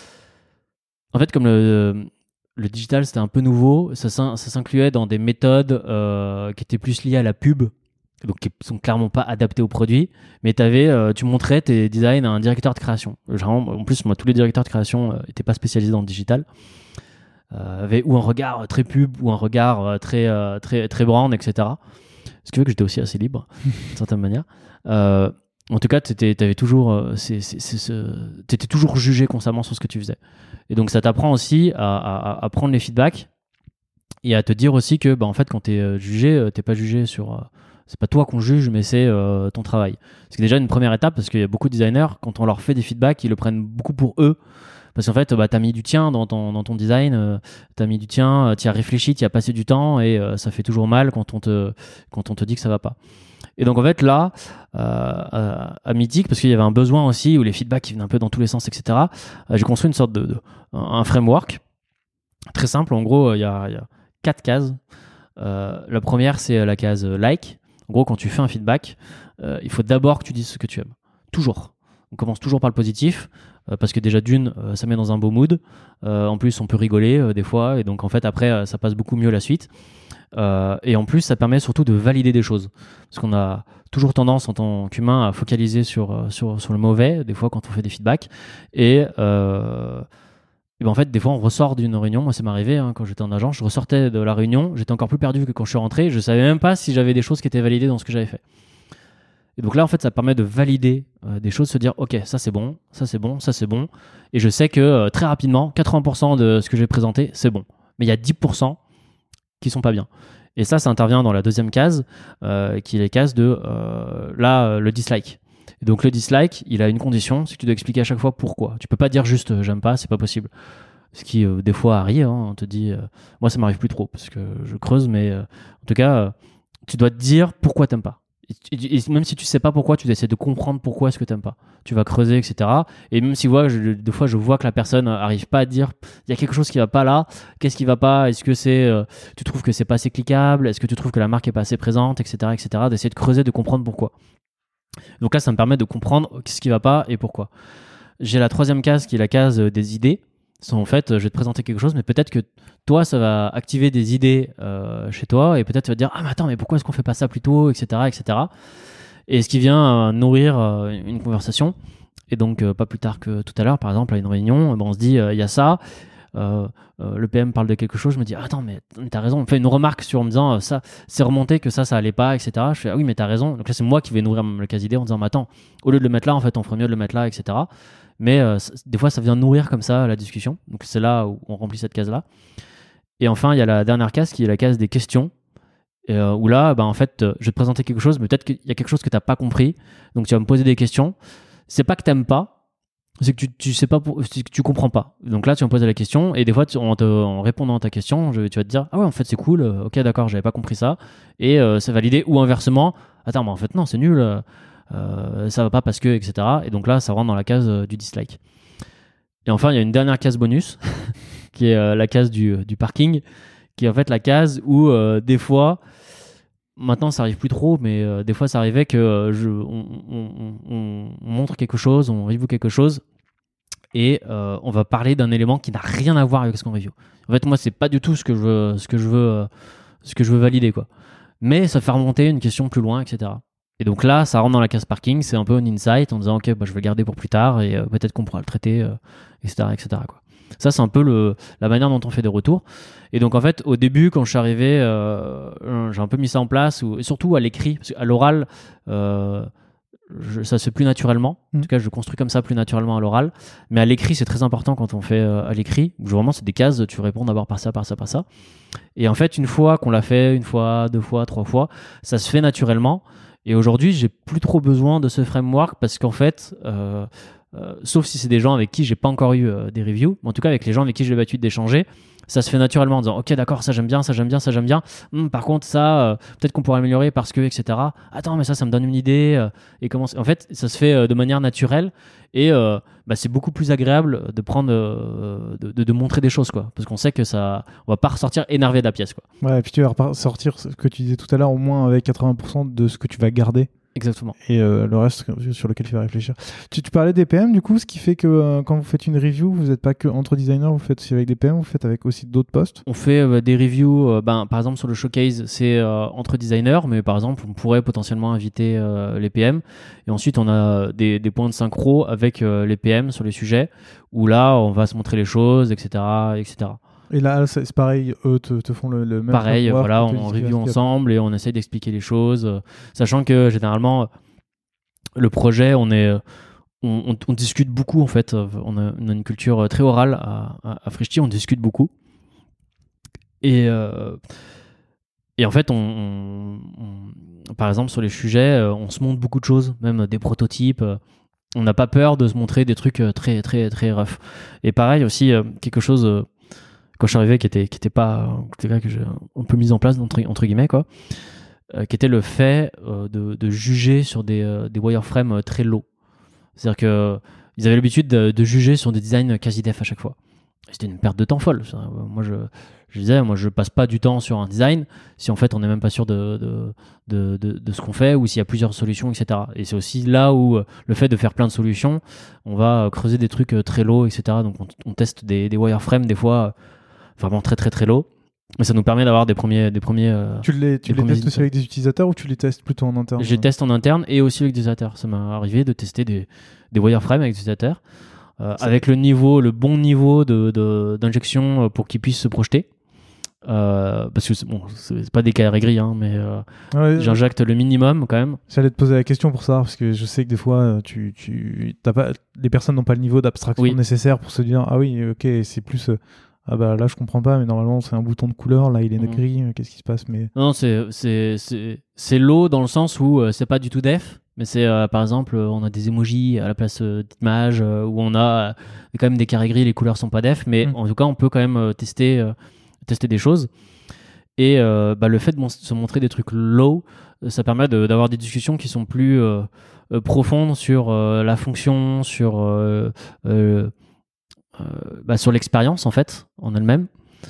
En fait, comme le, le digital c'était un peu nouveau, ça, ça s'incluait dans des méthodes euh, qui étaient plus liées à la pub, donc qui sont clairement pas adaptées au produit, mais t'avais, euh, tu montrais tes designs à un directeur de création. Genre, en plus, moi, tous les directeurs de création euh, étaient pas spécialisés dans le digital. Euh, avaient ou un regard très pub, ou un regard euh, très, euh, très, très brand, et cetera. Ce qui fait que j'étais aussi assez libre, d'une certaine manière. Euh, En tout cas, tu étais toujours, euh, c'est, c'est, c'est, c'est, t'étais toujours jugé constamment sur ce que tu faisais. Et donc, ça t'apprend aussi à, à, à prendre les feedbacks et à te dire aussi que, bah, en fait, quand tu es jugé, tu n'es pas jugé sur. Euh, c'est pas toi qu'on juge, mais c'est euh, ton travail. C'est déjà une première étape parce qu'il y a beaucoup de designers, quand on leur fait des feedbacks, ils le prennent beaucoup pour eux. Parce qu'en fait, bah, tu as mis du tien dans ton, dans ton design, euh, tu as mis du tien, tu as réfléchi, tu as passé du temps et euh, ça fait toujours mal quand on te, quand on te dit que ça va pas. Et donc en fait là, euh, à, à Mythique, parce qu'il y avait un besoin aussi où les feedbacks qui venaient un peu dans tous les sens, et cetera. Euh, j'ai construit une sorte de, de un framework très simple. En gros, il y a, il y a quatre cases. Euh, la première, c'est la case like. En gros, quand tu fais un feedback, euh, il faut d'abord que tu dises ce que tu aimes. Toujours. On commence toujours par le positif. Euh, parce que déjà d'une, euh, ça met dans un beau mood. Euh, en plus, on peut rigoler euh, des fois. Et donc en fait, après, euh, ça passe beaucoup mieux la suite. Euh, et en plus, ça permet surtout de valider des choses. Parce qu'on a toujours tendance en tant qu'humain à focaliser sur, sur, sur le mauvais, des fois quand on fait des feedbacks. Et, euh, et ben en fait, des fois, on ressort d'une réunion. Moi, ça m'est arrivé hein, quand j'étais en agence. Je ressortais de la réunion, j'étais encore plus perdu que quand je suis rentré. Je ne savais même pas si j'avais des choses qui étaient validées dans ce que j'avais fait. Et donc là, en fait, ça permet de valider euh, des choses, se dire, OK, ça c'est bon, ça c'est bon, ça c'est bon. Et je sais que euh, très rapidement, quatre-vingts pour cent de ce que j'ai présenté, c'est bon. Mais il y a dix pour cent qui sont pas bien. Et ça, ça intervient dans la deuxième case, euh, qui est la case de, euh, là, euh, le dislike. Et donc le dislike, il a une condition, c'est que tu dois expliquer à chaque fois pourquoi. Tu peux pas dire juste euh, j'aime pas, c'est pas possible. Ce qui, euh, des fois, arrive, hein, on te dit, euh, moi ça m'arrive plus trop, parce que je creuse, mais euh, en tout cas, euh, tu dois te dire pourquoi t'aimes pas. Et, et, et même si tu sais pas pourquoi, tu dois essayer de comprendre pourquoi est-ce que t'aimes pas. Tu vas creuser, et cetera. Et même si ouais, je, des fois je vois que la personne arrive pas à dire il y a quelque chose qui va pas là, qu'est-ce qui va pas, est-ce que c'est euh, tu trouves que c'est pas assez cliquable, est-ce que tu trouves que la marque est pas assez présente, etc., etc., d'essayer de creuser, de comprendre pourquoi. Donc là, ça me permet de comprendre ce qui va pas et pourquoi. J'ai la troisième case qui est la case des idées. En fait, je vais te présenter quelque chose, mais peut-être que toi, ça va activer des idées euh, chez toi, et peut-être tu vas te dire ah mais attends, mais pourquoi est-ce qu'on fait pas ça plus tôt, et cetera, et cetera. Et ce qui vient euh, nourrir euh, une conversation. Et donc euh, pas plus tard que tout à l'heure, par exemple à une réunion, ben, on se dit il euh, y a ça. Euh, euh, le P M parle de quelque chose, je me dis ah, attends mais t'as raison. On me fait une remarque sur en me disant euh, ça, c'est remonté que ça, ça allait pas, et cetera. Je fais ah oui mais t'as raison. Donc là c'est moi qui vais nourrir le cas d'idée en disant mais attends, au lieu de le mettre là, en fait on ferait mieux de le mettre là, et cetera. Mais euh, des fois ça vient nourrir comme ça la discussion. Donc c'est là où on remplit cette case là. Et enfin il y a la dernière case qui est la case des questions. Et, euh, où là bah, en fait euh, je vais te présenter quelque chose, mais peut-être qu'il y a quelque chose que t'as pas compris. Donc tu vas me poser des questions. C'est pas que t'aimes pas, c'est que tu, tu sais pas, pour, c'est que tu comprends pas. Donc là, tu vas me poser la question, et des fois, tu, en, te, en répondant à ta question, je, tu vas te dire ah ouais, en fait, c'est cool, euh, ok, d'accord, j'avais pas compris ça, et euh, c'est validé. Ou inversement, attends, mais en fait, non, c'est nul, euh, ça va pas parce que, et cetera. Et donc là, ça rentre dans la case euh, du dislike. Et enfin, il y a une dernière case bonus, qui est euh, la case du, du parking, qui est en fait la case où euh, des fois. Maintenant, ça arrive plus trop, mais euh, des fois, ça arrivait que euh, je, on, on, on, on montre quelque chose, on review quelque chose, et euh, on va parler d'un élément qui n'a rien à voir avec ce qu'on review. En fait, moi, c'est pas du tout ce que je veux, ce que je veux, euh, ce que je veux valider, quoi. Mais ça fait remonter une question plus loin, et cetera. Et donc là, ça rentre dans la case parking, c'est un peu un insight en disant, ok, bah, je vais le garder pour plus tard, et euh, peut-être qu'on pourra le traiter, euh, et cetera, et cetera, quoi. Ça, c'est un peu le, la manière dont on fait des retours. Et donc, en fait, au début, quand je suis arrivé, euh, j'ai un peu mis ça en place, ou, et surtout à l'écrit, parce qu'à l'oral, euh, je, ça se fait plus naturellement. En tout cas, je construis comme ça plus naturellement à l'oral. Mais à l'écrit, c'est très important quand on fait euh, à l'écrit. Vraiment, c'est des cases, tu réponds d'abord par ça, par ça, par ça. Et en fait, une fois qu'on l'a fait, une fois, deux fois, trois fois, ça se fait naturellement. Et aujourd'hui, j'ai plus trop besoin de ce framework parce qu'en fait... Euh, euh, sauf si c'est des gens avec qui j'ai pas encore eu euh, des reviews, mais en tout cas avec les gens avec qui j'ai l'habitude d'échanger, ça se fait naturellement en disant ok d'accord, ça j'aime bien, ça j'aime bien, ça j'aime bien. Hum, par contre ça, euh, peut-être qu'on pourrait améliorer parce que et cetera. Attends mais ça ça me donne une idée euh, et comment en fait ça se fait euh, de manière naturelle et euh, bah, c'est beaucoup plus agréable de prendre euh, de, de, de montrer des choses quoi, parce qu'on sait que ça on va pas ressortir énervé de la pièce quoi. Ouais, et puis tu vas ressortir ce que tu disais tout à l'heure au moins avec quatre-vingts pour cent de ce que tu vas garder. Exactement. Et euh, le reste sur lequel tu vas réfléchir. Tu, tu parlais des P M du coup, ce qui fait que euh, quand vous faites une review, vous n'êtes pas que entre designers, vous faites aussi avec des P M, vous faites avec aussi d'autres postes. On fait euh, des reviews, euh, ben, par exemple sur le showcase, c'est euh, entre designers, mais par exemple on pourrait potentiellement inviter euh, les P M. Et ensuite on a des, des points de synchro avec euh, les P M sur les sujets, où là on va se montrer les choses, et cetera, et cetera. Et là, c'est pareil, eux te, te font le, le même pareil, voilà, on review ensemble et on essaye d'expliquer les choses, euh, sachant que généralement, le projet, on, est, on, on, on discute beaucoup en fait. On a, on a une culture très orale à, à, à Frishti, on discute beaucoup. Et, euh, et en fait, on, on, on, par exemple, sur les sujets, on se montre beaucoup de choses, même des prototypes. On n'a pas peur de se montrer des trucs très, très, très rough. Et pareil aussi, quelque chose. Quand je suis arrivé qui était qui était pas que j'ai un peu mis en place entre, entre guillemets quoi, euh, qui était le fait euh, de, de juger sur des, euh, des wireframes très low. C'est-à-dire que euh, ils avaient l'habitude de, de juger sur des designs quasi def à chaque fois. C'était une perte de temps folle. Moi je je disais moi je passe pas du temps sur un design si en fait on n'est même pas sûr de de, de, de, de ce qu'on fait ou s'il y a plusieurs solutions et cetera. Et c'est aussi là où euh, le fait de faire plein de solutions, on va creuser des trucs très low et cetera. Donc on, on teste des, des wireframes des fois. Euh, vraiment très très très low, mais ça nous permet d'avoir des premiers des premiers euh, tu les tu les testes aussi avec des utilisateurs ou tu les testes plutôt en interne? Je les teste en interne et aussi avec des utilisateurs. Ça m'est arrivé de tester des des wireframes avec des utilisateurs euh, avec le niveau le bon niveau de, de d'injection pour qu'ils puissent se projeter euh, parce que c'est, bon c'est pas des carrés gris hein, mais euh, ouais, j'injecte ouais. le minimum quand même. J'allais te poser la question pour ça parce que je sais que des fois tu tu t'as pas les personnes n'ont pas le niveau d'abstraction oui. nécessaire pour se dire ah oui ok c'est plus euh, ah bah là je comprends pas mais normalement c'est un bouton de couleur là il est mmh. gris qu'est-ce qui se passe mais non c'est c'est c'est c'est low dans le sens où euh, c'est pas du tout def mais c'est euh, par exemple on a des emojis à la place euh, d'images euh, où on a euh, quand même des carrés gris, les couleurs sont pas def mais mmh. en tout cas on peut quand même euh, tester euh, tester des choses et euh, bah, le fait de mon- se montrer des trucs low ça permet de, d'avoir des discussions qui sont plus euh, euh, profondes sur euh, la fonction sur euh, euh, Euh, bah, sur l'expérience en fait en elle-même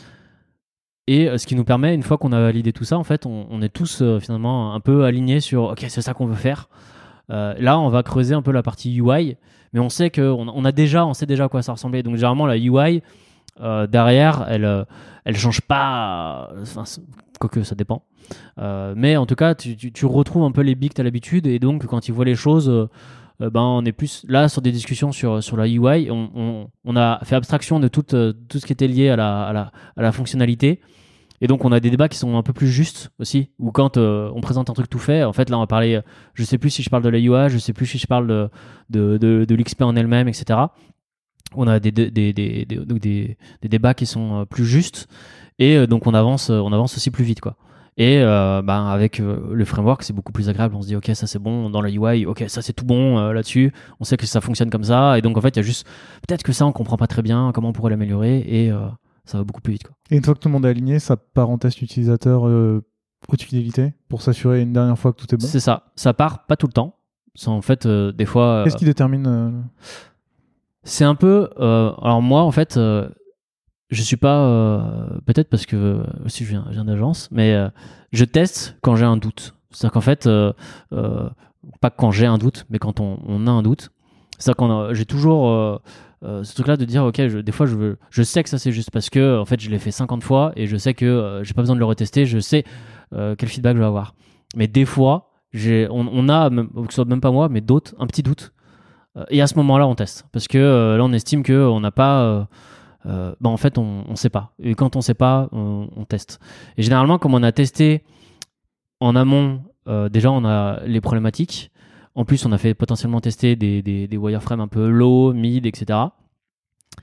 et euh, ce qui nous permet une fois qu'on a validé tout ça en fait on, on est tous euh, finalement un peu alignés sur ok c'est ça qu'on veut faire euh, là on va creuser un peu la partie U I mais on sait que on, on a déjà on sait déjà à quoi ça ressemblait donc généralement la U I euh, derrière elle euh, elle change pas enfin quoique ça dépend euh, mais en tout cas tu, tu, tu retrouves un peu les bigs que t'as l'habitude et donc quand ils voient les choses euh, Euh, ben, on est plus là sur des discussions sur, sur la U I. On, on, on a fait abstraction de tout, euh, tout ce qui était lié à la, à, la, à la fonctionnalité. Et donc, on a des débats qui sont un peu plus justes aussi. Ou quand euh, on présente un truc tout fait, en fait, là, on va parler. Je sais plus si je parle de la U I, je sais plus si je parle de, de, de, de l'X P en elle-même, et cetera. On a des, des, des, des, des, des, des débats qui sont plus justes. Et euh, donc, on avance, on avance aussi plus vite, quoi. Et euh, bah, avec euh, le framework, c'est beaucoup plus agréable. On se dit, ok, ça c'est bon dans la U I, ok, ça c'est tout bon euh, là-dessus. On sait que ça fonctionne comme ça. Et donc, en fait, il y a juste peut-être que ça, on comprend pas très bien comment on pourrait l'améliorer et euh, ça va beaucoup plus vite, quoi. Et une fois que tout le monde est aligné, ça part en test utilisateur euh, haute fidélité pour s'assurer une dernière fois que tout est bon. C'est ça. Ça part pas tout le temps. C'est en fait, euh, des fois. Qu'est-ce euh, qui détermine euh... C'est un peu. Euh, alors, moi, en fait. Euh, Je suis pas euh, peut-être parce que euh, aussi je viens, je viens d'agence, mais euh, je teste quand j'ai un doute. C'est-à-dire qu'en fait, euh, euh, pas quand j'ai un doute, mais quand on, on a un doute. C'est-à-dire qu'on j'ai toujours euh, euh, ce truc-là de dire ok, je, des fois je veux, je sais que ça c'est juste parce que en fait je l'ai fait cinquante fois et je sais que euh, j'ai pas besoin de le retester. Je sais euh, quel feedback je vais avoir. Mais des fois, j'ai, on, on a, même, que ce soit même pas moi, mais d'autres, un petit doute. Euh, et à ce moment-là, on teste parce que euh, là on estime que on n'a pas euh, Euh, bah en fait on ne sait pas et quand on sait pas on, on teste et généralement comme on a testé en amont euh, déjà on a les problématiques en plus on a fait potentiellement tester des, des, des wireframes un peu low, mid, etc.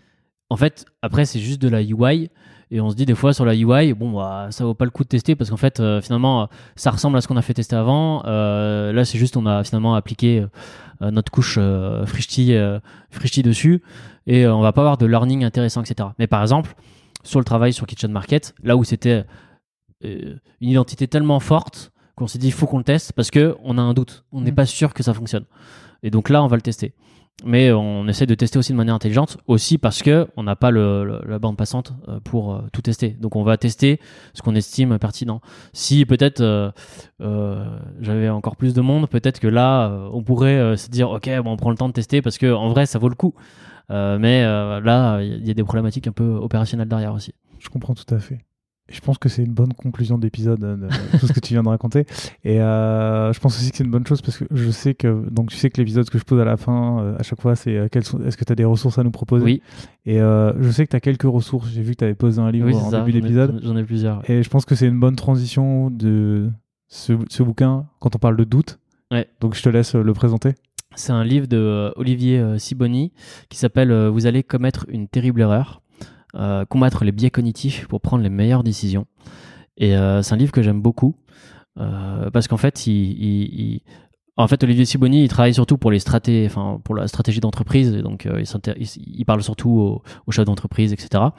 en fait, après, c'est juste de la U I. Et on se dit des fois sur la U I, bon, bah, ça vaut pas le coup de tester parce qu'en fait, euh, finalement, ça ressemble à ce qu'on a fait tester avant. Euh, là, c'est juste on a finalement appliqué euh, notre couche euh, Frishti, euh, Frishti dessus et euh, on va pas avoir de learning intéressant, et cetera. Mais par exemple, sur le travail sur Kitchen Market, là où c'était euh, une identité tellement forte qu'on s'est dit il faut qu'on le teste parce qu'on a un doute. On n'est Mmh. pas sûr que ça fonctionne. Et donc là, on va le tester. Mais on essaie de tester aussi de manière intelligente, aussi parce qu'on n'a pas le, le, la bande passante pour euh, tout tester. Donc on va tester ce qu'on estime pertinent. Si peut-être euh, euh, j'avais encore plus de monde, peut-être que là, euh, on pourrait euh, se dire ok, bon, on prend le temps de tester parce qu'en vrai, ça vaut le coup. Euh, mais euh, là, il y a des problématiques un peu opérationnelles derrière aussi. Je comprends tout à fait. Je pense que c'est une bonne conclusion d'épisode de, de tout ce que tu viens de raconter. Et euh, je pense aussi que c'est une bonne chose parce que je sais que donc tu sais que l'épisode que je pose à la fin, euh, à chaque fois, c'est euh, quelles sont, est-ce que tu as des ressources à nous proposer. Oui. Et euh, je sais que tu as quelques ressources. J'ai vu que tu avais posé un livre Oui, en ça, début j'en ai, d'épisode. J'en ai plusieurs. Et je pense que c'est une bonne transition de ce, ce bouquin quand on parle de doute. Ouais. Donc je te laisse le présenter. C'est un livre de euh, Olivier euh, Siboni qui s'appelle euh, Vous allez commettre une terrible erreur. Euh, combattre les biais cognitifs pour prendre les meilleures décisions. Et euh, c'est un livre que j'aime beaucoup euh, parce qu'en fait, il, il, il... en fait, Olivier Siboni, il travaille surtout pour les straté... enfin, pour la stratégie d'entreprise. Et donc, euh, il, il, il parle surtout aux, aux chefs d'entreprise, et cetera.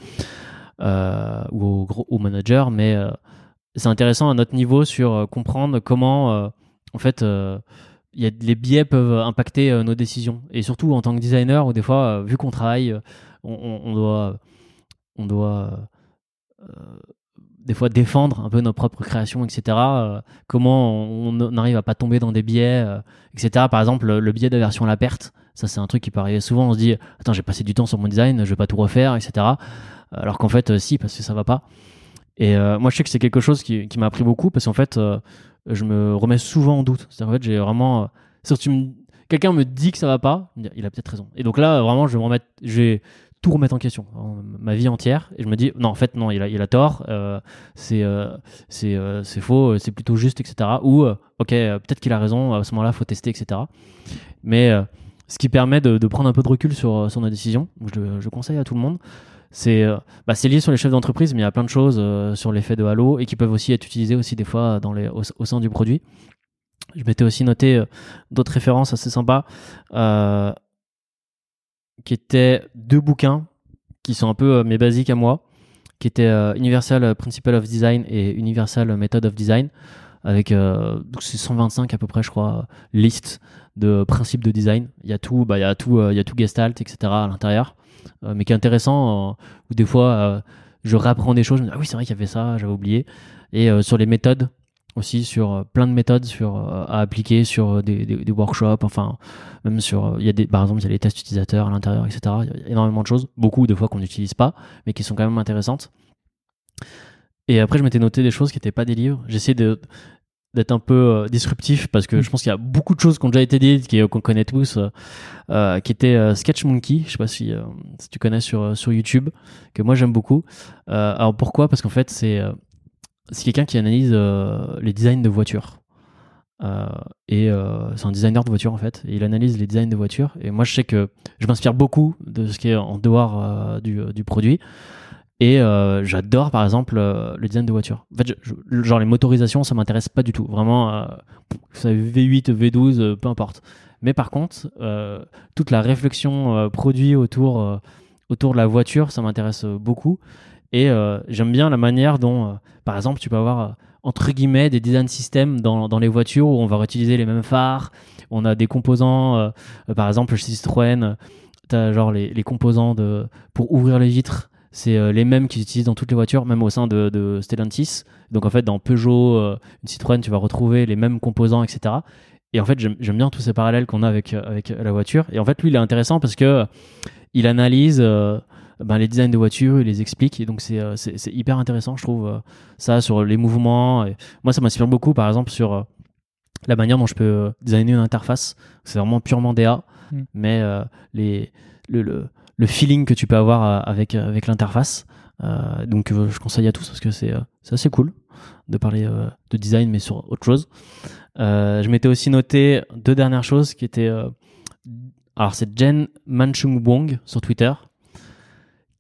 Euh, ou aux, gros, aux managers. Mais euh, c'est intéressant à notre niveau sur euh, comprendre comment, euh, en fait, euh, y a, les biais peuvent impacter euh, nos décisions. Et surtout en tant que designer, où des fois, euh, vu qu'on travaille, on, on, on doit, on doit euh, des fois défendre un peu nos propres créations, et cetera. Euh, comment on, on arrive à pas tomber dans des biais, euh, et cetera. Par exemple, le, le biais d'aversion à la perte, ça c'est un truc qui peut arriver souvent. On se dit, attends, j'ai passé du temps sur mon design, je vais pas tout refaire, et cetera. Alors qu'en fait, euh, si, parce que ça va pas. Et euh, moi, je sais que c'est quelque chose qui, qui m'a appris beaucoup, parce qu'en fait, euh, je me remets souvent en doute. C'est-à-dire, en fait, j'ai vraiment... Euh, si tu me, quelqu'un me dit que ça va pas, il a peut-être raison. Et donc là, vraiment, je vais me remettre... Je vais tout remettre en question, ma vie entière, et je me dis, non, en fait, non, il a, il a tort, euh, c'est, euh, c'est, euh, c'est faux, c'est plutôt juste, et cetera. Ou, euh, ok, euh, peut-être qu'il a raison, à ce moment-là, il faut tester, et cetera. Mais euh, ce qui permet de, de prendre un peu de recul sur, sur nos décisions, je, je conseille à tout le monde. C'est, euh, bah, c'est lié sur les chefs d'entreprise, mais il y a plein de choses euh, sur l'effet de halo et qui peuvent aussi être utilisées aussi des fois dans les, au, au sein du produit. Je m'étais aussi noté euh, d'autres références assez sympas, euh, qui étaient deux bouquins qui sont un peu euh, mes basiques à moi, qui étaient euh, Universal Principle of Design et Universal Method of Design, avec euh, donc c'est cent vingt-cinq à peu près, je crois, listes de principes de design. Il y a tout, bah, il y a tout, euh, il y a tout Gestalt, et cetera à l'intérieur. Euh, mais qui est intéressant, euh, où des fois euh, je réapprends des choses, je me dis, ah oui c'est vrai qu'il y avait ça, j'avais oublié. Et euh, sur les méthodes aussi, sur euh, plein de méthodes sur, euh, à appliquer sur euh, des, des, des workshops, enfin même sur, il y a des, par exemple il y a les tests utilisateurs à l'intérieur, et cetera. Il y a énormément de choses, beaucoup de fois qu'on n'utilise pas, mais qui sont quand même intéressantes. Et après je m'étais noté des choses qui n'étaient pas des livres, j'essaie de d'être un peu euh, disruptif parce que je pense qu'il y a beaucoup de choses qui ont déjà été dites, qui, qu'on connaît tous, euh, euh, qui étaient euh, Sketch Monkey, je sais pas si, euh, si tu connais sur, sur YouTube, que moi j'aime beaucoup. Euh, alors pourquoi ? Parce qu'en fait c'est, euh, c'est quelqu'un qui analyse euh, les designs de voitures. Euh, et euh, c'est un designer de voitures en fait, et il analyse les designs de voitures. Et moi je sais que je m'inspire beaucoup de ce qui est en dehors euh, du, du produit. Et euh, j'adore par exemple euh, le design de voiture. En fait, je, je, genre les motorisations, ça m'intéresse pas du tout. Vraiment, euh, V huit, V douze, euh, peu importe. Mais par contre, euh, toute la réflexion euh, produit autour, euh, autour de la voiture, ça m'intéresse euh, beaucoup. Et euh, j'aime bien la manière dont, euh, par exemple, tu peux avoir euh, entre guillemets des design systems dans, dans les voitures où on va réutiliser les mêmes phares. On a des composants, euh, euh, par exemple chez Citroën, tu as genre les, les composants de, pour ouvrir les vitres. C'est euh, les mêmes qu'ils utilisent dans toutes les voitures, même au sein de, de Stellantis. Donc en fait, dans Peugeot, euh, une Citroën, tu vas retrouver les mêmes composants, et cetera. Et en fait, j'aime, j'aime bien tous ces parallèles qu'on a avec, avec la voiture. Et en fait, lui, il est intéressant parce que euh, il analyse euh, ben, les designs de voitures, il les explique. Et donc c'est, euh, c'est, c'est hyper intéressant, je trouve, euh, ça, sur les mouvements. Et moi, ça m'inspire beaucoup, par exemple, sur euh, la manière dont je peux euh, designer une interface. C'est vraiment purement D A, mm. mais euh, les, le... le le feeling que tu peux avoir avec, avec l'interface. Euh, donc euh, je conseille à tous parce que c'est, euh, c'est assez cool de parler euh, de design mais sur autre chose. Euh, je m'étais aussi noté deux dernières choses qui étaient... Euh, alors c'est Jen Manchung Wong sur Twitter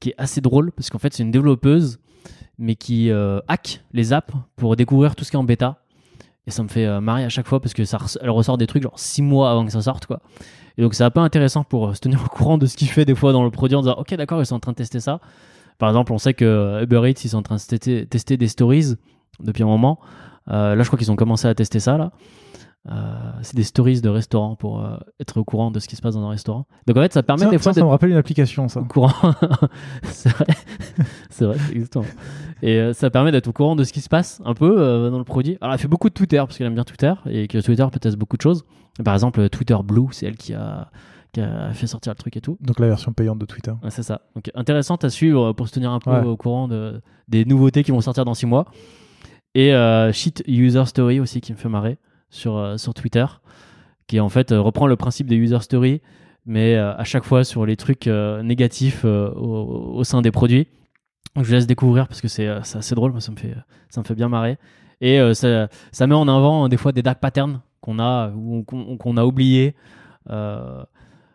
qui est assez drôle parce qu'en fait, c'est une développeuse, mais qui euh, hack les apps pour découvrir tout ce qui est en bêta. Et ça me fait euh, marrer à chaque fois parce que ça re- elle ressort des trucs genre six mois avant que ça sorte, quoi. Et donc c'est un peu intéressant pour euh, se tenir au courant de ce qu'il fait des fois dans le produit en disant ok d'accord, ils sont en train de tester ça. Par exemple, on sait que Uber Eats, ils sont en train de tester, tester des stories depuis un moment. Euh, là, je crois qu'ils ont commencé à tester ça là. Euh, c'est des stories de restaurants pour euh, être au courant de ce qui se passe dans un restaurant. Donc en fait, ça permet ça, des ça, fois ça d'être me rappelle une application, ça. au courant. C'est vrai, c'est vrai, exactement. Et euh, ça permet d'être au courant de ce qui se passe un peu euh, dans le produit. Alors, elle fait beaucoup de Twitter parce qu'elle aime bien Twitter et que Twitter peut tester beaucoup de choses. Par exemple, Twitter Blue, c'est elle qui a, qui a fait sortir le truc et tout. Donc la version payante de Twitter. Ouais, c'est ça. Donc intéressante à suivre pour se tenir un peu Ouais. au courant de, des nouveautés qui vont sortir dans six mois. Et euh, Shit User Story aussi qui me fait marrer sur, euh, sur Twitter, qui en fait euh, reprend le principe des User Story, mais euh, à chaque fois sur les trucs euh, négatifs euh, au, au sein des produits. Donc, je vous laisse découvrir parce que c'est, euh, c'est assez drôle, moi ça me fait, ça me fait bien marrer. Et euh, ça, ça met en avant des fois des dark patterns qu'on a ou qu'on, qu'on a oubliés. Euh,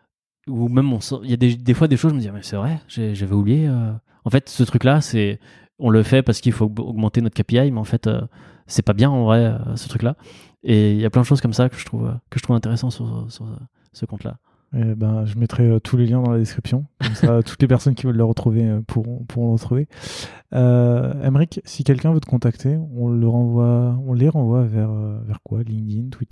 ou même il y a des, des fois des choses, je me dis mais c'est vrai, j'ai, j'avais oublié. Euh. En fait, ce truc-là, c'est, on le fait parce qu'il faut augmenter notre K P I, mais en fait, euh, c'est pas bien en vrai, euh, ce truc-là. Et il y a plein de choses comme ça que je trouve, que je trouve intéressant sur, sur ce compte-là. Et ben, je mettrai euh, tous les liens dans la description. Comme ça, toutes les personnes qui veulent le retrouver euh, pourront, pourront le retrouver. Euh, Aymeric, si quelqu'un veut te contacter, on, le renvoie, on les renvoie vers, euh, vers quoi ? LinkedIn, Twitter ?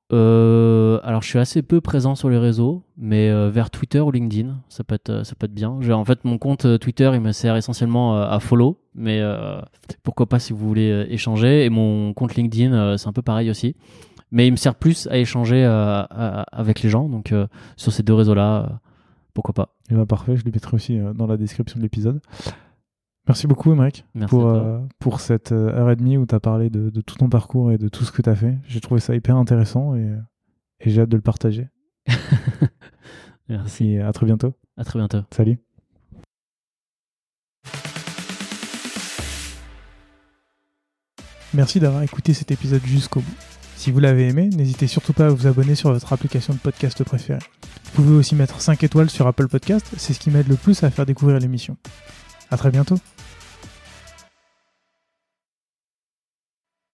Euh, alors je suis assez peu présent sur les réseaux, mais euh, vers Twitter ou LinkedIn, ça peut être, ça peut être bien. J'ai, en fait, mon compte euh, Twitter, il me sert essentiellement euh, à follow, mais euh, pourquoi pas si vous voulez euh, échanger. Et mon compte LinkedIn, euh, c'est un peu pareil aussi, mais il me sert plus à échanger euh, à, avec les gens. Donc euh, sur ces deux réseaux-là, euh, pourquoi pas. Et ben, parfait, je les mettrai aussi euh, dans la description de l'épisode. Merci beaucoup, Aymeric, pour, euh, pour cette heure et demie où tu as parlé de, de tout ton parcours et de tout ce que tu as fait. J'ai trouvé ça hyper intéressant et, et j'ai hâte de le partager. Merci. Et à très bientôt. À très bientôt. Salut. Merci d'avoir écouté cet épisode jusqu'au bout. Si vous l'avez aimé, n'hésitez surtout pas à vous abonner sur votre application de podcast préférée. Vous pouvez aussi mettre cinq étoiles sur Apple Podcast, c'est ce qui m'aide le plus à faire découvrir l'émission. À très bientôt.